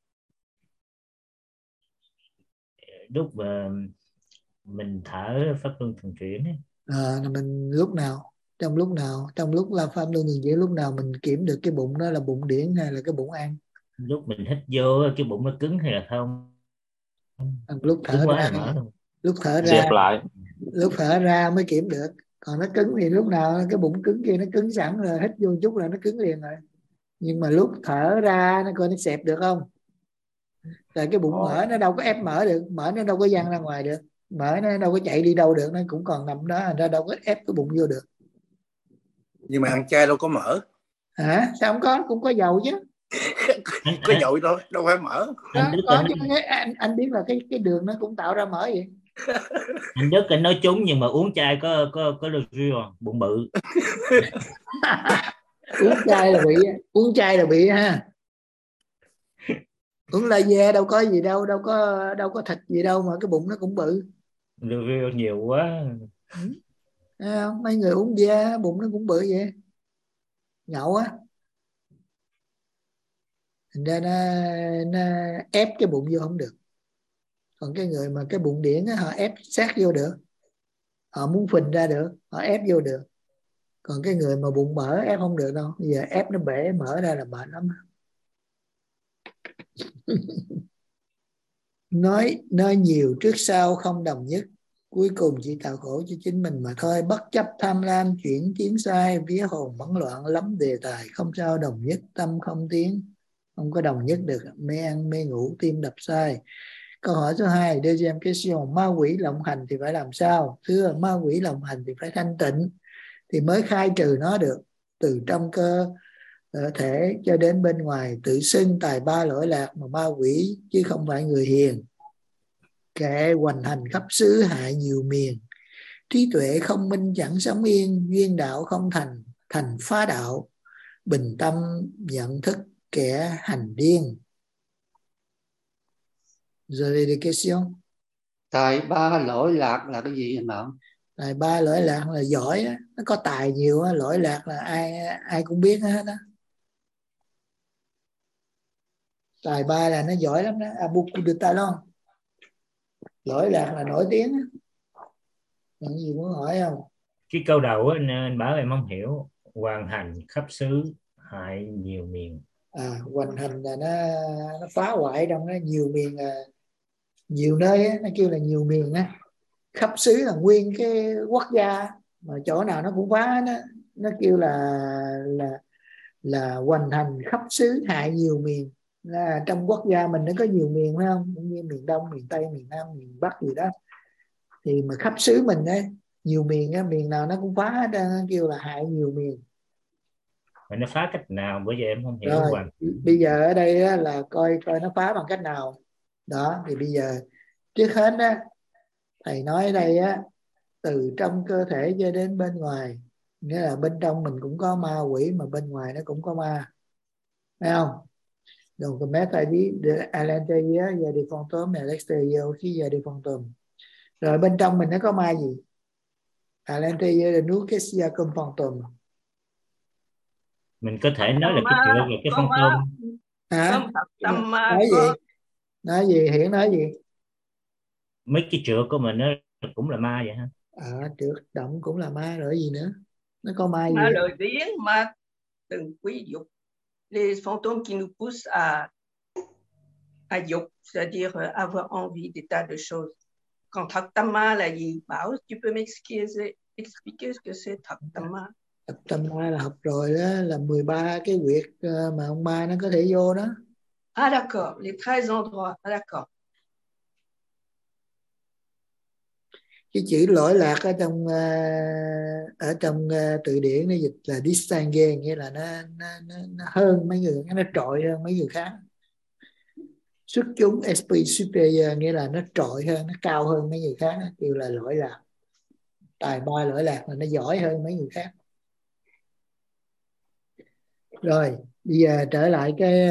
Lúc mà mình thở pháp luân thường chuyển ấy. Mình lúc nào? Trong lúc là pháp luân thường chuyển, lúc nào mình kiểm được cái bụng đó là bụng điển hay là cái bụng ăn? Lúc mình hít vô cái bụng nó cứng hay là không? Lúc thở ra, lúc thở ra mới kiểm được. Còn nó cứng thì lúc nào cái bụng cứng kia nó cứng sẵn rồi, hít vô chút là nó cứng liền rồi. Nhưng mà lúc thở ra nó coi nó xẹp được không? Tại cái bụng mỡ nó đâu có ép mỡ được, mỡ nó đâu có văng ra ngoài được, mỡ nó đâu có chạy đi đâu được, nó cũng còn nằm đó, nó đâu có ép cái bụng vô được. Nhưng mà ăn chay đâu có mỡ. Hả? Sao không có? Cũng có dầu chứ. Có dầu thôi, đâu phải mỡ. Anh biết là cái đường nó cũng tạo ra mỡ vậy. Anh Đức anh nói trúng, nhưng mà uống chai có bụng bự. uống chai là bị ha. Uống laser đâu có gì đâu, đâu có thịt gì đâu mà cái bụng nó cũng bự. Rượu nhiều quá. Mấy người uống bia bụng nó cũng bự vậy. Nhậu á. Thành ra nó ép cái bụng vô không được. Còn cái người mà cái bụng điển á, họ ép sát vô được. Họ muốn phình ra được, họ ép vô được. Còn cái người mà bụng mỡ ép không được đâu. Bây giờ ép nó bể mỡ ra là mệt lắm. Nói nhiều trước sau không đồng nhất, cuối cùng chỉ tạo khổ cho chính mình mà thôi. Bất chấp tham lam chuyển tiếng sai, vía hồn bấn loạn lắm đề tài, không sao đồng nhất, tâm không tiến, không có đồng nhất được. Mê ăn mê ngủ, tim đập sai. Câu hỏi số 2, deuxième question, ma quỷ lộng hành thì phải làm sao? Thưa, ma quỷ lộng hành thì phải thanh tịnh thì mới khai trừ nó được. Từ trong cơ ở thể cho đến bên ngoài, tự xưng tài ba lỗi lạc mà ma quỷ chứ không phải người hiền. Kẻ hoành hành khắp xứ hại nhiều miền, trí tuệ không minh chẳng sống yên, duyên đạo không thành, thành phá đạo, bình tâm nhận thức kẻ hành điên. Rồi về des questions. Tài ba lỗi lạc là cái gì anh Mão? Tài ba lỗi lạc là giỏi á, nó có tài nhiều á, lỗi lạc là ai cũng biết hết đó. Tài ba là nó giỏi lắm đó, a beaucoup de talent. Lỗi lạc là nổi tiếng á. Còn gì muốn hỏi không? Cái câu đầu á, anh Bảo em không hiểu. Hoàn hành khắp xứ hại nhiều miền. Hoành hành là nó phá hoại trong nó nhiều miền, nhiều nơi á, nó kêu là nhiều miền á. Khắp xứ là nguyên cái quốc gia, mà chỗ nào nó cũng phá nó kêu là hoành hành khắp xứ hại nhiều miền. Là trong quốc gia mình nó có nhiều miền phải không? Cũng như miền Đông, miền Tây, miền Nam, miền Bắc gì đó. Thì mà khắp xứ mình ấy, nhiều miền á, miền nào nó cũng phá hết, nó kêu là hại nhiều miền. Mà nó phá cách nào? Bởi vì em không hiểu. Rồi, bây giờ ở đây á, là coi nó phá bằng cách nào. Đó, thì bây giờ trước hết á, thầy nói ở đây á, từ trong cơ thể cho đến bên ngoài, nghĩa là bên trong mình cũng có ma quỷ mà bên ngoài nó cũng có ma, phải không? Donc maître a dit à l'intérieur il y a des fantômes et à l'extérieur aussi il y a des fantômes. Rồi bên trong mình nó có ma gì? À l'intérieur de nous qu'est-ce qu'il y a comme fantôme? Mình có thể nói là cái chuyện là cái phong tôm. Hả? Nói gì? Nói gì? Hiển nói gì? Mấy cái trượt của mình nó cũng là ma vậy ha? Trượt động cũng là ma rồi gì nữa? Nó có ma gì? Ma lời biếng, ma từng quý dục. Les fantômes qui nous poussent à dục, c'est-à-dire avoir envie des tas de choses. Còn thật tâm ma là gì? Bảo, tu peux m'expliquer ce que c'est thật tâm ma? Thật tâm ma là học rồi đó, là 13 cái huyệt mà ông ma nó có thể vô đó. Ah d'accord, les 13 endroits, d'accord. Cái chữ lỗi lạc ở trong từ điển nó dịch là distinguer, nghĩa là nó hơn mấy người, nó trội hơn mấy người khác. Xuất chúng esprit supérieur nghĩa là nó trội hơn, nó cao hơn mấy người khác, kêu là lỗi lạc. Tài ba lỗi lạc là nó giỏi hơn mấy người khác. Rồi bây giờ trở lại cái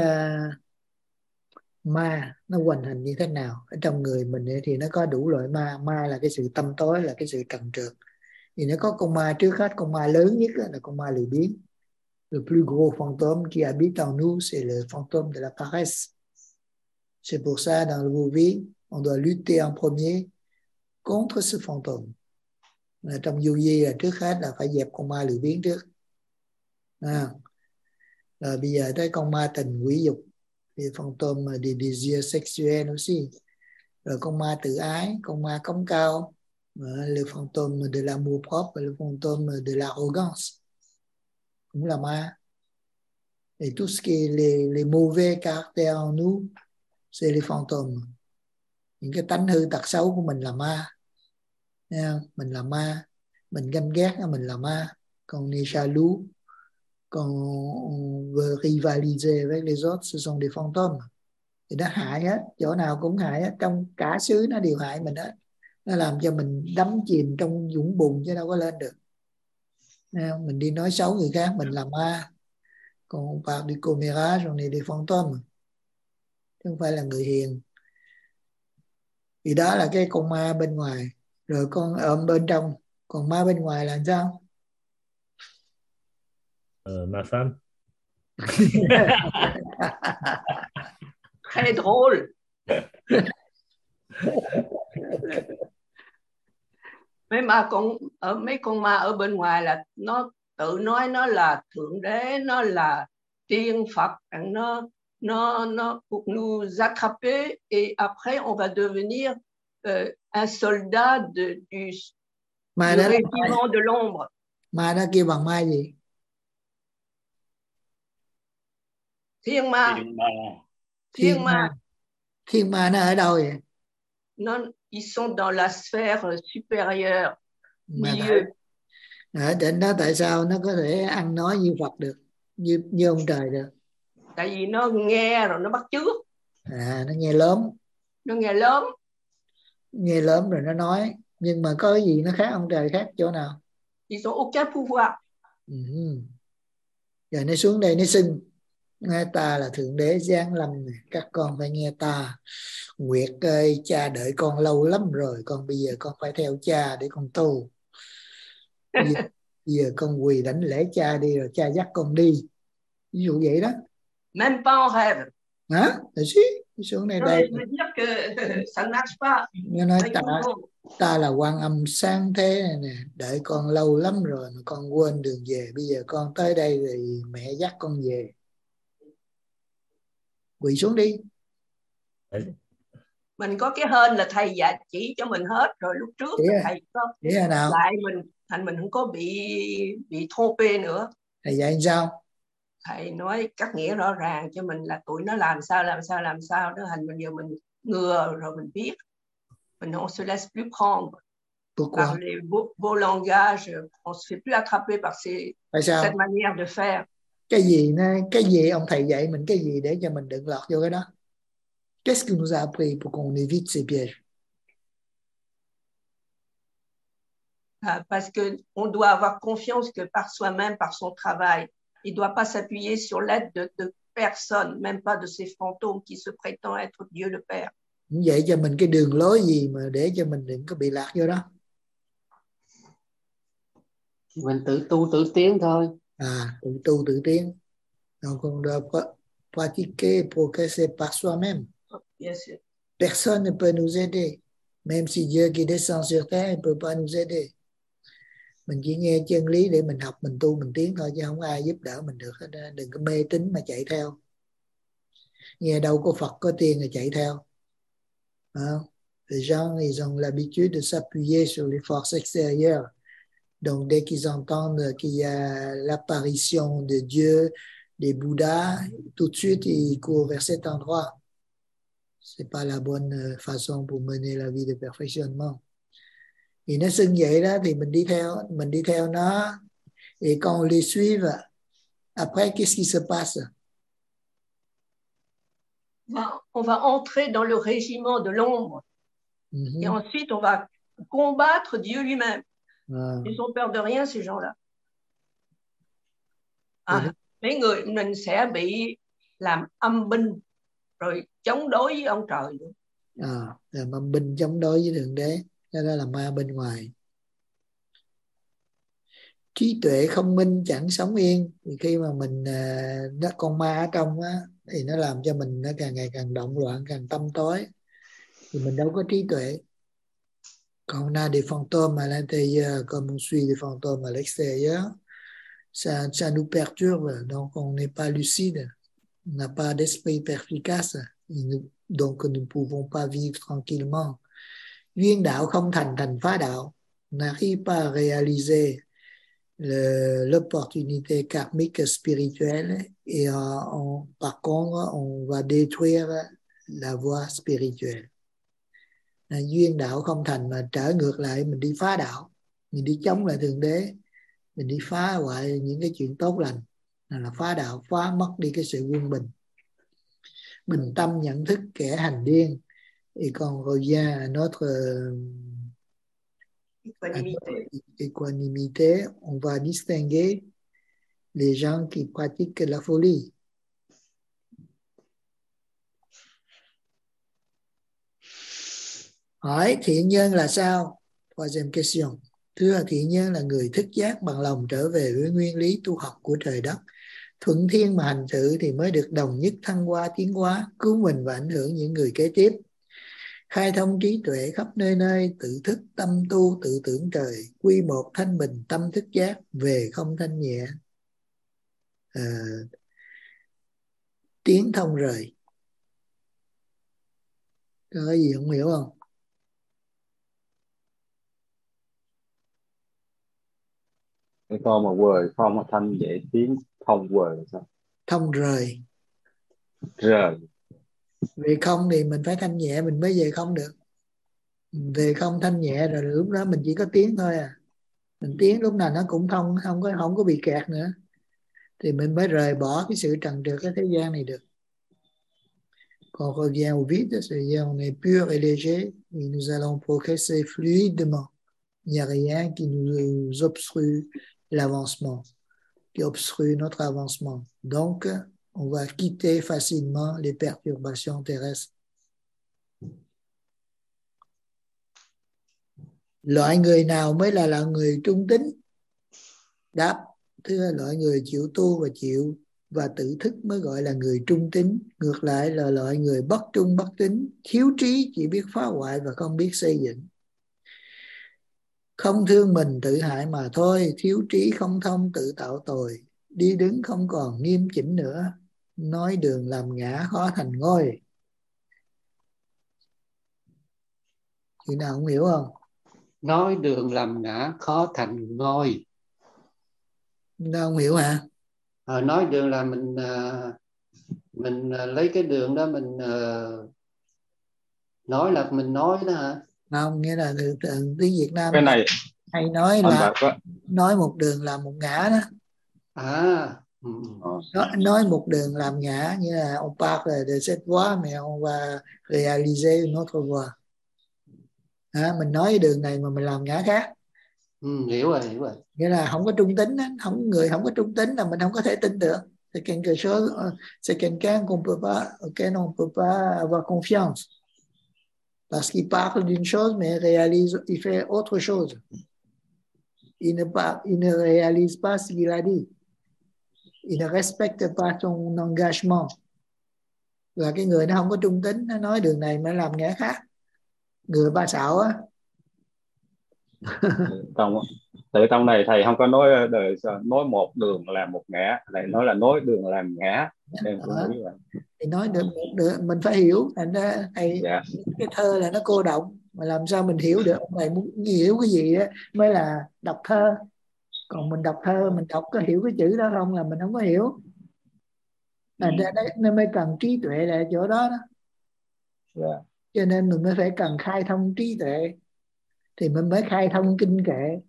ma nó hoành hành như thế nào. Ở trong người mình thì nó có đủ loại ma. Ma là cái sự tâm tối, là cái sự trần trượt. Thì nó có con ma, trước hết con ma lớn nhất là con ma lười biếng. Le plus gros fantôme qui habite en nous c'est le fantôme de la paresse. C'est pour ça dans le vô vi on doit lutter en premier contre ce fantôme. Trong vô vi là trước hết là phải dẹp con ma lười biếng trước. Rồi bây giờ tới con ma tình quỷ dục, thì fantôme des désirs sexuels aussi. Rồi con ma tự ái, con ma cống cao, le fantôme de l'amour propre, le fantôme de l'arrogance cũng là ma. Et tout ce qui est les mauvais caractères en nous c'est les fantômes. Những cái tánh hư tật xấu của mình là ma. Mình là ma, mình ganh ghét mình là ma. Còn on est jaloux, còn on veut rivaliser avec les autres, ce sont des fantômes. Thì nó hại hết, chỗ nào cũng hại hết, trong cả xứ nó đều hại mình hết. Nó làm cho mình đắm chìm trong vũng bùn chứ đâu có lên được. Mình đi nói xấu người khác, mình là ma. Còn on parle du commérage, on est des fantômes, chứ không phải là người hiền. Thì đó là cái con ma bên ngoài. Rồi con ở bên trong, còn ma bên ngoài là sao? Ma femme. Très drôle. Mấy con ma ở bên ngoài là nó tự nói nó là thượng đế, nó là tiên Phật, nó pour nous attraper et après on va devenir un soldat du régiment de l'ombre. Ma đó kêu bằng ma gì? Thiên ma. Thiên ma nó ở đâu vậy? Ils sont dans la sphère supérieure, milieu. Ở trên đó tại sao nó có thể ăn nói như Phật được? như ông trời được. Tại vì nó nghe rồi nó bắt chước. Nó nghe lớn. Nó nghe lớn. Nghe lớn rồi nó nói. Nhưng mà có cái gì nó khác ông trời khác chỗ nào? Ils ont aucun pouvoir. Rồi nó xuống đây nó xưng nghe ta là thượng đế giáng lâm, các con phải nghe ta. Nguyệt ơi, cha đợi con lâu lắm rồi, con bây giờ con phải theo cha để con tu. Bây giờ con quỳ đảnh lễ cha đi, rồi cha dắt con đi, ví dụ vậy đó. Même pas en rêve. Hả? Xuống đây đây. Nó nói ta là Quan Âm sáng thế này nè, đợi con lâu lắm rồi mà con quên đường về, bây giờ con tới đây thì mẹ dắt con về. Quỳ xuống đi. Mình có cái hên là thầy dạy chỉ cho mình hết rồi. Lúc trước thầy có lại mình, thành mình không có bị thô pê nữa. Thầy dạy sao? Thầy nói cắt nghĩa rõ ràng cho mình là tụi nó làm sao đó, thành bây giờ mình ngừa rồi mình biết. Mình on se laisse plus prendre. Par les beaux langages, on se fait plus attraper par cette manière de faire. Cái gì ông thầy dạy mình cái gì để cho mình đừng lọt vô cái đó? Qu'est-ce qu'il nous a appris pour qu'on évite ces pièges? Parce que on doit avoir confiance que par soi-même, par son travail, il doit pas s'appuyer sur l'aide de personne, même pas de ces fantômes qui se prétendent être Dieu le Père. Vậy cho mình cái đường lối gì mà để cho mình đừng có bị lạc vô đó? Mình tự tu tự tiến thôi. Tự tu tự tiến. Donc on doit pratiquer progresser par soi-même. Yes, yes. Personne ne peut nous aider. Même si Dieu qui descend sur terre, il ne peut pas nous aider. Mình chỉ nghe chân lý để mình học, mình tu, mình tiến thôi, chứ không ai giúp đỡ mình được. Đừng có mê tín mà chạy theo. Nghe đâu có Phật có tiên là chạy theo. Les gens, ils ont l'habitude de s'appuyer sur les forces extérieures. Donc dès qu'ils entendent qu'il y a l'apparition de Dieu, des Bouddhas, tout de suite ils courent vers cet endroit. C'est pas la bonne façon pour mener la vie de perfectionnement. Thì nó xưng vậy đó thì mình đi theo nó. Et quand on les suit, après qu'est-ce qui se passe? On va entrer dans le régiment de l'ombre. Et ensuite on va combattre Dieu lui-même. Ils ont peur de rien ces gens-là. Mấy người mình sẽ bị làm âm binh rồi chống đối với ông trời nữa. Làm âm binh chống đối với thượng đế, đó là ma bên ngoài. Trí tuệ không minh chẳng sống yên. Thì khi mà mình nó con ma ở trong á, thì nó làm cho mình nó càng ngày càng động loạn, càng tâm tối, thì mình đâu có trí tuệ. Quand on a des fantômes à l'intérieur, comme on suit des fantômes à l'extérieur, ça nous perturbe, donc on n'est pas lucide, on n'a pas d'esprit perspicace, donc nous ne pouvons pas vivre tranquillement. Duyên đạo không thành, thành phá đạo. On n'arrive pas à réaliser l'opportunité karmique spirituelle et par contre, on va détruire la voie spirituelle. Duyên đạo không thành mà trở ngược lại mình đi phá đạo, mình đi chống lại thượng đế, mình đi phá hoại những cái chuyện tốt lành, là phá đạo, phá mất đi cái sự quân bình. Bình tâm nhận thức kẻ hành điên. Et quand on revient à notre équanimité, on va distinguer les gens qui pratiquent la folie. Hỏi thiện nhân là sao? Troisième question. Thưa, thiện nhân là người thức giác bằng lòng trở về với nguyên lý tu học của trời đất. Thuận thiên mà hành sự thì mới được đồng nhất thăng hoa tiến hóa, cứu mình và ảnh hưởng những người kế tiếp. Khai thông trí tuệ khắp nơi nơi, tự thức tâm tu, tự tưởng trời, quy một thanh bình tâm thức giác, về không thanh nhẹ, tiến thông rời. Có cái gì không hiểu không? Cái câu mà quời không thanh dễ tiến thông quời là sao? Thông rời. Rời. Về không thì mình phải thanh nhẹ mình mới về không được. Về không thanh nhẹ rồi lúc đó mình chỉ có tiến thôi à. Mình tiến lúc nào nó cũng thông, không có bị kẹt nữa. thì mình mới rời bỏ cái sự trần trượt cái thế gian này được. Quand on revient au vide, c'est-à-dire on est pur et léger, et nous allons progresser fluidement. Il n'y a rien qui nous obstrue l'avancement, qui obstrue notre avancement. Donc, on va quitter facilement les perturbations terrestres. Loại người nào mới là loại người trung tín? Đáp, thứ là loại người chịu tu và chịu và tự thức mới gọi là người trung tín. Ngược lại là loại người bất trung bất tín, thiếu trí, chỉ biết phá hoại và không biết xây dựng. Không thương mình tự hại mà thôi, thiếu trí không thông tự tạo tội, đi đứng không còn nghiêm chỉnh nữa, nói đường làm ngã khó thành ngôi. Chuyện nào không hiểu không? Nói đường làm ngã khó thành ngôi. Đâu không hiểu hả? Nói đường là mình lấy cái đường đó mình nói là mình nói đó hả? Không, nghĩa là tiếng Việt Nam cái này hay nói là nói một đường làm một ngã đó. Nói một đường làm ngã, như là on parle de cette voie mais on va réaliser une autre voie. Mình nói đường này mà mình làm ngã khác. Hiểu rồi. Nghĩa là không có trung tín, người không có trung tín là mình không có thể tin tưởng. C'est quelque chose, c'est quelqu'un qu'on peut pas, auquel on peut pas avoir confiance. Parce qu'il parle d'une chose mais il fait autre chose. Il ne réalise pas ce qu'il a dit. Il ne respecte pas son engagement. Là cái người nó không có trung tín, nó nói đường này mà làm ngã khác. Người ba xạo á. Trong này thầy không có nói một đường làm một ngã, thầy nói là nói đường làm ngã. Thì nói được một đường mình phải hiểu. Thành ra thầy cái thơ là nó cô động, mà làm sao mình hiểu được? Ông này muốn hiểu cái gì đó mới là đọc thơ. Còn mình đọc thơ, mình đọc có hiểu cái chữ đó không là mình không có hiểu. Thành ra nó mới cần trí tuệ là chỗ đó đó. Cho nên mình mới phải cần khai thông trí tuệ, thì mình mới khai thông kinh kệ.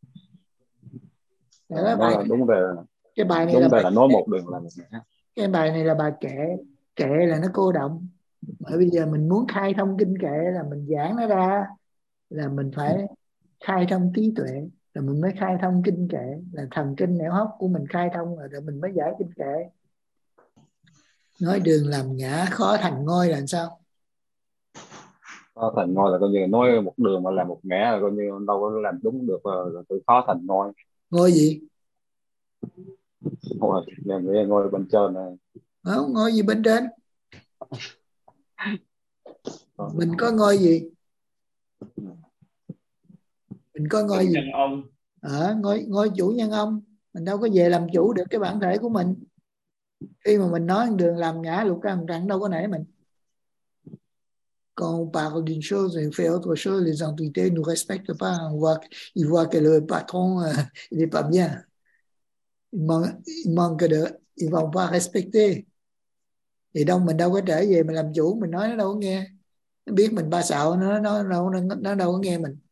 Đúng rồi. Cái bài này đúng là nói một đường là một ngã. Cái bài này là bài kệ là nó cô động. Mà bây giờ mình muốn khai thông kinh kệ là mình giảng nó ra, là mình phải khai thông trí tuệ, là mình mới khai thông kinh kệ, là thần kinh nẻo hốc của mình khai thông rồi mình mới giải kinh kệ. Nói đường làm ngã khó thành ngôi là sao? Khó thành ngôi là coi như nói một đường mà làm một ngã là coi như đâu có làm đúng được, là từ khó thành ngôi. Ngôi gì? Ngôi bên trên này. Không, ngôi gì bên trên? Mình có ngôi gì? Mình có ngôi gì? Nhân ông. Ngôi chủ nhân ông. Mình đâu có về làm chủ được cái bản thể của mình. Khi mà mình nói đường làm ngã lục căn trắng đâu có nể mình. Quand on parle d'une chose et on fait autre chose, les entités ne nous respectent pas. Ils voient que le patron, il n'est pas bien. Ils vont pas respecter. Thì mình đâu có trở về mình làm chủ, mình nói nó đâu có nghe. Nó biết mình ba xạo, nó đâu có nghe mình.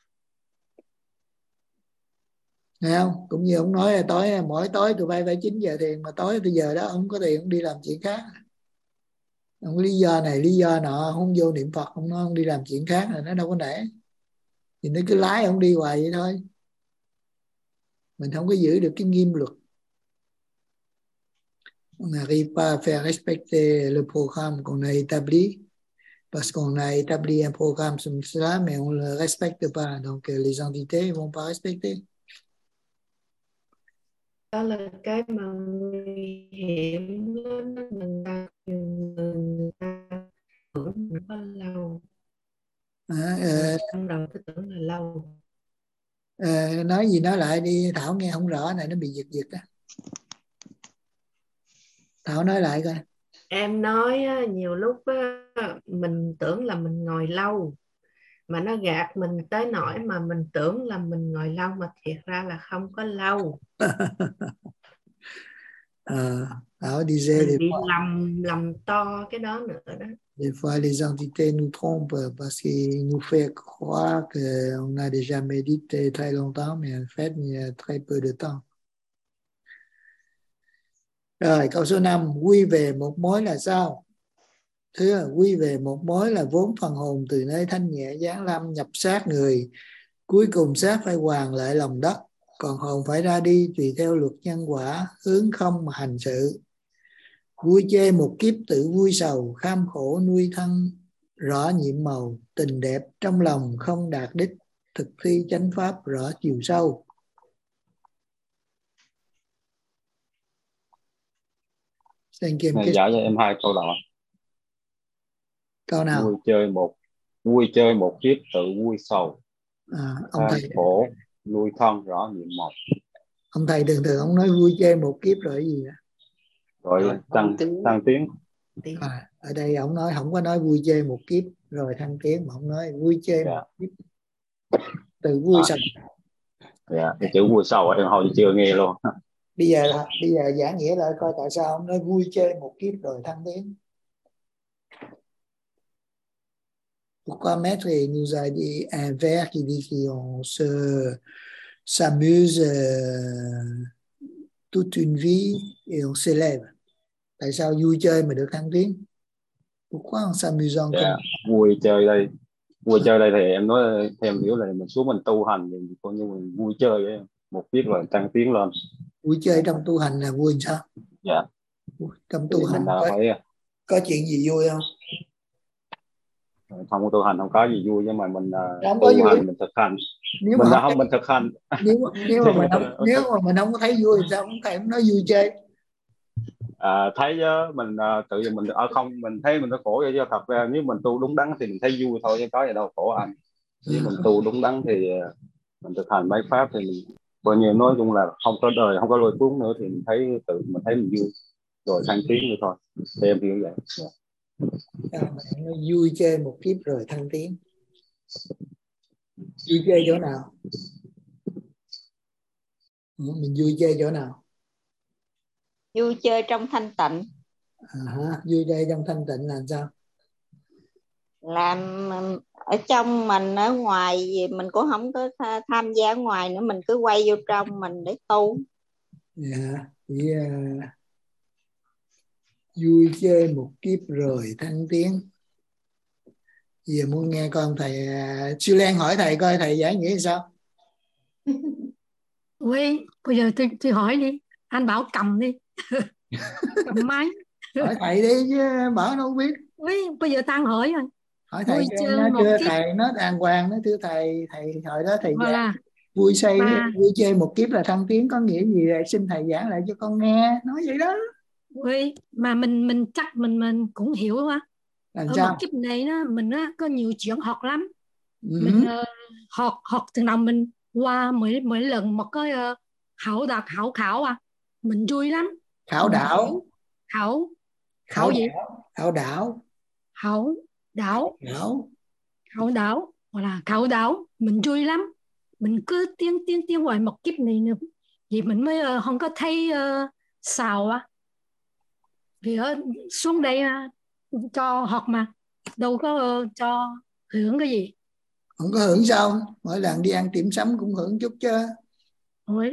Thấy không? Cũng như ông nói là mỗi tối tụi bay phải 9 giờ thiền, mà tối từ giờ đó ông có tiền ông đi làm chuyện khác. Ông lý do này lý do nọ, không vô niệm Phật, ông đi làm chuyện khác là nó đâu có nể. Thì nó cứ lái ông đi hoài vậy thôi. Mình không có giữ được cái nghiêm luật. On n'arrive pas à faire respecter le programme qu'on a établi, parce qu'on a établi un programme comme cela, mais on ne le respecte pas. Donc les entités ne vont pas respecter. Đó là cái mà nguy hiểm đó, người ta tưởng có lâu. Trong đầu cứ tưởng là lâu. Nói gì nói lại đi Thảo, nghe không rõ này, nó bị giật á. Thảo nói lại coi. Em nói á, nhiều lúc á, mình tưởng là mình ngồi lâu, mà nó gạt mình tới nỗi mà mình tưởng là mình ngồi lâu mà thiệt ra là không có lâu. Thảo disait mình bị lầm to cái đó nữa đó. Des fois les entités nous trompent parce qu'ils nous fait croire qu'on a déjà médité très longtemps, mais en fait il y a très peu de temps. Rồi câu số 5, quy về một mối là sao? Thứ quy về một mối là vốn phần hồn từ nơi thanh nhẹ giáng lâm nhập sát người, cuối cùng xác phải hoàn lại lòng đất, còn hồn phải ra đi tùy theo luật nhân quả, hướng không mà hành sự. Vui chơi một kiếp tự vui sầu, kham khổ nuôi thân rõ nhiệm màu, tình đẹp trong lòng không đạt đích, thực thi chánh pháp rõ chiều sâu. Xin kiếm Này, giải cho em 2 câu đó. Câu nào? Vui chơi một kiếp tự vui sầu, ông thầy khổ nuôi thân rõ nhiệm màu. Ông thầy thường thường ông nói vui chơi một kiếp rồi gì đó. Rồi thăng tiến. Ở đây ông nói không có nói vui chơi một kiếp rồi thăng tiến, mà ông nói vui chơi một kiếp tự vui sầu. Cái chữ vui sầu em hồi chưa nghe luôn. Bây giờ giảng nghĩa lại coi tại sao ông nói vui chơi một kiếp rồi thăng tiến. Pourquoi maître nous a dit un vers qui dit qu'on s'amuse toute une vie et on s'élève. Tại sao vui chơi mà được thăng tiến? Pourquoi on s'amuse encore? Vui chơi đây thì em nói thêm hiểu là mình xuống mình tu hành thì coi như mình vui chơi ấy. Một kiếp rồi thăng tiến lên. Vui chơi trong tu hành là vui sao? Dạ. Trong tu hành có chuyện gì vui không? Không, tu hành không có gì vui, nhưng mà mình tu hành mình thực hành. Nếu mình thực hành. Nếu mà mình không có thấy vui thì sao không thầy nói vui chơi? Thấy mình tự nhiên mình không mình thấy mình nó khổ vậy, chứ thật ra nếu mình tu đúng đắn thì mình thấy vui thôi, chứ có gì đâu khổ anh. Nếu mình tu đúng đắn thì mình thực hành mấy pháp thì mình bao nhiêu nói chung là không có đời không có lôi cuốn nữa, thì mình thấy mình vui rồi thăng tiến nữa thôi. Thì em hiểu vậy. Nó vui chơi một kiếp rồi thăng tiến. Vui chơi chỗ nào? Mình vui chơi chỗ nào? Vui chơi trong thanh tịnh. Vui chơi trong thanh tịnh là sao? Làm ở trong mình, ở ngoài mình cũng không có tham gia ở ngoài nữa, mình cứ quay vô trong mình để tu. Vui chơi một kiếp rồi thăng tiến. Giờ muốn nghe con thầy Siêu Lan hỏi thầy coi thầy giải nghĩa sao? Ui, bây giờ tôi hỏi đi, anh bảo cầm đi. Cầm máy. Hỏi thầy đi chứ bảo đâu biết. Ui, bây giờ tao hỏi rồi. Hỏi thầy nó chưa thầy nó đàng hoàng, nó thưa thầy hỏi đó thầy giảng vui chơi một kiếp là thăng tiến có nghĩa gì, rồi xin thầy giảng lại cho con nghe, nói vậy đó. Ui, mà mình chắc mình cũng hiểu á. Làm ở sao? một kiếp này đó mình có nhiều chuyện học lắm. Mình học từ nào mình qua mỗi lần một cái khảo mình vui lắm. Khảo đạo hoặc là khảo đạo mình vui lắm. Mình cứ tiến hoài một kiếp này nữa, vì mình mới không có thấy sao á. Vì xuống đây cho học mà đâu có cho hưởng cái gì. Không có hưởng sao? Mỗi lần đi ăn tiệm sắm cũng hưởng chút chứ. Ôi.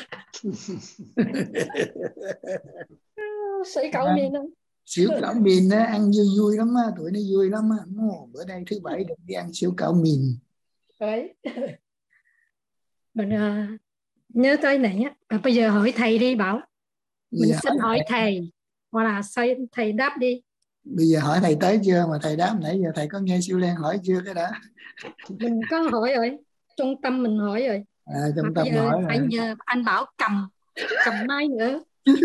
Sấy cậu miên không? Xíu cảo mìn á, ăn vui lắm á, tụi nó vui lắm á. Bữa nay thứ bảy được đi ăn xíu cảo mìn. Đấy. Mình nhớ tới này á, bây giờ hỏi thầy đi Bảo. Mình xin hỏi thầy, hoặc là thầy đáp đi. Bây giờ hỏi thầy tới chưa mà thầy đáp? Nãy giờ thầy có nghe Siêu Lan hỏi chưa cái đã? Mình có hỏi rồi, trung tâm mình hỏi rồi. Trung tâm hỏi phải nhờ anh Bảo cầm máy nữa.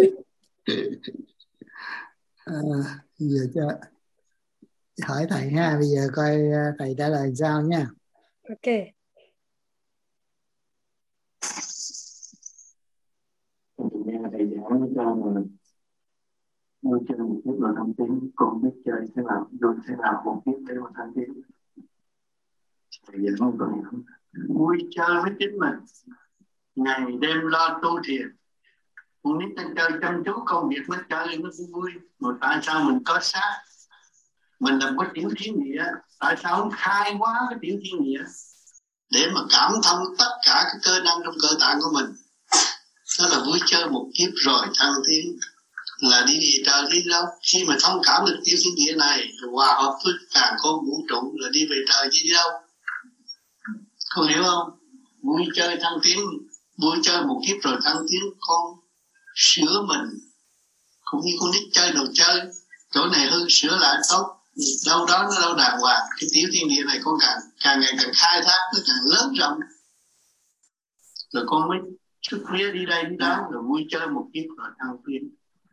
Bây giờ cho hỏi thầy ha, bây giờ coi thầy trả lời sao nha. Ok. Thầy giảng cho mình vui chơi một kiếp rồi thăng tiến, con biết chơi thế nào, vui thế nào một kiếp để mà thăng tiến. Thầy giảng không cần không? Vui chơi với chính mình, ngày đêm lo tu thiền. Con nít ta chơi chăm chú công việc nó chơi nó cũng vui. Mà tại sao mình có xác, mình làm cái tiểu thiên địa, tại sao không khai hóa cái tiểu thiên địa để mà cảm thông tất cả cái cơ năng trong cơ tạng của mình? Đó là vui chơi một kiếp rồi thăng tiến. là đi về trời đi đâu. Khi mà thông cảm được tiểu thiên địa này, hòa hợp với càn khôn vũ trụ là đi về trời chứ đi đâu. Con hiểu không? Vui chơi thăng tiến, vui chơi một kiếp rồi thăng tiến, con sửa mình cũng như con nít chơi đồ chơi, chỗ này hư sửa lại tốt, đâu đó nó đâu đàng hoàng. Cái tiểu thiên địa này con càng ngày càng khai thác, nó càng lớn rộng, rồi con mới sức vía đi đây đi đó, rồi vui chơi một kiếp rồi thăng tiến.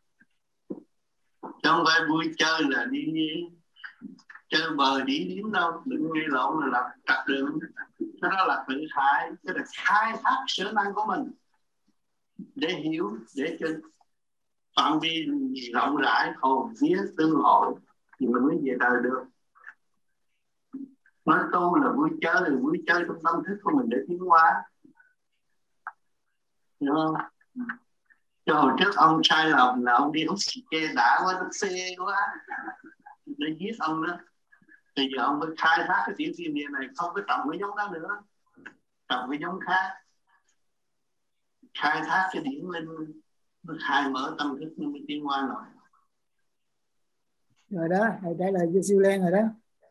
Chứ không phải vui chơi là đi chơi bờ đi điếm đâu, đừng nghe lộn là lạc trật đường. Cái đó là tự hại, cái là khai thác sở năng của mình để hiểu, để cho phạm vi rộng rãi, hồn vía tương hội thì mình mới về đời được. Nói tu là vui chơi trong tâm thức của mình để tiến hóa, hiểu không? Cho hồi trước ông sai lầm là ông đi hút xì ke đã quá, nó phê quá, để giết ông đó. Bây giờ ông phải khai thác cái tiểu thiên địa này, không có trồng cái giống đó nữa, trồng cái giống khác, khai thác cái điển linh, nó khai mở tâm thức nó mới tiến qua nổi. Rồi đó, thầy trả lời cho Siêu Len rồi đó.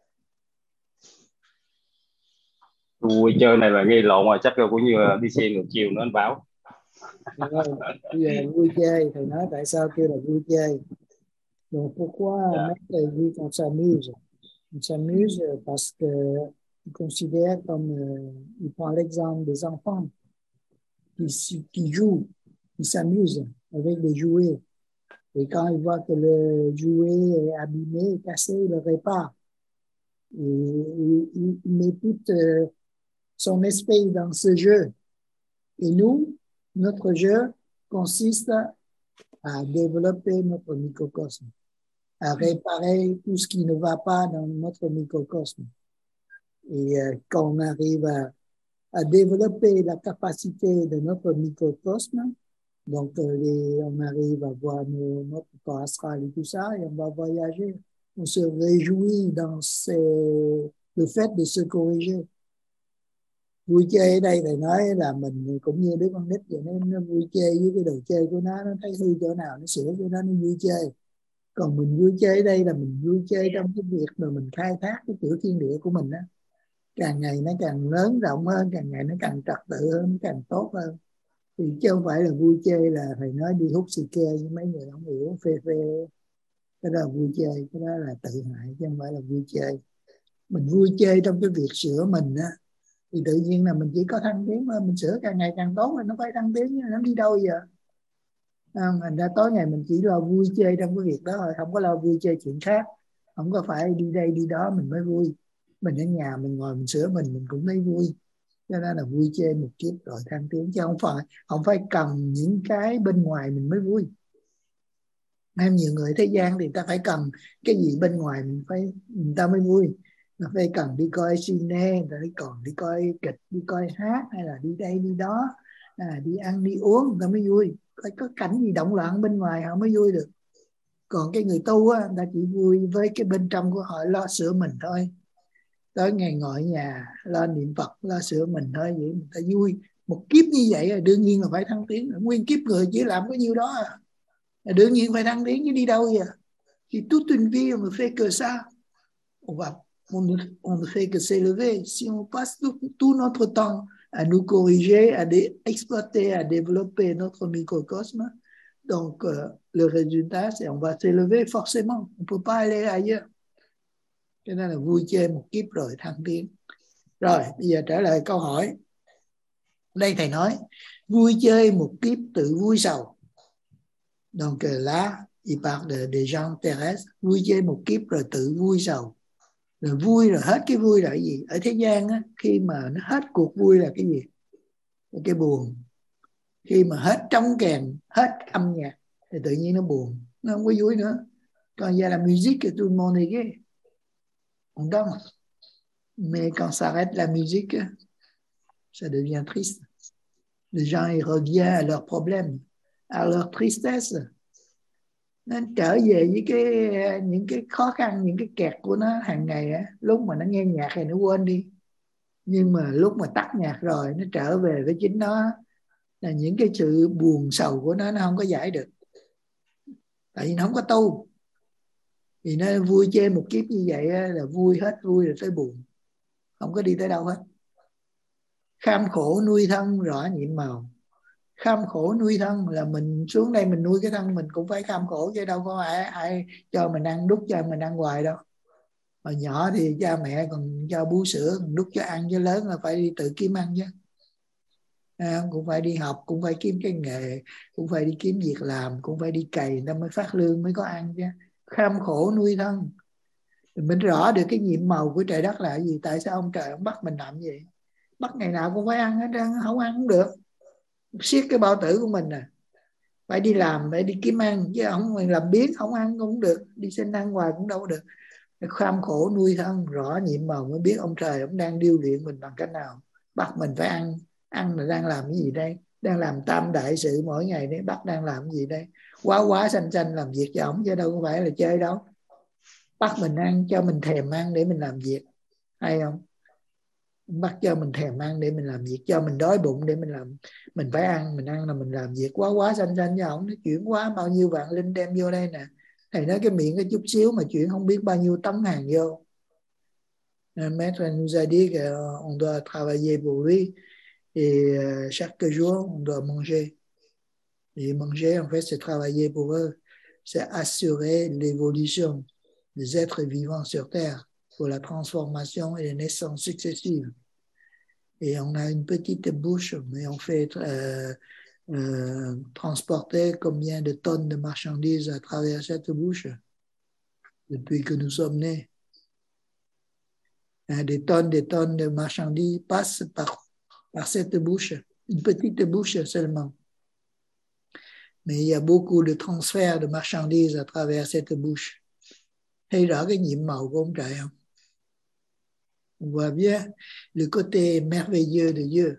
Vui chơi này là gây lộn rồi, chắc là cũng như là đi xe ngược chiều nữa anh Bảo. Rồi, bây giờ vui chơi, thầy nói tại sao kêu là vui chơi. Donc pourquoi mettre dit qu'on s'amuse? On s'amuse parce que il considère comme il prend l'exemple des enfants qui jouent, qui s'amusent avec des jouets. Et quand il voit que le jouet est abîmé, cassé, il le répare. Il met tout son esprit dans ce jeu. Et nous, notre jeu consiste à développer notre microcosme, à réparer tout ce qui ne va pas dans notre microcosme. Et quand on arrive à développer la capacité de notre microcosme, donc on arrive à voir notre corps astral et tout ça, et on va voyager. On se réjouit dans le fait de se corriger. Vui chơi ở đây thầy nói là mình cũng như đứa con nít vậy, nó vui chơi với cái đồ chơi của nó thấy hư chỗ nào nó sửa cho nó vui chơi. Còn mình vui chơi ở đây là mình vui chơi trong cái việc mà mình khai thác cái tiểu thiên địa của mình đó. Càng ngày nó càng lớn rộng hơn, càng ngày nó càng trật tự hơn, càng tốt hơn. Thì chứ không phải là vui chơi là thầy nói đi hút xì ke với mấy người không hiểu phê. Cái đó là vui chơi, cái đó là tự hại chứ không phải là vui chơi. Mình vui chơi trong cái việc sửa mình á, thì tự nhiên là mình chỉ có thăng tiến thôi, mình sửa càng ngày càng tốt, nó phải thăng tiến, nó đi đâu giờ. Thành ra tối ngày mình chỉ lo vui chơi trong cái việc đó thôi, không có lo vui chơi chuyện khác, không có phải đi đây đi đó mình mới vui. Mình ở nhà mình ngồi mình sửa mình cũng thấy vui. Cho nên là vui chơi một kiếp rồi thăng tiến, chứ không phải cần những cái bên ngoài mình mới vui. Nên nhiều người thế gian thì ta phải cần cái gì bên ngoài người ta mới vui. Nó phải cần đi coi cine, rồi còn đi coi kịch, đi coi hát, hay là đi đây đi đó, đi ăn đi uống người ta mới vui. Có cảnh gì động loạn bên ngoài họ mới vui được. Còn cái người tu á, người ta chỉ vui với cái bên trong của họ, lo sửa mình thôi. Tới ngày ngồi ở nhà lo niệm Phật, lo sửa mình thôi, vậy người ta vui. Một kiếp như vậy là đương nhiên là phải thăng tiến. Nguyên kiếp người chỉ làm có nhiêu đó là đương nhiên phải thăng tiến chứ đi đâu vậy. Thì toute une vie on ne fait que ça. On ne fait que s'élever. Si on passe tout notre temps à nous corriger, à exploiter, à développer notre microcosme, donc le résultat c'est on va s'élever forcément. On ne peut pas aller ailleurs. Cho nên là vui chơi một kiếp rồi thăng tiến. Rồi bây giờ trở lại câu hỏi. Đây thầy nói vui chơi một kiếp tự vui sầu. Donc là il parle des gens terrestres, vui chơi một kiếp rồi tự vui sầu. Rồi vui rồi hết cái vui là cái gì? Ở thế gian á, khi mà nó hết cuộc vui là cái gì? Là cái buồn. Khi mà hết trống kèn, hết âm nhạc thì tự nhiên nó buồn, nó không có vui nữa. Còn giờ là musique tout le monde est gai, on danse. Mais quand s'arrête la musique, ça devient triste. Les gens ils reviennent à leurs problèmes, à leur tristesse. Nó trở về với những cái khó khăn, những cái kẹt của nó hàng ngày á. Lúc mà nó nghe nhạc thì nó quên đi, nhưng mà lúc mà tắt nhạc rồi nó trở về với chính nó, là những cái sự buồn sầu của nó không có giải được. tại vì nó không có tu. Thì nó vui chơi một kiếp như vậy là vui hết vui rồi tới buồn, không có đi tới đâu hết. Kham khổ nuôi thân rõ nhiệm màu. Kham khổ nuôi thân là mình xuống đây mình nuôi cái thân mình cũng phải kham khổ, chứ đâu có ai cho mình ăn đút cho mình ăn hoài đâu. Hồi nhỏ thì cha mẹ còn cho bú sữa còn đút cho ăn, chứ lớn là phải đi tự kiếm ăn chứ. Cũng phải đi học, cũng phải kiếm cái nghề, cũng phải đi kiếm việc làm, cũng phải đi cày người ta mới phát lương mới có ăn chứ. Kham khổ nuôi thân. Mình rõ được cái nhiệm màu của trời đất là gì. Tại sao ông trời ông bắt mình làm gì? Bắt ngày nào cũng phải ăn hết trơn, không ăn không được. Siết cái bao tử của mình nè, phải đi làm, phải đi kiếm ăn, chứ không mình làm biến không ăn cũng không được, đi xin ăn hoài cũng đâu có được. Kham khổ nuôi thân rõ nhiệm màu mới biết ông trời ông đang điêu luyện mình bằng cách nào. Bắt mình phải ăn. Ăn là đang làm cái gì đây? Đang làm tam đại sự mỗi ngày đấy. Bắt đang làm cái gì đây? Quá xanh làm việc cho ổng chứ đâu có phải là chơi đâu. Bắt mình ăn cho mình thèm ăn để mình làm việc, hay không? Bắt cho mình thèm ăn để mình làm việc, cho mình đói bụng để mình làm. Mình phải ăn, mình ăn là mình làm việc. Quá xanh cho ổng. Nó chuyển quá bao nhiêu vạn linh đem vô đây nè. Thầy nói cái miệng cái chút xíu mà chuyển không biết bao nhiêu tấn hàng vô. Maître nous a dit qu'on doit travailler pour lui et chaque jour on doit manger. Et manger en fait c'est travailler pour eux, c'est assurer l'évolution des êtres vivants sur terre pour la transformation et les naissances successives. Et on a une petite bouche, mais on fait transporter combien de tonnes de marchandises à travers cette bouche depuis que nous sommes nés. Des tonnes de marchandises passent par cette bouche, une petite bouche seulement. Mais il y a beaucoup de transferts de marchandises à travers cette bouche. Thấy rõ cái nhiệm màu của ông trời không? On voit bien le côté merveilleux de Dieu.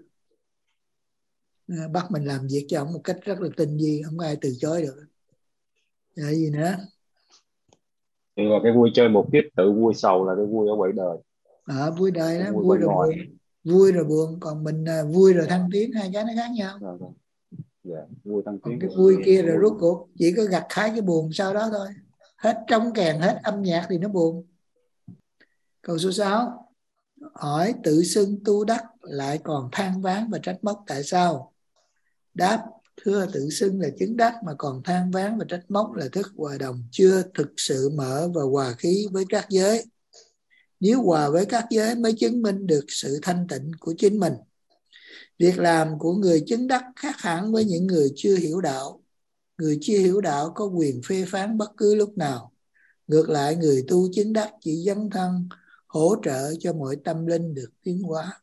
Bắt mình làm việc cho ông một cách rất là tinh vi, không có ai từ chối được. Rồi gì nữa? Thì là cái vui chơi một kiếp, tự vui sầu là cái vui ở cõi đời. Vui đời đó, vui rồi buồn. Vui rồi buồn, còn mình vui rồi thăng tiến, hai cái nó khác nhau. Dạ, vui thăng tiến. Cái vui kia rồi rốt cuộc chỉ có gặt hái cái buồn sau đó thôi. Hết trống kèn, hết âm nhạc thì nó buồn. Câu số 6. Hỏi tự xưng tu đắc lại còn than ván và trách móc tại sao? Đáp, thưa, tự xưng là chứng đắc mà còn than ván và trách móc là thức hòa đồng, chưa thực sự mở và hòa khí với các giới. Nếu hòa với các giới mới chứng minh được sự thanh tịnh của chính mình. Việc làm của người chứng đắc khác hẳn với những người chưa hiểu đạo. Người chưa hiểu đạo có quyền phê phán bất cứ lúc nào. Ngược lại, người tu chứng đắc chỉ dấn thân hỗ trợ cho mọi tâm linh được tiến hóa.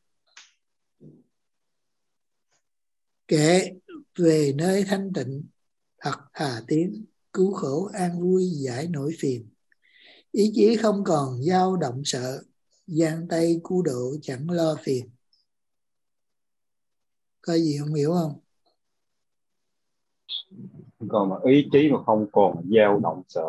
Kệ về nơi thanh tịnh, thật thà tiến, cứu khổ an vui giải nỗi phiền. Ý chí không còn dao động sợ, giang tay cứu độ chẳng lo phiền. Có gì không hiểu không? Còn mà ý chí mà không còn dao động sợ.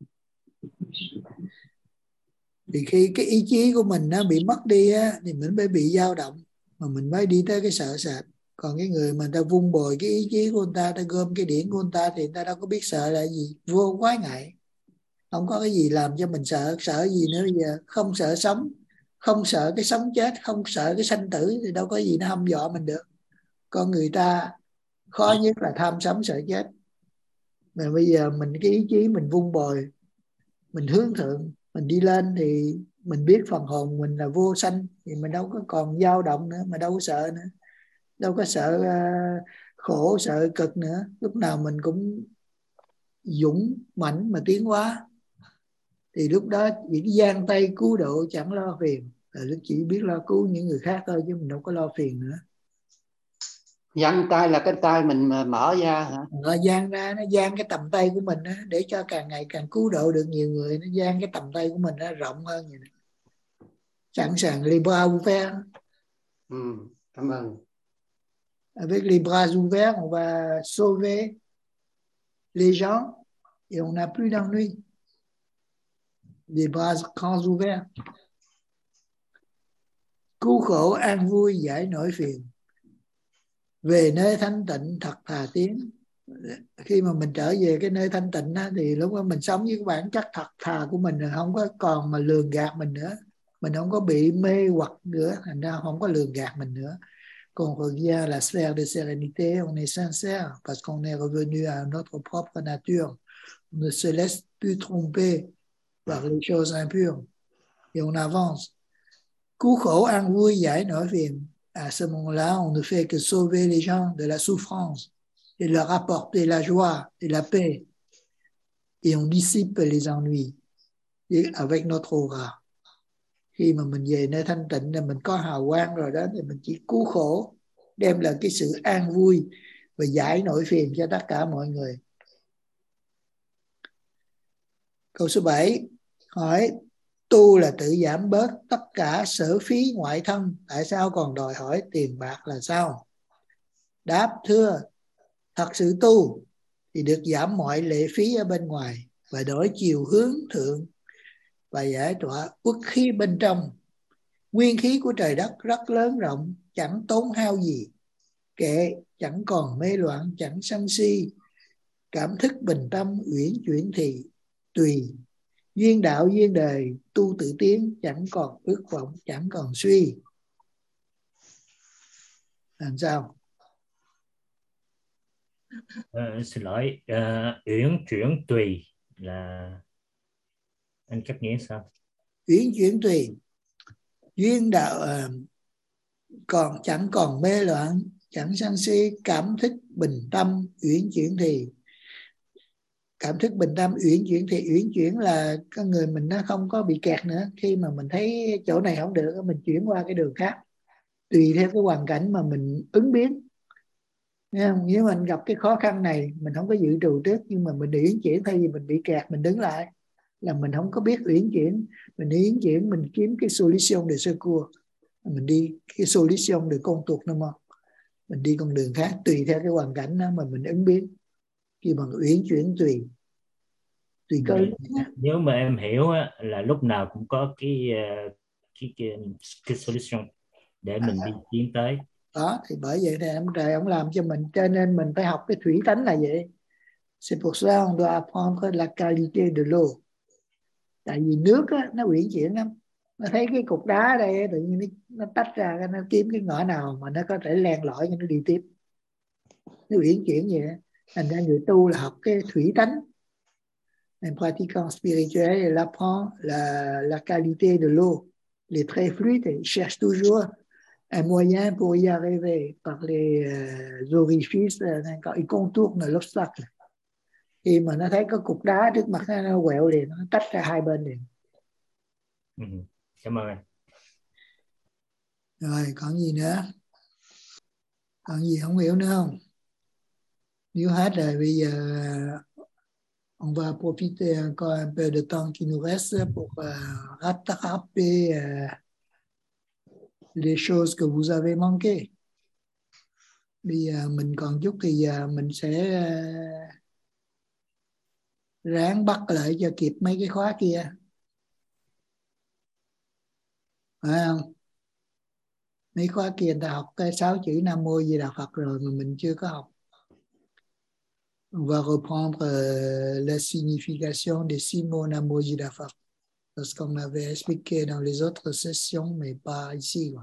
Thì khi cái ý chí của mình nó bị mất đi á, thì mình mới bị dao động, mà mình mới đi tới cái sợ sệt. Còn cái người mà người ta vun bồi cái ý chí của người ta gom cái điển của người ta thì người ta đâu có biết sợ là gì, vô quái ngại. Không có cái gì làm cho mình sợ gì nữa bây giờ. Không sợ sống, không sợ cái sống chết, không sợ cái sanh tử thì đâu có gì nó hăm dọa mình được. Con người ta khó nhất là tham sống sợ chết. Mà bây giờ mình cái ý chí mình vun bồi, mình hướng thượng, mình đi lên thì mình biết phần hồn mình là vô sanh, thì mình đâu có còn dao động nữa, mà đâu có sợ nữa, đâu có sợ khổ sợ cực nữa. Lúc nào mình cũng dũng mãnh mà tiến hóa, thì lúc đó chỉ giang tay cứu độ chẳng lo phiền, là lúc chỉ biết lo cứu những người khác thôi, chứ mình đâu có lo phiền nữa. Giang tay là cái tay mình mở ra hả? Giang ra, nó giang cái tầm tay của mình đó, để cho càng ngày càng cứu độ được nhiều người. Nó giang cái tầm tay của mình nó rộng hơn vậy này. Sẵn sàng les bras ouverts. Cảm ơn. Avec les bras ouverts, on va sauver les gens et on n'a plus d'ennui. Les bras grands ouverts. Cứu khổ an vui giải nỗi phiền. Về nơi thanh tịnh thật thà tiến. khi mà mình trở về cái nơi thanh tịnh á, thì lúc đó mình sống với cái bản chất thật thà của mình, rồi không có còn mà lường gạt mình nữa, mình không có bị mê hoặc nữa, thành ra không có lường gạt mình nữa. Qu'on revient à la sphère de sérénité, on est sincère parce qu'on est revenu à notre propre nature, on ne se laisse plus tromper par les choses impures et on avance. Cứu khổ an vui giải nỗi phiền. À ce moment-là, on ne fait que sauver les gens de la souffrance et leur apporter la joie et la paix. Et on dissipe les ennuis avec notre aura. Khi mà mình về nơi thanh tịnh là mình có hào quang rồi đó, thì mình chỉ cứu khổ, đem lại cái sự an vui và giải nỗi phiền cho tất cả mọi người. Câu số 7 hỏi: tu là tự giảm bớt tất cả sở phí ngoại thân, tại sao còn đòi hỏi tiền bạc là sao? Đáp: thưa, thật sự tu thì được giảm mọi lệ phí ở bên ngoài và đổi chiều hướng thượng và giải tỏa uất khí bên trong. Nguyên khí của trời đất rất lớn rộng, chẳng tốn hao gì. Kệ, chẳng còn mê loạn, chẳng sân si. Cảm thức bình tâm, uyển chuyển thì tùy. Duyên đạo duyên đời, tu tự tiến, chẳng còn ước vọng, chẳng còn suy. Làm sao? Xin lỗi, uyển chuyển tùy là anh cách nghĩa sao? Uyển chuyển tùy, duyên đạo chẳng còn mê loạn, chẳng sân si. Cảm thức bình tâm, uyển chuyển thì. Cảm thức bình tâm, uyển chuyển thì. Uyển chuyển là con người mình nó không có bị kẹt nữa. Khi mà mình thấy chỗ này không được, mình chuyển qua cái đường khác, tùy theo cái hoàn cảnh mà mình ứng biến. Nếu mình gặp cái khó khăn này, mình không có dự trù trước, nhưng mà mình uyển chuyển, thay vì mình bị kẹt, mình đứng lại, là mình không có biết uyển chuyển. Mình uyển chuyển, mình kiếm cái solution de secours, mình đi cái solution de contournement, mình đi con đường khác, tùy theo cái hoàn cảnh đó mà mình ứng biến. Khi mà uyển chuyển tùy cơ. Nếu mà em hiểu á, là lúc nào cũng có cái solution để mình đi tiến tới. Đó, thì bởi vậy thì ông trời ông làm cho mình, cho nên mình phải học cái thủy tánh là vậy. C'est pour ça on doit apprendre la qualité de l'eau. Tại vì nước á, nó uyển chuyển lắm. Nó thấy cái cục đá ở đây tự nhiên nó tách ra, nó kiếm cái ngõ nào mà nó có thể len lỏi cho nó đi tiếp. Nó uyển chuyển vậy đó. Thành ra người tu là học cái thủy tánh. Un pratiquant spirituel, il apprend la qualité de l'eau. Les traits fluides, il cherche toujours un moyen pour y arriver par les orifices, il contourne l'obstacle. Khi mà nó thấy có cục đá trước mặt nó quẹo liền, nó tách ra hai bên liền. Cảm ơn anh. Rồi, còn gì nữa? Còn gì không hiểu nữa không? Nếu hết rồi, bây giờ on va profiter encore un peu de temps qui nous reste pour rattraper les choses que vous avez manquées. Bây giờ mình còn chút thì giờ mình sẽ ráng bắt lại cho kịp mấy cái khóa kia. Phải không? Mấy khóa kia người ta học cái 6 chữ Nam Mô Di Đà Phật rồi mà mình chưa có học. On va reprendre la signification des 6 mots Nam Mô Di Đà Phật, parce qu'on avait expliqué dans les autres sessions, mais pas ici.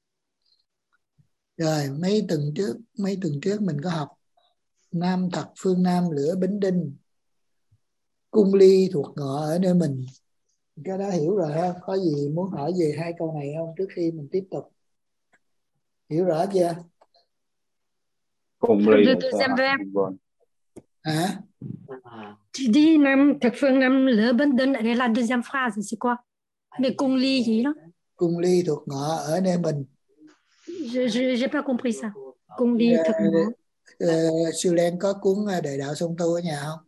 Rồi, mấy tuần trước mình có học Nam Thật Phương Nam Lửa Bính Đinh, Cung Ly thuộc ngọ ở nơi mình. Cái đó hiểu rồi ha? Có gì muốn hỏi về hai câu này không trước khi mình tiếp tục? Hiểu rõ chưa? Cung Ly Le deuxième verbe. Hả? Tu dis Nam Thật Phương Nam Lửa Bính Đinh, et la deuxième phrase, c'est quoi? Mais Cung Ly gì đó? Cung Ly thuộc ngọ ở nơi mình. J'ai pas compris ça. Cung Ly thuộc ngọ. Sư Lan có cuốn Đời Đạo Song Tu ở nhà không?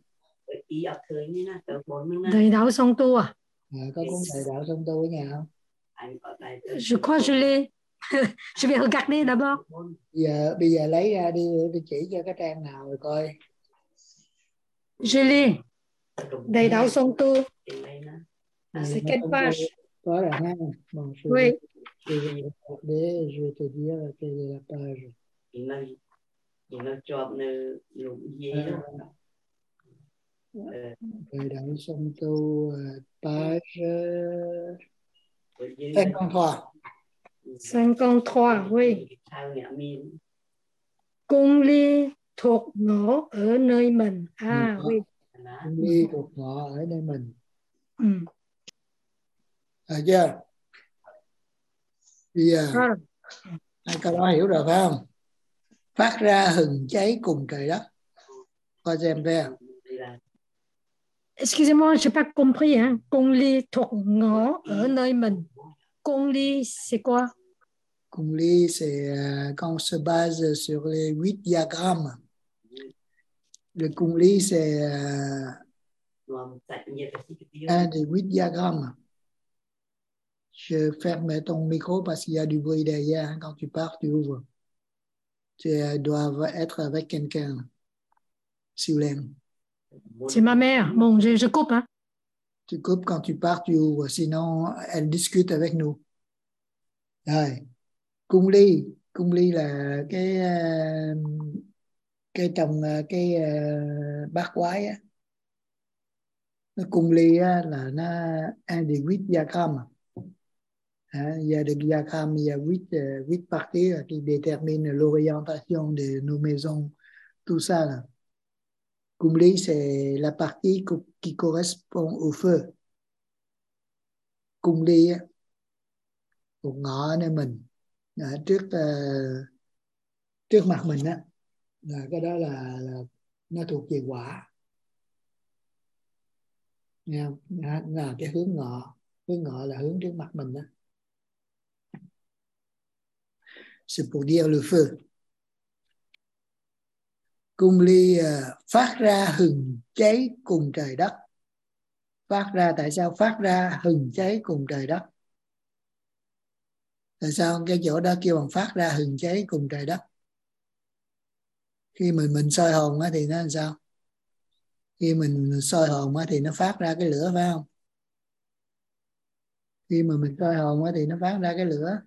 Đời Đạo Song Tu à? Có cuốn Đời Đạo Song Tu ở nhà không? Je crois je l'ai. Je vais regarder d'abord. Bây giờ lấy ra đi chỉ cho cái trang nào rồi coi. Je l'ai. Đời Đạo Song Tu. C'est quelle page? Có rồi ha. Oui. Je vais te dire quelle est la page. Đạo Song Tu, page 53. 53, oui. Cung ly thuộc ngõ ở nơi mình. Oui. Cung ly thuộc ngõ ở nơi mình. Chưa? Bây giờ hai câu đó hiểu rồi phải không? Phát ra hừng cháy cùng trời đất. Coi xem thấy không? Excusez-moi, j'ai pas compris. Hein? Cung ly thuộc ngõ ở nơi mình. Cung ly, c'est quoi? Cung ly, c'est quand on se base sur les 8 diagrammes. Le cung ly, c'est un des 8 diagrammes. Je ferme ton micro parce qu'il y a du bruit derrière. Hein. Quand tu pars, tu ouvres. Tu dois être avec quelqu'un. Sioulen. C'est ma mère. Bon, je coupe. Hein. Tu coupes quand tu pars, tu ouvres. Sinon, elle discute avec nous. Rồi. Cung ly là cái trong cái bát quái á. Nó cung ly á, là nó un des 8 diagrammes. Il y a des diagrammes, il y a 8 parties qui déterminent l'orientation de nos maisons, tout ça là. Cung ly, c'est la partie qui correspond au feu. Cung ly á, một ngõ nơi mình, trước mặt mình á, là cái đó là nó thuộc về hỏa. Nghe không? Là cái hướng ngọ là hướng trước mặt mình đó. C'est pour dire le feu. Cung ly phát ra hừng cháy cùng trời đất. Phát ra, tại sao phát ra hừng cháy cùng trời đất? Tại sao cái chỗ đó kêu bằng phát ra hừng cháy cùng trời đất? Khi mình soi hồn á thì nó làm sao? Khi mình soi hồn á thì nó phát ra cái lửa phải không? Khi mà mình soi hồn á thì nó phát ra cái lửa.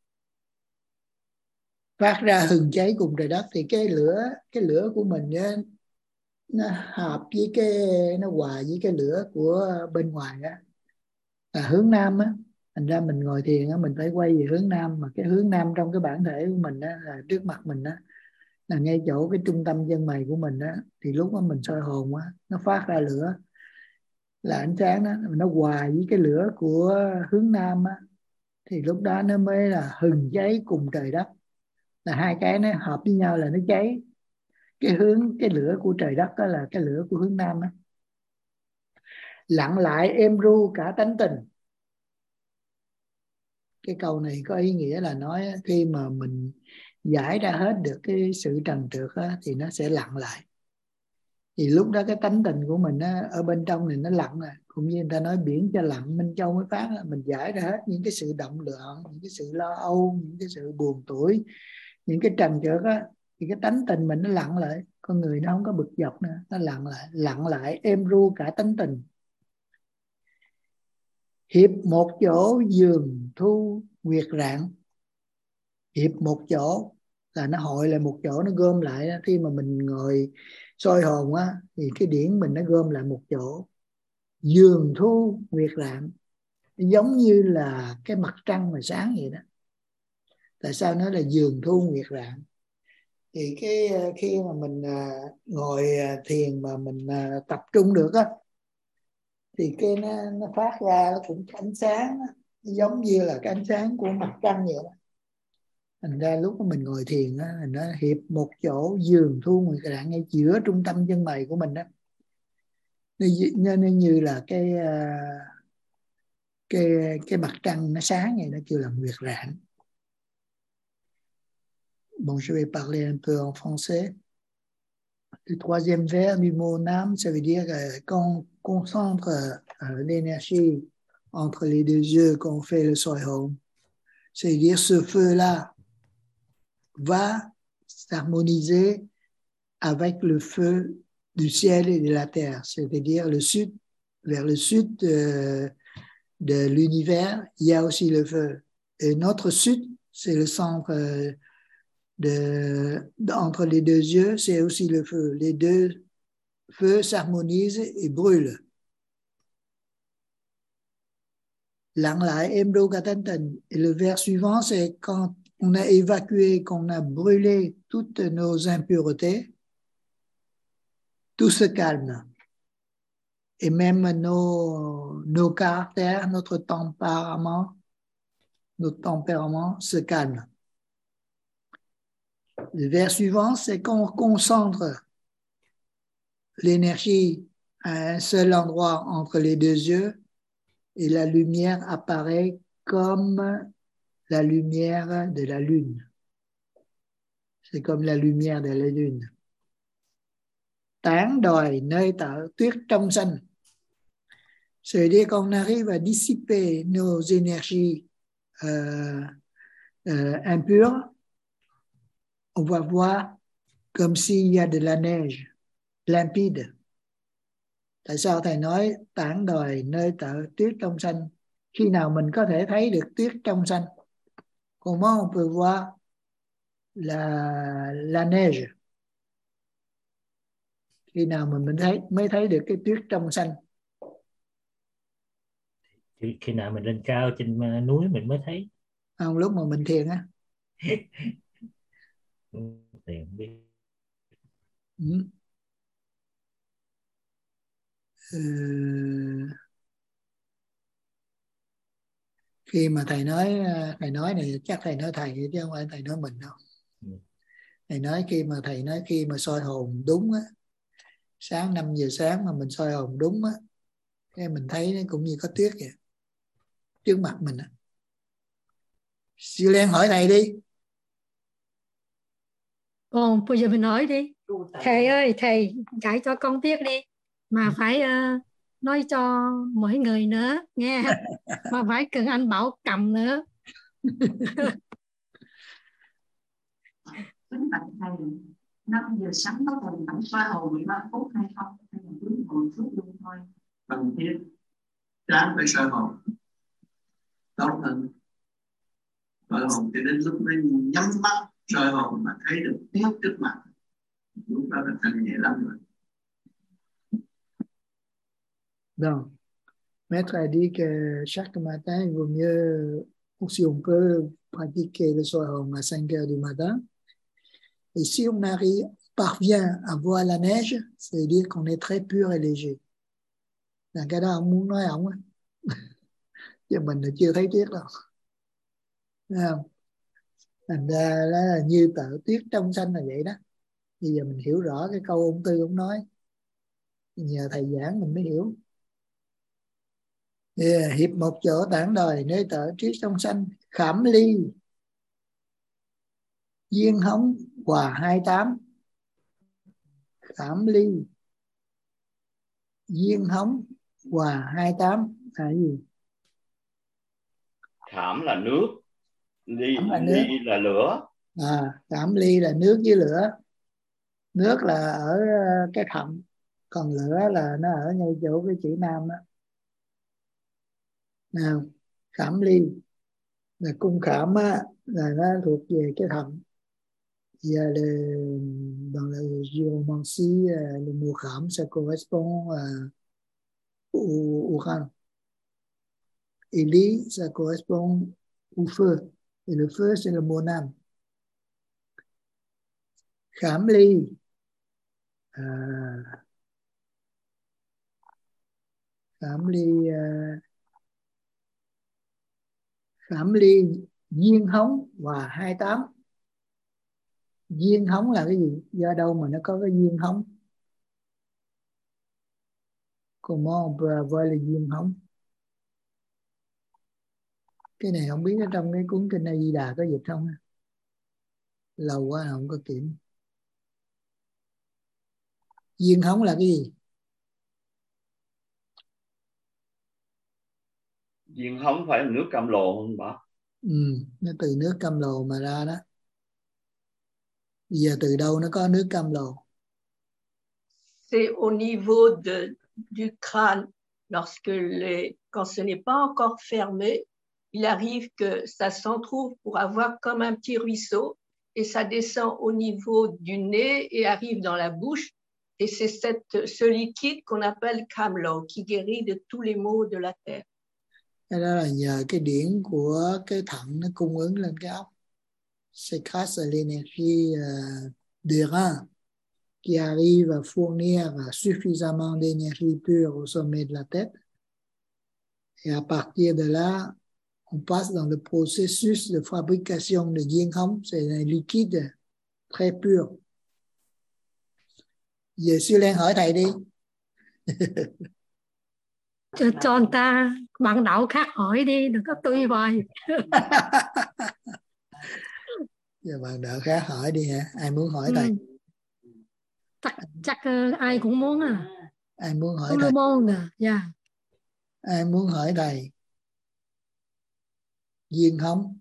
Phát ra hừng cháy cùng trời đất thì cái lửa của mình á, nó hợp với nó hòa với cái lửa của bên ngoài á, là hướng nam á. Thành ra mình ngồi thiền á, mình phải quay về hướng nam, mà cái hướng nam trong cái bản thể của mình á, là trước mặt mình á, là ngay chỗ cái trung tâm chân mày của mình á, thì lúc đó mình soi hồn á, nó phát ra lửa, là ánh sáng đó, nó hòa với cái lửa của hướng nam á, thì lúc đó nó mới là hừng cháy cùng trời đất, là hai cái nó hợp với nhau là nó cháy. Cái lửa của trời đất đó là cái lửa của hướng nam á. Lặng lại êm ru cả tánh tình. Cái câu này có ý nghĩa là nói khi mà mình giải ra hết được cái sự trần trượt á, thì nó sẽ lặng lại. Thì lúc đó cái tánh tình của mình á, ở bên trong này nó lặng rồi. Cũng như người ta nói biển cho lặng Minh Châu mới phát á. Mình giải ra hết những cái sự động loạn, những cái sự lo âu, những cái sự buồn tủi, những cái trần trượt á, thì cái tánh tình mình nó lặng lại. Con người nó không có bực dọc nữa, nó lặng lại êm ru cả tánh tình. Hiệp một chỗ giường thu nguyệt rạng. Hiệp một chỗ là nó hội lại một chỗ, nó gom lại. Khi mà mình ngồi soi hồn á, thì cái điển mình nó gom lại một chỗ. Giường thu nguyệt rạng, giống như là cái mặt trăng mà sáng vậy đó. Tại sao nó là giường thu nguyệt rạng? Thì khi mà mình ngồi thiền mà mình tập trung được á, thì cái nó phát ra nó cũng ánh sáng đó, giống như là cái ánh sáng của mặt trăng vậy đó. Thành ra lúc mà mình ngồi thiền á, nó hiệp một chỗ giường thu nguyệt rạng ngay giữa trung tâm chân mày của mình đó. Nó như là cái mặt trăng nó sáng vậy, nó kêu là nguyệt rạng. Bon, je vais parler un peu en français. Le troisième vers du mot nam, ça veut dire quand on concentre l'énergie entre les deux yeux, quand on fait le soi home, c'est-à-dire ce feu-là va s'harmoniser avec le feu du ciel et de la terre, c'est-à-dire le sud, vers le sud de l'univers, il y a aussi le feu. Et notre sud, c'est le centre entre les deux yeux, c'est aussi le feu. Les deux feux s'harmonisent et brûlent. Lặng lại êm ru cả tánh tình. Et le vers suivant, c'est quand on a évacué, qu'on a brûlé toutes nos impuretés, tout se calme. Et même nos caractères, notre tempérament se calme. Le vers suivant, c'est qu'on concentre l'énergie à un seul endroit entre les deux yeux et la lumière apparaît comme la lumière de la lune. C'est comme la lumière de la lune. Tán đòi nơi tở tuyết trong xanh. C'est-à-dire qu'on arrive à dissiper nos énergies impures. On va voir comme s'il y a de la neige limpide. Tại sao Thầy nói tán đòi nơi tở tuyết trong xanh? Khi nào mình có thể thấy được tuyết trong xanh? Comment on peut voir la neige? Khi nào mình mới thấy được cái tuyết trong xanh? Khi nào mình lên cao trên núi mình mới thấy. Không, lúc mà mình thiền á. Thiền biết. Khi mà thầy nói này chắc thầy nói thầy chứ không phải thầy nói mình đâu. Thầy nói khi mà soi hồn đúng á, sáng 5 giờ sáng mà mình soi hồn đúng á, cái mình thấy nó cũng như có tuyết vậy trước mặt mình á. Siêu Len hỏi thầy đi. Còn bây giờ mình nói đi. Thầy ơi, thầy dạy cho con biết đi. Mà phải nói cho mỗi người nữa nghe. Mà phải cần anh Bảo cầm nữa. Kính bạch thầy, 5 giờ sáng có cần phải soi hồn 13 phút hay không? Hay là cứ ngồi chút luôn thôi? Cần thiết. Sáng phải soi hồn. Tốt hơn. Soi hồn cho đến lúc nó nhắm mắt soi hồn mà thấy được tuyết trước mặt. Lúc đó là thanh nhẹ lắm rồi. Donc, Maître a dit que chaque matin, il vaut mieux, si on peut, pratiquer le soi hồn à 5 heures du matin. Et si on parvient à voir la neige, c'est-à-dire qu'on est très pur et léger. Là cái đó ông muốn nói ổng á. Chứ mình là chưa thấy tuyết đâu. Thấy không? Thành ra là như tợ tuyết trong xanh là vậy đó. Bây giờ mình hiểu rõ cái câu ông Tư ông nói. Nhờ thầy giảng mình mới hiểu. Hiệp một chỗ tản đòi nơi tợ tuyết trong xanh, khảm ly duyên hống hòa 28. Khảm ly duyên hống hòa 28 là cái gì? Khảm là nước, ly là lửa. Khảm ly là nước với lửa. Nước là ở cái thận, còn lửa là nó ở ngay chỗ cái chữ nam đó. Nào, khảm ly là cung khảm á, là nó thuộc về cái thận. Dans la géomancie, le mot khảm ça correspond au rang. Et ly ça correspond au feu. Et le feu c'est le mot nam. Khảm ly khảm ly duyên hống và 28. Duyên hống là cái gì? Do đâu mà nó có cái duyên hống? Comment on peut avoir le duyên hống? Cái này không biết ở trong cái cuốn kinh A Di Đà có dịch không? Lâu quá không có kiểm. Duyên hống là cái gì? Duyên hống phải là nước cam lồ không bà? Nó từ nước cam lồ mà ra đó. Bây giờ từ đâu nó có nước cam lồ? C'est au niveau du crâne. Quand ce n'est pas encore fermé, il arrive que ça s'entrouvre pour avoir comme un petit ruisseau et ça descend au niveau du nez et arrive dans la bouche. Et c'est ce liquide qu'on appelle Kamlo qui guérit de tous les maux de la terre. Cái đó là nhờ cái điển của cái thận nó cung ứng lên cái óc. C'est grâce à l'énergie des reins qui arrive à fournir suffisamment d'énergie pure au sommet de la tête. Et à partir de là, on passe dans le processus de fabrication de diên hóng. C'est un liquide très pur. Giờ Siêu Len hỏi thầy đi. cho người ta bạn đạo khác hỏi đi, đừng có tùy hoài. Giờ bạn đạo khác hỏi đi hả? Ai muốn hỏi thầy? Chắc ai cũng muốn à. Ai muốn hỏi thầy? Yeah. Ai muốn hỏi thầy? Diên hóng.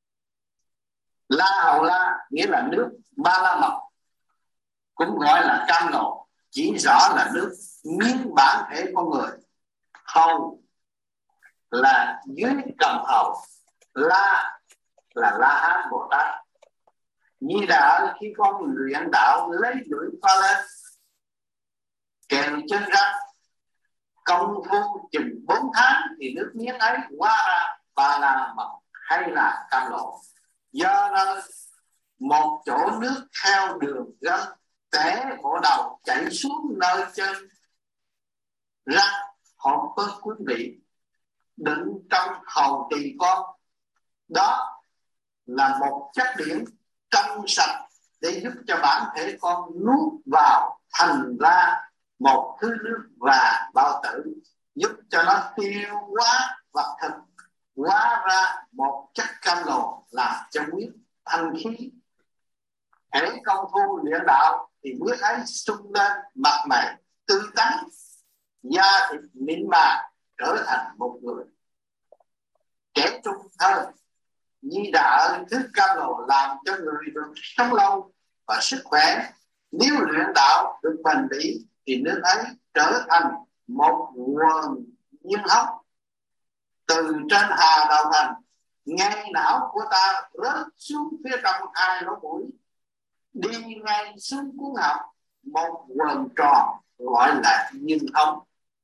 La Hầu La nghĩa là nước Ba La Mật, cũng gọi là cam lộ, chỉ rõ là nước nguyên bản thể con người. Hầu là dưới cầm hầu, La là La Hán Bồ Tát. Như đã khi con luyện đạo lấy lưỡi pha lên, kèm chân răng, công phu chừng 4 tháng thì nước miếng ấy hóa ra Ba La Mật hay là cam lộ. Do đó một chỗ nước theo đường gân té bộ đầu chảy xuống nơi chân răng hộp với quý vị đựng trong hầu tỳ con. Đó là một chất điển trong sạch để giúp cho bản thể con nuốt vào thành ra một thứ nước và bao tử, giúp cho nó tiêu hóa vật thực, hóa ra một chất cam lộ làm cho huyết thanh khí. Hễ công phu luyện đạo thì huyết ấy sung lên, mặt mày tươi tắn, da thịt mịn màng, trở thành một người trẻ trung hơn. Như đã thức cam lộ làm cho người được sống lâu và sức khỏe. Nếu luyện đạo được bền bỉ thì nước ấy trở thành một nguồn nhiên hốc từ trên hà đầu thành, ngay não của ta rớt xuống phía trong hai lỗ mũi, đi ngay xuống cuốn họng, một quần tròn gọi là nhiên hóng.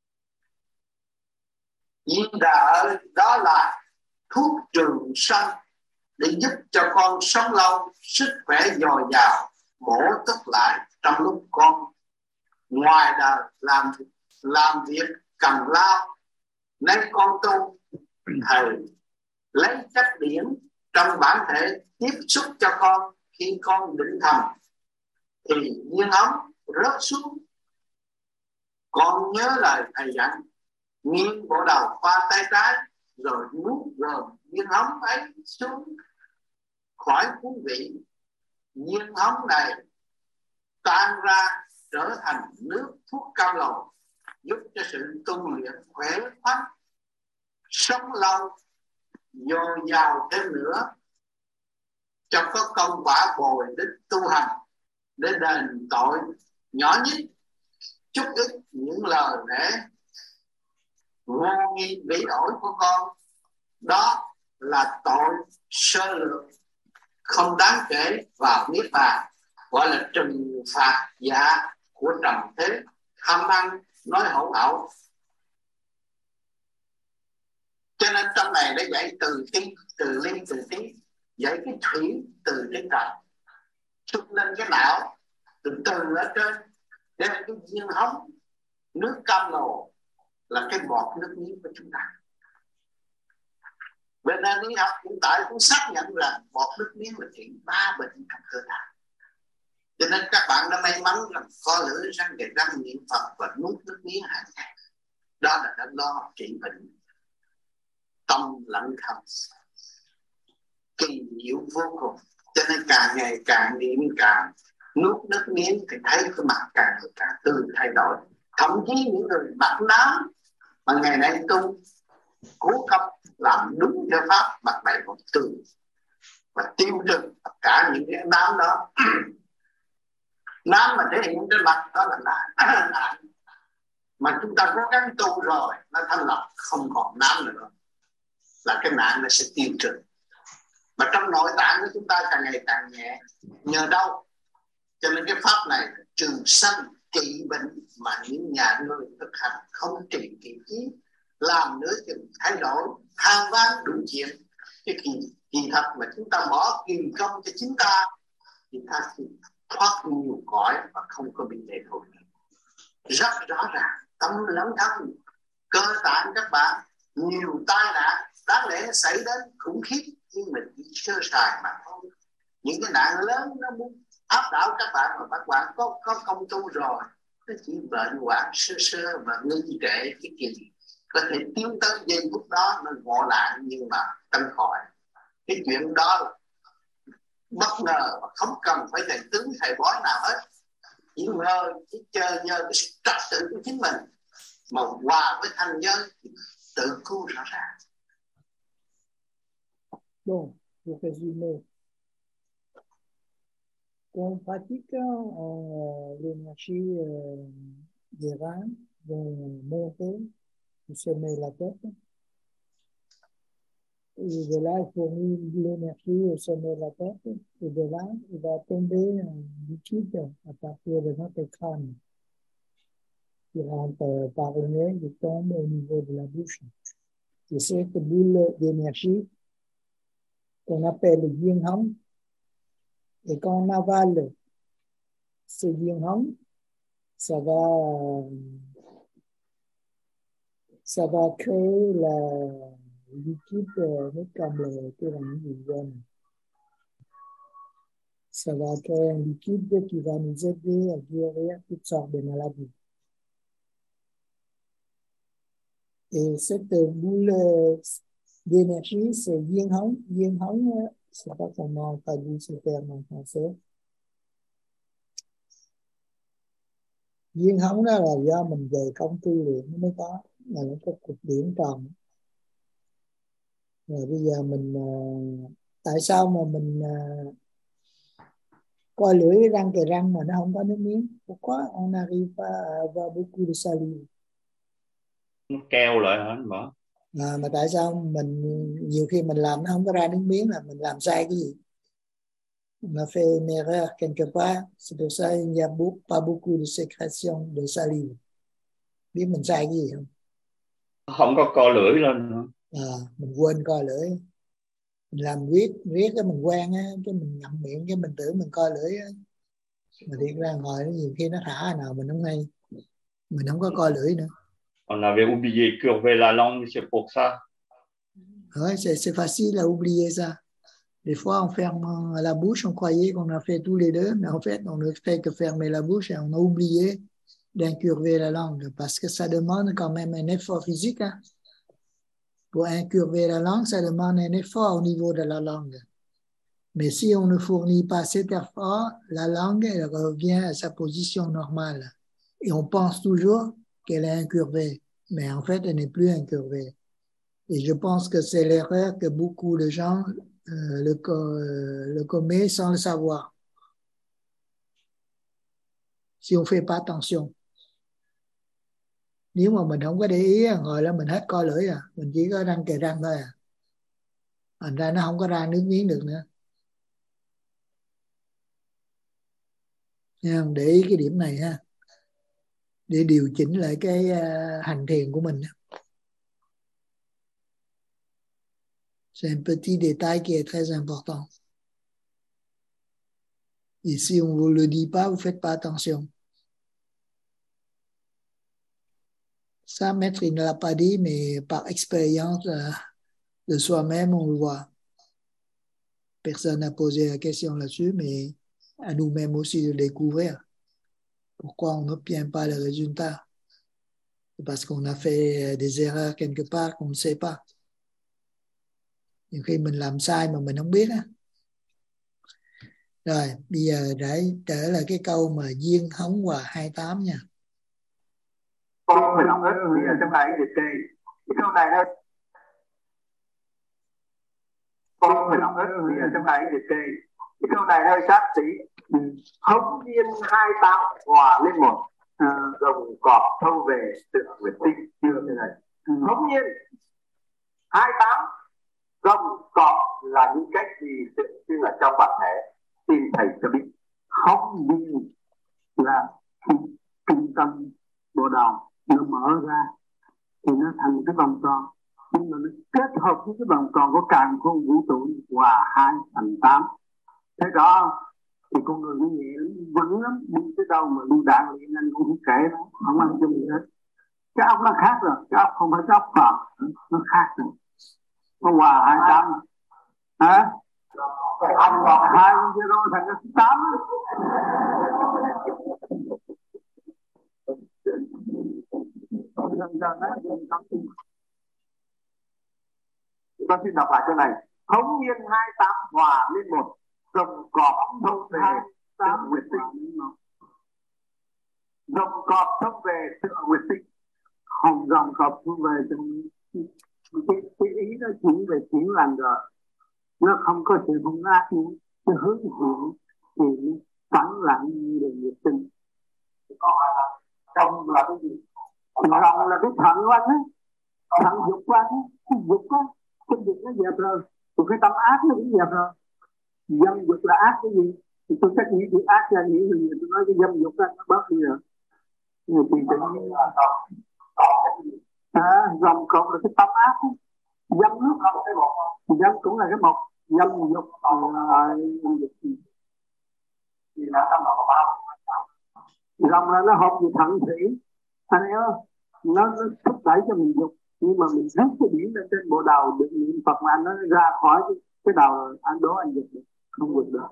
Nhiên đạo đó là thuốc trường sanh để giúp cho con sống lâu, sức khỏe dồi dào, bổ túc lại trong lúc con ngoài đời làm việc cần lao. Nên con tu thầy lấy chất điển trong bản thể tiếp xúc cho con. Khi con định thần thì nhiên ống rớt xuống. Con nhớ lời thầy dặn, nghiêng bộ đầu qua tay trái rồi nuốt gồm nhiên ống ấy xuống khỏi quý vị. Nhiên ống này tan ra trở thành nước thuốc cam lộ, giúp cho sự tu luyện khỏe khoắn, sống lâu, dồi dào thêm nữa, cho có công quả bồi đích tu hành để đền tội nhỏ nhất chút ít những lời lẽ vô nghi bị ổi của con. Đó là tội sơ lược không đáng kể vào niết bàn, gọi là trừng phạt dạ của trần thế, tham ăn nói hỗn ẩu. Cho nên trong này đã dạy từ tí, từ ly từ tí, dạy cái thủy từ trên trời xuất lên cái não, từ từ ở trên đem cái viên hóng nước cam lộ là cái bọt nước miếng của chúng ta. Bên này lý học hiện tại cũng xác nhận rằng bọt nước miếng là trị 3 bệnh trong cơ thể. Cho nên các bạn đã may mắn rằng có lưỡi răng để răng niệm Phật và nuốt nước miếng hàng ngày. Đó là đã lo trị bệnh tâm lẫn thân, kỳ diệu vô cùng. Cho nên càng ngày càng niệm, càng nuốt nước miếng thì thấy cái mặt càng tươi thay đổi. Thậm chí những người mặt nám mà ngày nay tu cố cấp làm đúng theo pháp, mặt mày còn tươi và tiêu trừ tất cả những cái nám đó. Nám mà thể hiện trên mặt đó là nạn. Mà chúng ta cố gắng tu rồi nó thanh lọc, không còn nám nữa, là cái nạn nó sẽ tiêu trừ. Mà trong nội tạng của chúng ta càng ngày càng nhẹ. Nhờ đâu? Cho nên cái pháp này trường sanh trị bệnh, mà những nhà người thực hành không trị trí, làm nữa chừng thay đổi, than vãn đủ chuyện. Cái kỳ thật mà chúng ta bỏ kiềm công cho chính ta thì ta thoát nhiều cõi và không có bị lệ thuộc. Rất rõ ràng, tâm lắm thân, cơ tạng các bạn nhiều tai nạn đáng lẽ xảy đến khủng khiếp, nhưng mình chỉ sơ sài mà thôi. Những cái nạn lớn nó muốn áp đảo các bạn mà các bạn có công tu rồi, nó chỉ bệnh hoạn sơ sơ và ngưng trệ cái kỳ có thể tiến tới giây phút đó nó ngộ nạn, nhưng mà tân khỏi cái chuyện đó là bất ngờ và không cần phải thầy tướng thầy bói nào hết, chỉ ngờ chỉ chờ nhờ cái sự trật tự của chính mình mà hòa với thanh giới thì tự cứu rõ ràng. Bon, pour résumer, qu'on pratique l'énergie des reins vont monter, semer la tête, et de là il fournit l'énergie au sommet de la tête, et de là il va tomber un liquide à partir de notre crâne qui rentre par le nez et tombe au niveau de la bouche. Et cette boule d'énergie qu'on appelle le viên hống, et quand on avale ce viên hống, ça va créer la liquide comme le jaune. Ça va créer un liquide qui va nous aider à guérir toutes sortes de maladies. Et cette boule d'énergie, c'est viên hống. Viên hống, je ne sais pas comment on traduit ce terme en français. Viên hống đó là do mình về công tu luyện mới có, là nó có cục điểm tròn. Rồi bây giờ mình tại sao mà mình coi lưỡi răng kề răng mà nó không có nước miếng? Pourquoi on n'arrive pas à avoir beaucoup de salive? Nó keo lại hả anh Bảo? Mà tại sao mình nhiều khi mình làm nó không có ra nước miếng, là mình làm sai cái gì? On a fait une erreur quelque part, c'est pour ça il n'y a pas beaucoup de sécrétion de salive. Biết mình sai cái gì không? Không có co lưỡi lên hả? Mình quên co lưỡi. Mình làm riết cái mình quen á, cái mình ngậm miệng cái mình tưởng mình co lưỡi á. Mà thiệt ra ngồi nó nhiều khi nó thả nào mình không hay, mình không có co lưỡi nữa. On avait oublié curver la langue, c'est pour ça. Ouais, c'est facile à oublier ça. Des fois, on ferme la bouche, on croyait qu'on a fait tous les deux, mais en fait, on ne fait que fermer la bouche et on a oublié d'incurver la langue parce que ça demande quand même un effort physique. Hein. Pour incurver la langue, ça demande un effort au niveau de la langue. Mais si on ne fournit pas cet effort, la langue elle revient à sa position normale. Et on pense toujours qu'elle est incurvée, mais en fait, elle n'est plus incurvée. Et je pense que c'est l'erreur que beaucoup de gens le commettent sans le savoir. Si on ne fait pas attention. Nếu mà mình không có để ý, ngồi là mình hết co lưỡi à, mình chỉ có răng kề răng thôi à. Thành ra nó không có ra nước miếng được nữa. Nha, để ý cái điểm này ha, để điều chỉnh lại cái hành thiền của mình. C'est un petit détail qui est très important. Et si on ne vous le dit pas, vous ne faites pas attention. Ça, maître, il ne l'a pas dit, mais par expérience de soi-même, on le voit. Personne n'a posé la question là-dessus, mais à nous-mêmes aussi de découvrir pourquoi on n'obtient pas le résultat. C'est parce qu'on a fait des erreurs quelque part qu'on ne sait pas. Nhiều khi mình làm sai mà mình không biết á. Rồi, bây giờ để trở lại cái câu mà duyên hống hòa 28 nha. Con mình đọc hết bây giờ trong bài liệt kê. Cái câu này thôi. Con mình đọc hết bây giờ trong bài liệt kê. Cái câu này thôi sát sĩ. Hống duyên 28 hòa lên một. Rồng cọp thâu về tựa nguyệt tinh. Chưa thế này. Hống duyên 28 rồng cọp là những cách gì tức là trong bản thể thì thầy cho biết không đi là trung tâm bộ đầu nó mở ra thì nó thành cái vòng tròn, nhưng mà nó kết hợp với cái vòng tròn của càn khôn vũ trụ hòa 2 thành 8. Thế đó thì con người nó nhẹ vững lắm, đi tới đâu mà lưu đạn liền anh cũng không kể nó, không ăn chung gì hết. Cái ốc nó khác rồi, cái ốc không phải cái ốc phật, nó khác rồi, nó hòa 28 hả? 2 0 thành cái 8. Con xin đọc lại chỗ này. Thống nhiên 28 hòa lên một, rồng cọp thông về tự nguyệt tinh. Rồng cọp thông về tự nguyệt tinh. Hồng rồng cọp thông về tự cái ý nó chỉ về chuyển lành rồi. Nó không có sự hung ác nữa. Nó hướng thiện thì phẳng lặng như là nguyệt tinh. Rồng là cái gì? Rồng là cái thận của anh á. Thận dục của anh á. Cái dục á. Cái dục nó dẹp rồi. Còn cái tâm ác nó cũng dẹp rồi. Dâm dục là ác cái gì? Thì tôi cách nghĩ chuyện ác ra nghĩ gì? Tôi nói cái dâm dục đó, nó bớt đi rồi. Nhiều thì tự nhiên dòng cột là cái tâm ác. Dâm nước không cái một. Dâm cũng là cái một. Dâm dục thì là tâm một bao. Dòng là nó hợp về thận thủy. Anh em nó thúc đẩy cho mình dục. Nhưng mà mình rút cái điểm lên trên bộ đầu được niệm Phật mà anh nó ra khỏi cái đầu rồi anh đố anh dục được, không vượt được.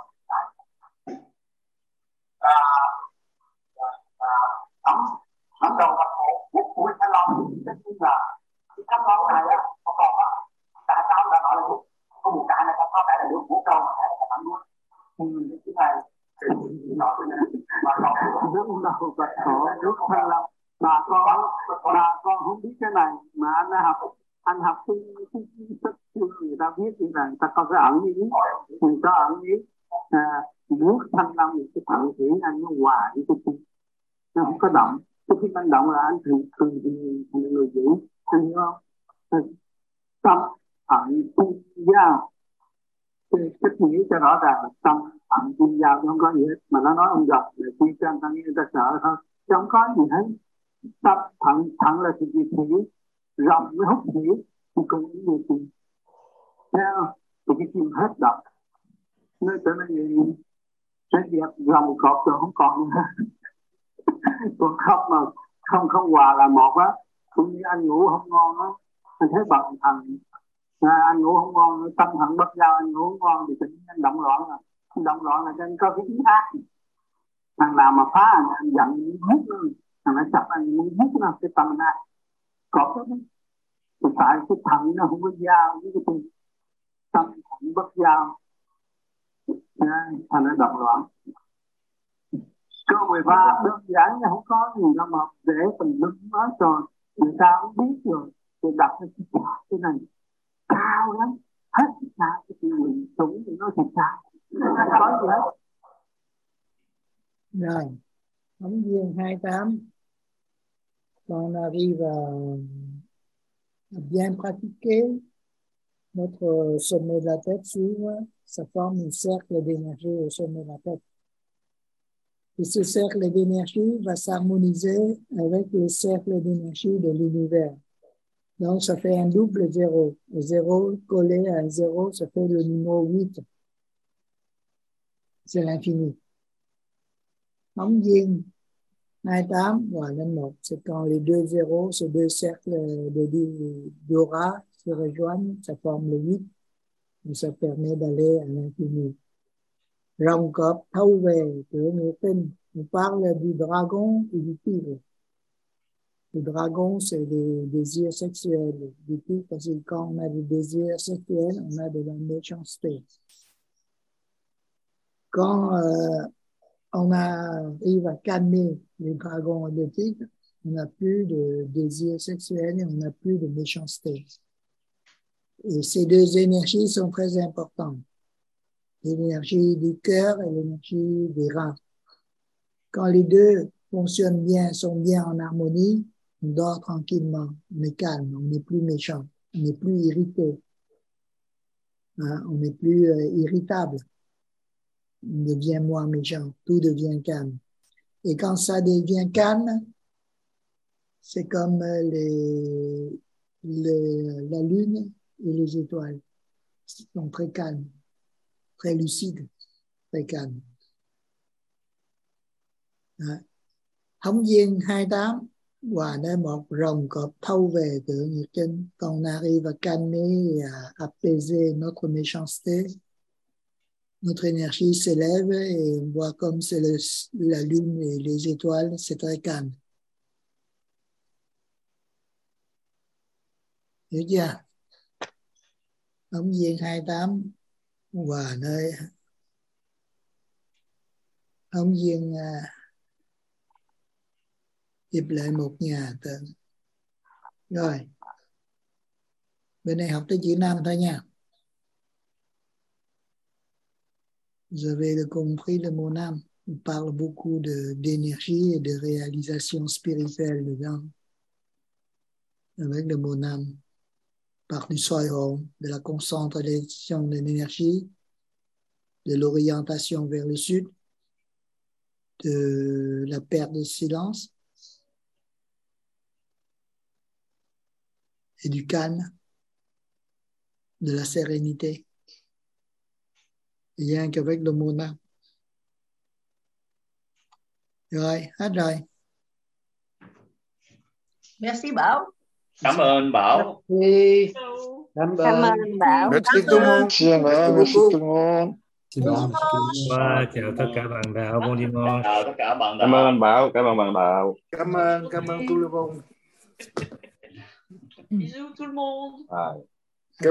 Nắm đầu mặt cổ hút mũi thanh long, tất nhiên là cái thanh long này á, có còn á, tại sao là nói là hút? Có một cái này có thể là được hút đâu mà phải là thanh luôn. Cái này nói cái này mà nó nước đầu mặt cổ hút thanh long. Mà con không biết cái này mà anh học cái người ta viết như này, ta có cái ẩn ý, người ta ẩn ý nước thanh long thì cái thận thủy anh nó hòa với cái tim, nó không có động. Cái khi anh động là anh thường người giữ, anh hiểu không? Tâm thận tim giao, cái nghĩa cho rõ ràng là tâm thận tim giao, không có gì hết. Mà nó nói ông dọc để khi cho người ta sợ thôi, chứ không có gì hết. Tâm thận là sự gì thủy, rồng mới hút thủy thì còn những người tìm theo thì cái chim hết độc nó trở nên gì cái đẹp rồng cọp rồi không còn nữa. Còn không mà không hòa là một á, cũng như anh ngủ không ngon á, anh thấy bằng thần anh ngủ không ngon, tâm thận bất giao, anh ngủ không ngon thì tự nhiên anh động loạn rồi. Anh động loạn là anh có cái ý ác, thằng nào mà phá anh giận hút nó, thằng nó chọc anh muốn hút nó, cái tâm này có đó. Thì tại cái thận nó không có giao với cái tim, tâm thận bất giao, thành nó động loạn. Câu 13 đơn giản không có gì đâu mà để mình đứng nói rồi người ta không biết rồi thì đặt cái này cao lắm, hết sao cái chuyện súng thì nó thật sao không có gì hết. Rồi phóng viên 28, on arrive à bien pratiquer. Notre sommet de la tête s'ouvre, ça forme un cercle d'énergie au sommet de la tête. Et ce cercle d'énergie va s'harmoniser avec le cercle d'énergie de l'univers. Donc, ça fait un double zéro. Le zéro collé à un zéro, ça fait le numéro 8. C'est l'infini. Phóng viên 28 và lên 1, c'est quand les deux zéros, ces deux cercles d'aura se rejoignent, ça forme le 8. Et ça permet d'aller à l'infini. Rồng cọp thâu về cửa nghĩa tinh. On parle du dragon et du tigre. Le dragon, c'est des désirs sexuels. Du tigre, parce que quand on a des désirs sexuels, on a de la méchanceté. Quand on arrive à calmer les dragons et les tigres, on n'a plus de désirs sexuels et on n'a plus de méchanceté. Et ces deux énergies sont très importantes. L'énergie du cœur et l'énergie des reins. Quand les deux fonctionnent bien, sont bien en harmonie, on dort tranquillement, on est calme, on n'est plus méchant, on n'est plus irrité. Hein, on n'est plus irritable. On devient moins méchant. Tout devient calme. Et quand ça devient calme, c'est comme la lune et les étoiles. Ils sont très calmes, très lucides, très calmes. Hóng Diên 28 Hòa nơi một rồng cọp thâu về cửa nhiệt kinh. Còn Nari và Kani apaiser notre méchanceté. Notre énergie s'élève et on voit comme c'est la lune et les étoiles, c'est très calme. Hiểu chưa? Hóng Diên 28 Hòa nơi Hóng Diên hiệp lệ một nhà tượng. Rồi, bên này học tới chữ Nam thôi nha. Vous avez compris le mot Nam. On parle beaucoup d'énergie et de réalisation spirituelle dedans. Avec le mot Nam. On parle du soi hồn, de la concentration de l'énergie, de l'orientation vers le sud, de la perte de silence et du calme, de la sérénité. Rien qu'avec le mot Nam. Rồi, hết rồi. Merci Bảo. Cảm ơn Bảo. Cảm Cảm ơn Bảo. Merci tout le monde. Merci tout le monde. Chào tất cả bạn đạo, bon dimanche. Chào tất cả bạn đạo. Cảm ơn anh Bảo, cảm ơn bạn đạo. Cảm ơn tout le monde. Bisous tout le monde.